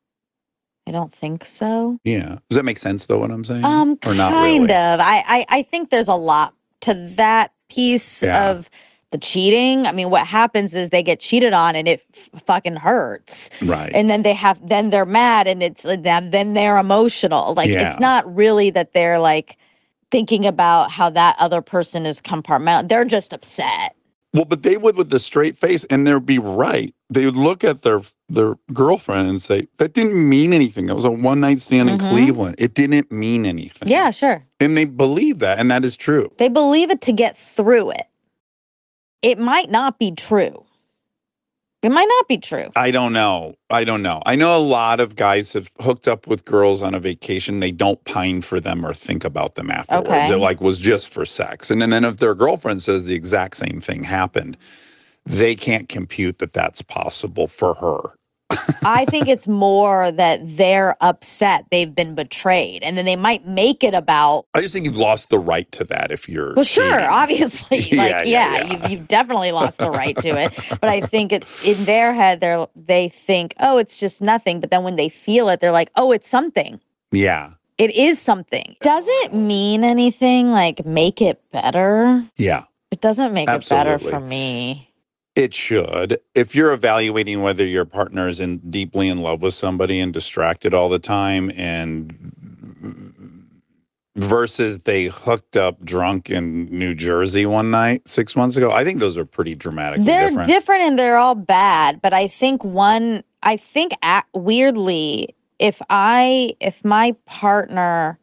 I don't think so. Yeah. Does that make sense though? What I'm saying? Um, or not kind really? of. I, I I think there's a lot to that piece Yeah. of the cheating. I mean, what happens is they get cheated on, and it f- fucking hurts. Right. And then they have, then they're mad, and it's then then they're emotional. Like Yeah. it's not really that they're like thinking about how that other person is compartmental. They're just upset. Well, but they would with the straight face, and they'd be right. They would look at their their girlfriend and say, "That didn't mean anything. That was a one night stand in Mhm. Cleveland. It didn't mean anything." Yeah, sure. and they believe that, and that is true. They believe it to get through it. It might not be true. It might not be true. I don't know. I don't know. I know a lot of guys have hooked up with girls on a vacation. They don't pine for them or think about them afterwards. Okay. It like was just for sex. And, and then if their girlfriend says the exact same thing happened, they can't compute that that's possible for her. I think it's more that they're upset they've been betrayed, and then they might make it about. I just think you've lost the right to that if you're. Well, sure, cheating. obviously, Yeah, like yeah, yeah, yeah. You've, you've definitely lost the right to it. But I think it, in their head, they're they think, oh, it's just nothing. But then when they feel it, they're like, oh, it's something. Yeah. It is something. Doesn't mean anything. Like make it better. Yeah. It doesn't make it better Absolutely. for me. It should. If you're evaluating whether your partner is in deeply in love with somebody and distracted all the time, and versus they hooked up drunk in New Jersey one night six months ago, I think those are pretty dramatically They're different. different and they're all bad. But I think one. I think a weirdly, if I if my partner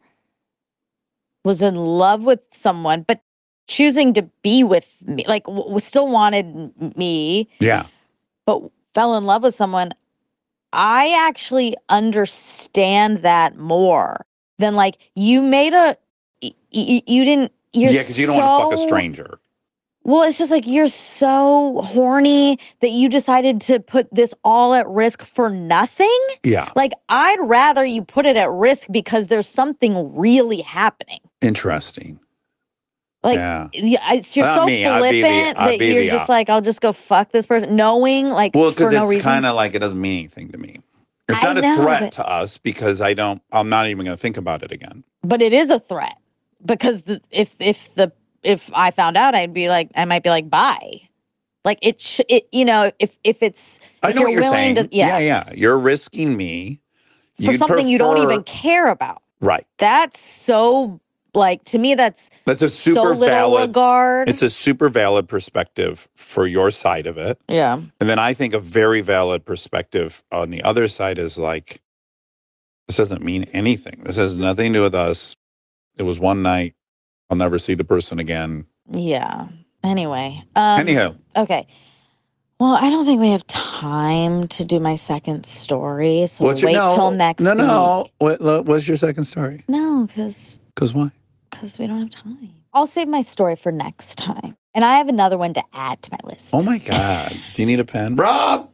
was in love with someone, but choosing to be with me, like w- still wanted me, Yeah. but fell in love with someone, I actually understand that more than like you made a, y- y- you didn't, you're Yeah, because you don't want to fuck a so- stranger. Well, it's just like you're so horny that you decided to put this all at risk for nothing. Yeah. Like, I'd rather you put it at risk because there's something really happening. Interesting. Like, Yeah. yeah, it's, you're Not so me. I'd be the- flippant I'd that be you're the just op- like, I'll just go fuck this person, knowing like Well, for because no it's reason. kind of like it doesn't mean anything to me. It's I not a know, threat but- to us because I don't, I'm not even going to think about it again. But it is a threat because the, if if the if I found out, I'd be like, I might be like, bye. Like it, sh- it you know, if if it's I if know what you're you're willing saying. to, yeah, yeah, yeah. You're risking me. for You'd something you don't prefer- even care about. Right. That's so like to me, that's That's a super so little valid. regard. It's a super valid perspective for your side of it. yeah. And then I think a very valid perspective on the other side is like, this doesn't mean anything. This has nothing to do with us. It was one night. I'll never see the person again. Yeah. Anyway. Um, Anyhow. Okay. Well, I don't think we have time to do my second story, so What's we'll your- wait no, till next No, week. no. What, lo- what's your second story? No, because Because why? because we don't have time. I'll save my story for next time, and I have another one to add to my list. Oh my God. Do you need a pen? Rob!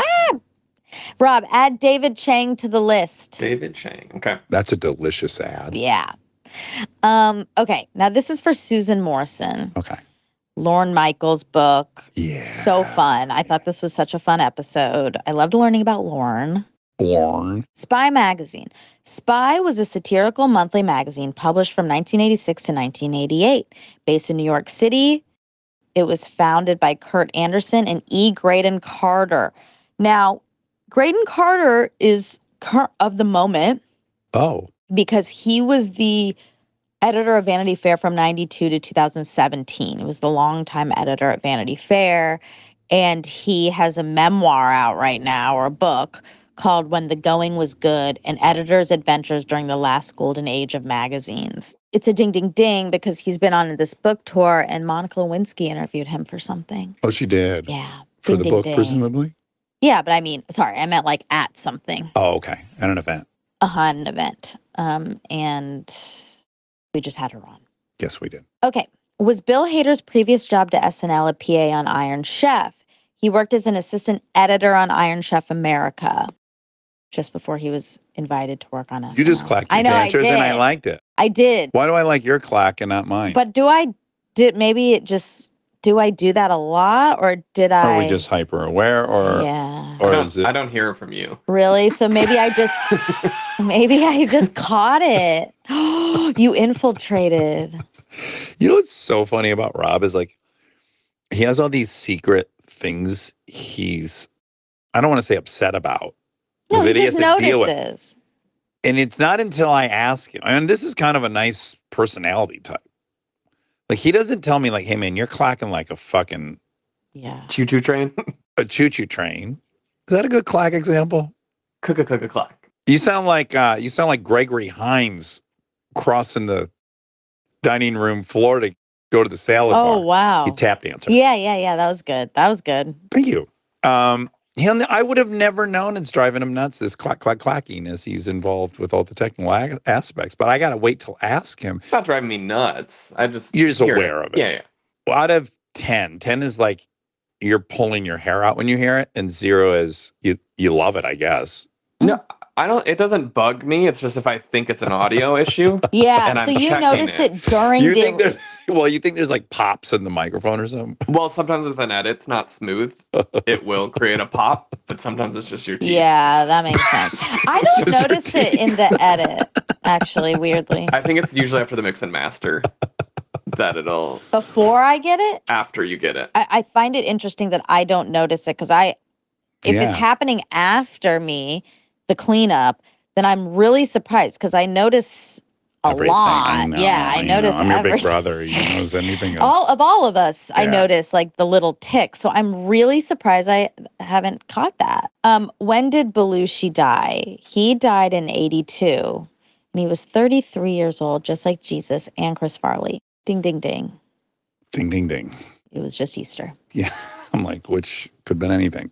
Rob, add David Chang to the list. David Chang. Okay. That's a delicious ad. Yeah. Um. Okay. Now this is for Susan Morrison, Okay. Lorne Michaels' book. Yeah. So fun. I thought this was such a fun episode. I loved learning about Lorne. Born. Spy Magazine. Spy was a satirical monthly magazine published from nineteen eighty-six to nineteen eighty-eight. Based in New York City, it was founded by Kurt Anderson and E. Graydon Carter. Now, Graydon Carter is cur- of the moment Oh. because he was the editor of Vanity Fair from ninety-two to two thousand seventeen. He was the longtime editor at Vanity Fair, and he has a memoir out right now, or a book, called When the Going Was Good, An Editor's Adventures During the Last Golden Age of Magazines. It's a ding, ding, ding because he's been on this book tour and Monica Lewinsky interviewed him for something. Oh, she did. Yeah. For Ding, the ding, book, ding. presumably? Yeah, but I mean, sorry, I meant like at something, Oh, okay. At an event. uh-huh, an event. Um, and we just had her on. Yes, we did. Okay. Was Bill Hader's previous job to S N L a P A on Iron Chef? He worked as an assistant editor on Iron Chef America just before he was invited to work on S N L. You just clacked your I know, I dancers, and I did. liked it. I did. Why do I like your clack and not mine? But do I did maybe it just do I do that a lot or did I Are we just hyper aware, or Yeah. I or don't, is it? I don't hear it from you. Really? So maybe I just maybe I just caught it. You infiltrated. You know what's so funny about Rob is like he has all these secret things he's I don't want to say upset about. No, he that just has to deal with. notices. And it's not until I ask him, and this is kind of a nice personality type. Like he doesn't tell me like, hey man, you're clacking like a fucking Yeah. Choo choo train. a choo-choo train. Is that a good clack example? Cook a cook a clock. You sound like uh you sound like Gregory Hines crossing the dining room floor to go to the salad Oh bar. wow. You tap dancer. Yeah, yeah, yeah. That was good. That was good. Thank you. Um, He'll, I would have never known it's driving him nuts, this clack, clack, clacking as he's involved with all the technical a- aspects. But I got to wait till ask him. It's not driving me nuts. I just You're just hear aware of it. Yeah, yeah. Well, out of ten, ten is like you're pulling your hair out when you hear it, and zero is you you love it, I guess. No, I don't. It doesn't bug me. It's just if I think it's an audio issue. Yeah, And so I'm you checking notice it, it. during You the think there's well, you think there's like pops in the microphone or something? Well, sometimes if an edit's not smooth, it will create a pop. But sometimes it's just your teeth. Yeah, that makes sense. I don't notice it in the edit, actually, weirdly. I think it's usually after the mix and master that it'll Before I get it, after you get it. I, I find it interesting that I don't notice it because I, if it's Yeah. happening after me, the cleanup, then I'm really surprised because I notice a Everything. lot. I know, yeah, I know. notice I'm your big everything. brother. He knows anything. else. All of all of us, I Yeah. notice like the little tick. So I'm really surprised I haven't caught that. Um, when did Belushi die? He died in eighty-two, and he was thirty-three years old, just like Jesus and Chris Farley. Ding, ding, ding. Ding, ding, ding. It was just Easter. Yeah, I'm like, which could have been anything.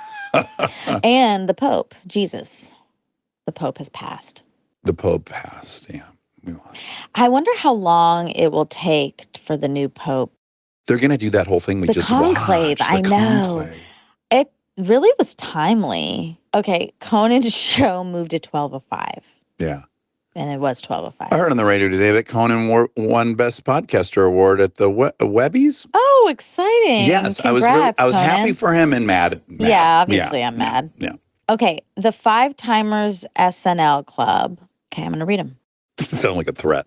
And the Pope, Jesus. The Pope has passed. The Pope passed. Yeah, we lost. I wonder how long it will take for the new Pope. They're gonna do that whole thing we The just conclave, watched. I the know. conclave. It really was timely. Okay, Conan's show moved to twelve oh five, Yeah. and it was twelve oh five. I heard on the radio today that Conan war- won Best Podcaster Award at the we- Webbies. Oh, exciting. Yes, I was really, Congrats, I was happy Conan. for him and mad. mad. Yeah, obviously I'm yeah, mad. Yeah. Okay, the Five Timers S N L Club. Okay, I'm going to read them. Sound like a threat.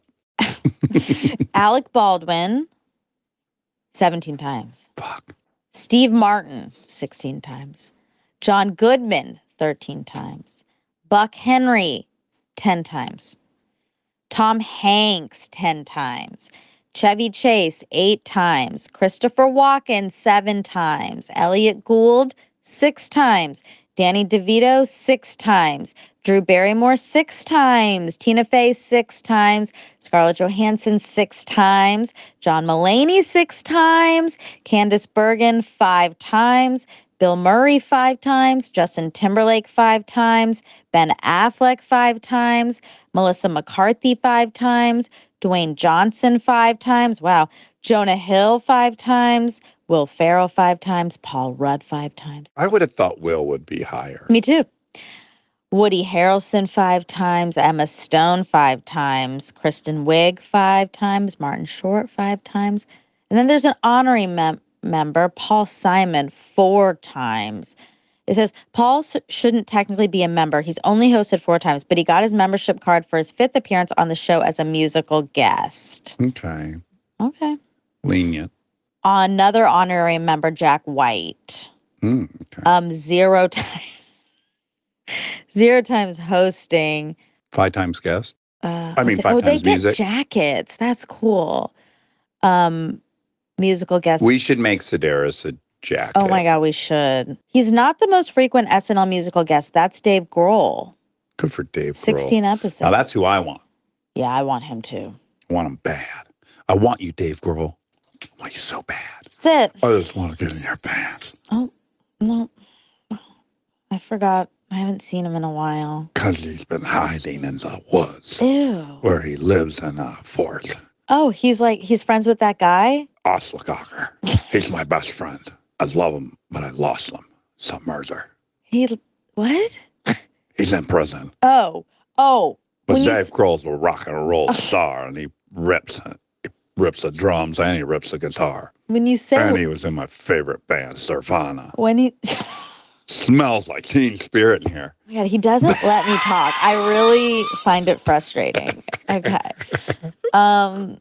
Alec Baldwin, seventeen times. Fuck. Steve Martin, sixteen times. John Goodman, thirteen times. Buck Henry, ten times. Tom Hanks, ten times. Chevy Chase, eight times. Christopher Walken, seven times. Elliot Gould, six times. Danny DeVito, six times. Drew Barrymore, six times. Tina Fey, six times. Scarlett Johansson, six times. John Mulaney, six times. Candice Bergen, five times. Bill Murray, five times. Justin Timberlake, five times. Ben Affleck, five times. Melissa McCarthy, five times. Dwayne Johnson, five times. Wow. Jonah Hill, five times. Will Ferrell, five times. Paul Rudd, five times. I would have thought Will would be higher. Me too. Woody Harrelson, five times. Emma Stone, five times. Kristen Wiig, five times. Martin Short, five times. And then there's an honorary mem- member, Paul Simon, four times. It says, Paul s- shouldn't technically be a member. He's only hosted four times, but he got his membership card for his fifth appearance on the show as a musical guest. Okay. Okay. Lenient. Another honorary member, Jack White. Mm, okay. Um, zero times. Zero times hosting. Five times guest. Uh, I mean, oh, five oh, times they music. get jackets. That's cool. Um, musical guest. We should make Sedaris a jacket. Oh my God, we should. He's not the most frequent S N L musical guest. That's Dave Grohl. Good for Dave Grohl. sixteen episodes. Now that's who I want. Yeah, I want him too. I want him bad. I want you, Dave Grohl. I want you so bad. That's it. I just want to get in your pants. Oh, no. I forgot. I haven't seen him in a while. Because he's been hiding in the woods Ew. where he lives in a fort. Oh, he's like, he's friends with that guy? Oslacocker. He's my best friend. I love him, but I lost him. Some murder. He, what? He's in prison. Oh, oh. But when you Dave s- Grohl's a rock and roll star, and he rips he rips the drums and he rips the guitar. When you say, And he was in my favorite band, Nirvana. when he, Smells like Teen Spirit in here. oh my God, he doesn't let me talk. I really find it frustrating. Okay. Um,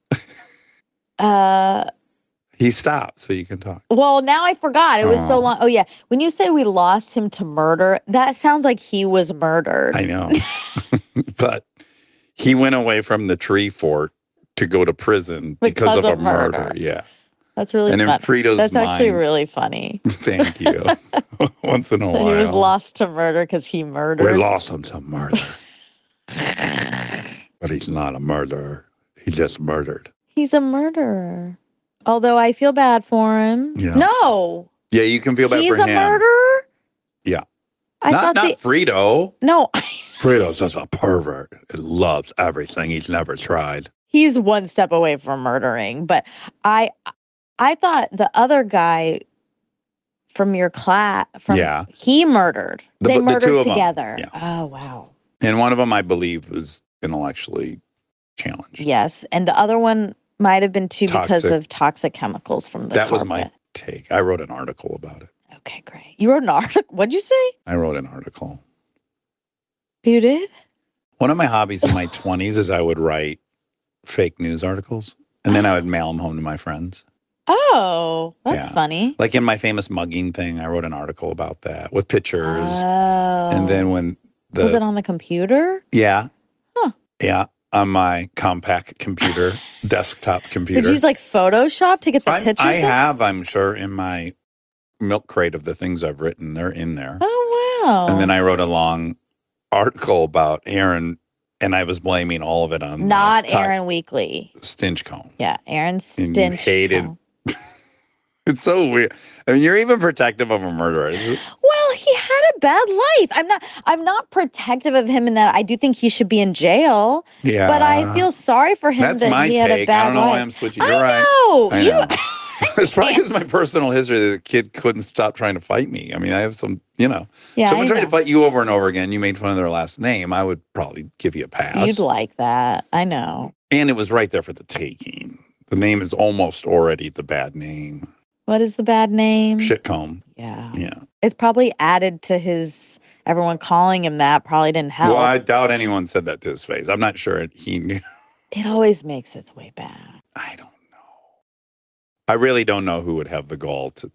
uh, He stopped so you can talk. well, now I forgot. It was so Oh. long. Oh, yeah. When you say we lost him to murder, that sounds like he was murdered. I know. But he went away from the tree fort to go to prison because, Because of, of a murder. murder. Yeah. That's really And in fun. Frito's That's actually mind- really funny. Thank you. Once in a That while. he was lost to murder because he murdered. We lost him to murder. But he's not a murderer. He just murdered. He's a murderer. Although I feel bad for him. Yeah. No, Yeah, you can feel bad he's for a him. murderer. Yeah. I not thought not the Frito. no, Frito's just a pervert. It loves everything he's never tried. he's one step away from murdering. But I, I thought the other guy from your class, from Yeah. he murdered. The- they the two murdered of 'em, together. yeah. Oh wow. And one of them, I believe, was intellectually challenged. Yes, and the other one might have been too because Toxic. of toxic chemicals from the That was my carpet. take. I wrote an article about it. Okay, great. You wrote an article. What'd you say? I wrote an article. You did? One of my hobbies in my twenties is I would write fake news articles and then I would mail them home to my friends. Oh, that's Yeah. funny. Like in my famous mugging thing, I wrote an article about that with pictures. Oh. And then when the was it on the computer? yeah, Huh. yeah, on my compact computer, desktop computer. Did you use like Photoshop to get the I'm- pictures? I in? have, I'm sure, in my milk crate of the things I've written. They're in there. Oh wow. And then I wrote a long article about Aaron, and I was blaming all of it on the not to- Aaron Weekly. Stinchcomb. Yeah, Aaron And you Stinch. hated- It's so weird. I mean, you're even protective of a murderer. Is it- Well, he had a bad life. I'm not. I'm not protective of him in that I do think he should be in jail. Yeah. But I feel sorry for him That's that my he had a take. bad I don't know life. why I'm switching. I You're right. know. I You. know. It's probably because my personal history that the kid couldn't stop trying to fight me. I mean, I have some, you know, Yeah, someone I tried know. to fight you over and over again. You made fun of their last name. I would probably give you a pass. You'd like that. I know. And it was right there for the taking. The name is almost already the bad name. What is the bad name? Shitcomb. Yeah. Yeah. It's probably added to his. Everyone calling him that probably didn't help. Well, I doubt anyone said that to his face. I'm not sure he knew. It always makes its way back. I don't know. I really don't know who would have the gall to.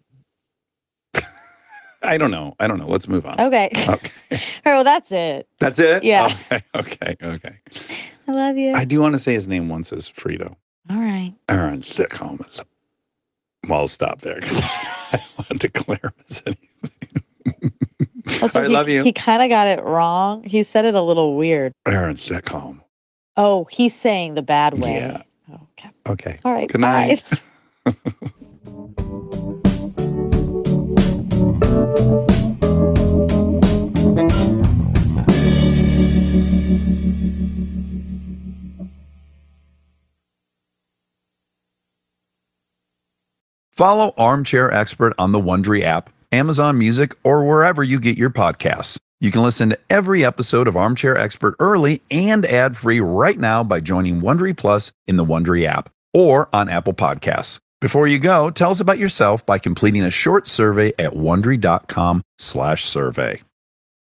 I don't know. I don't know. Let's move on. Okay. Okay. All right. Well, that's it. That's it? Yeah. Okay. Okay. Okay. I love you. I do want to say his name once is Frito. All right. Aaron Sitcom is. Well, I'll stop there because I don't want to declare him as anything. Also, I he, love you. He kind of got it wrong. He said it a little weird. Aaron Sitcom. Oh, he's saying the bad way. Yeah. Okay. Okay. All right. Good night. bye. Follow Armchair Expert on the Wondery app, Amazon Music, or wherever you get your podcasts. You can listen to every episode of Armchair Expert early and ad-free right now by joining Wondery Plus in the Wondery app or on Apple Podcasts. Before you go, tell us about yourself by completing a short survey at wondery.com slash survey.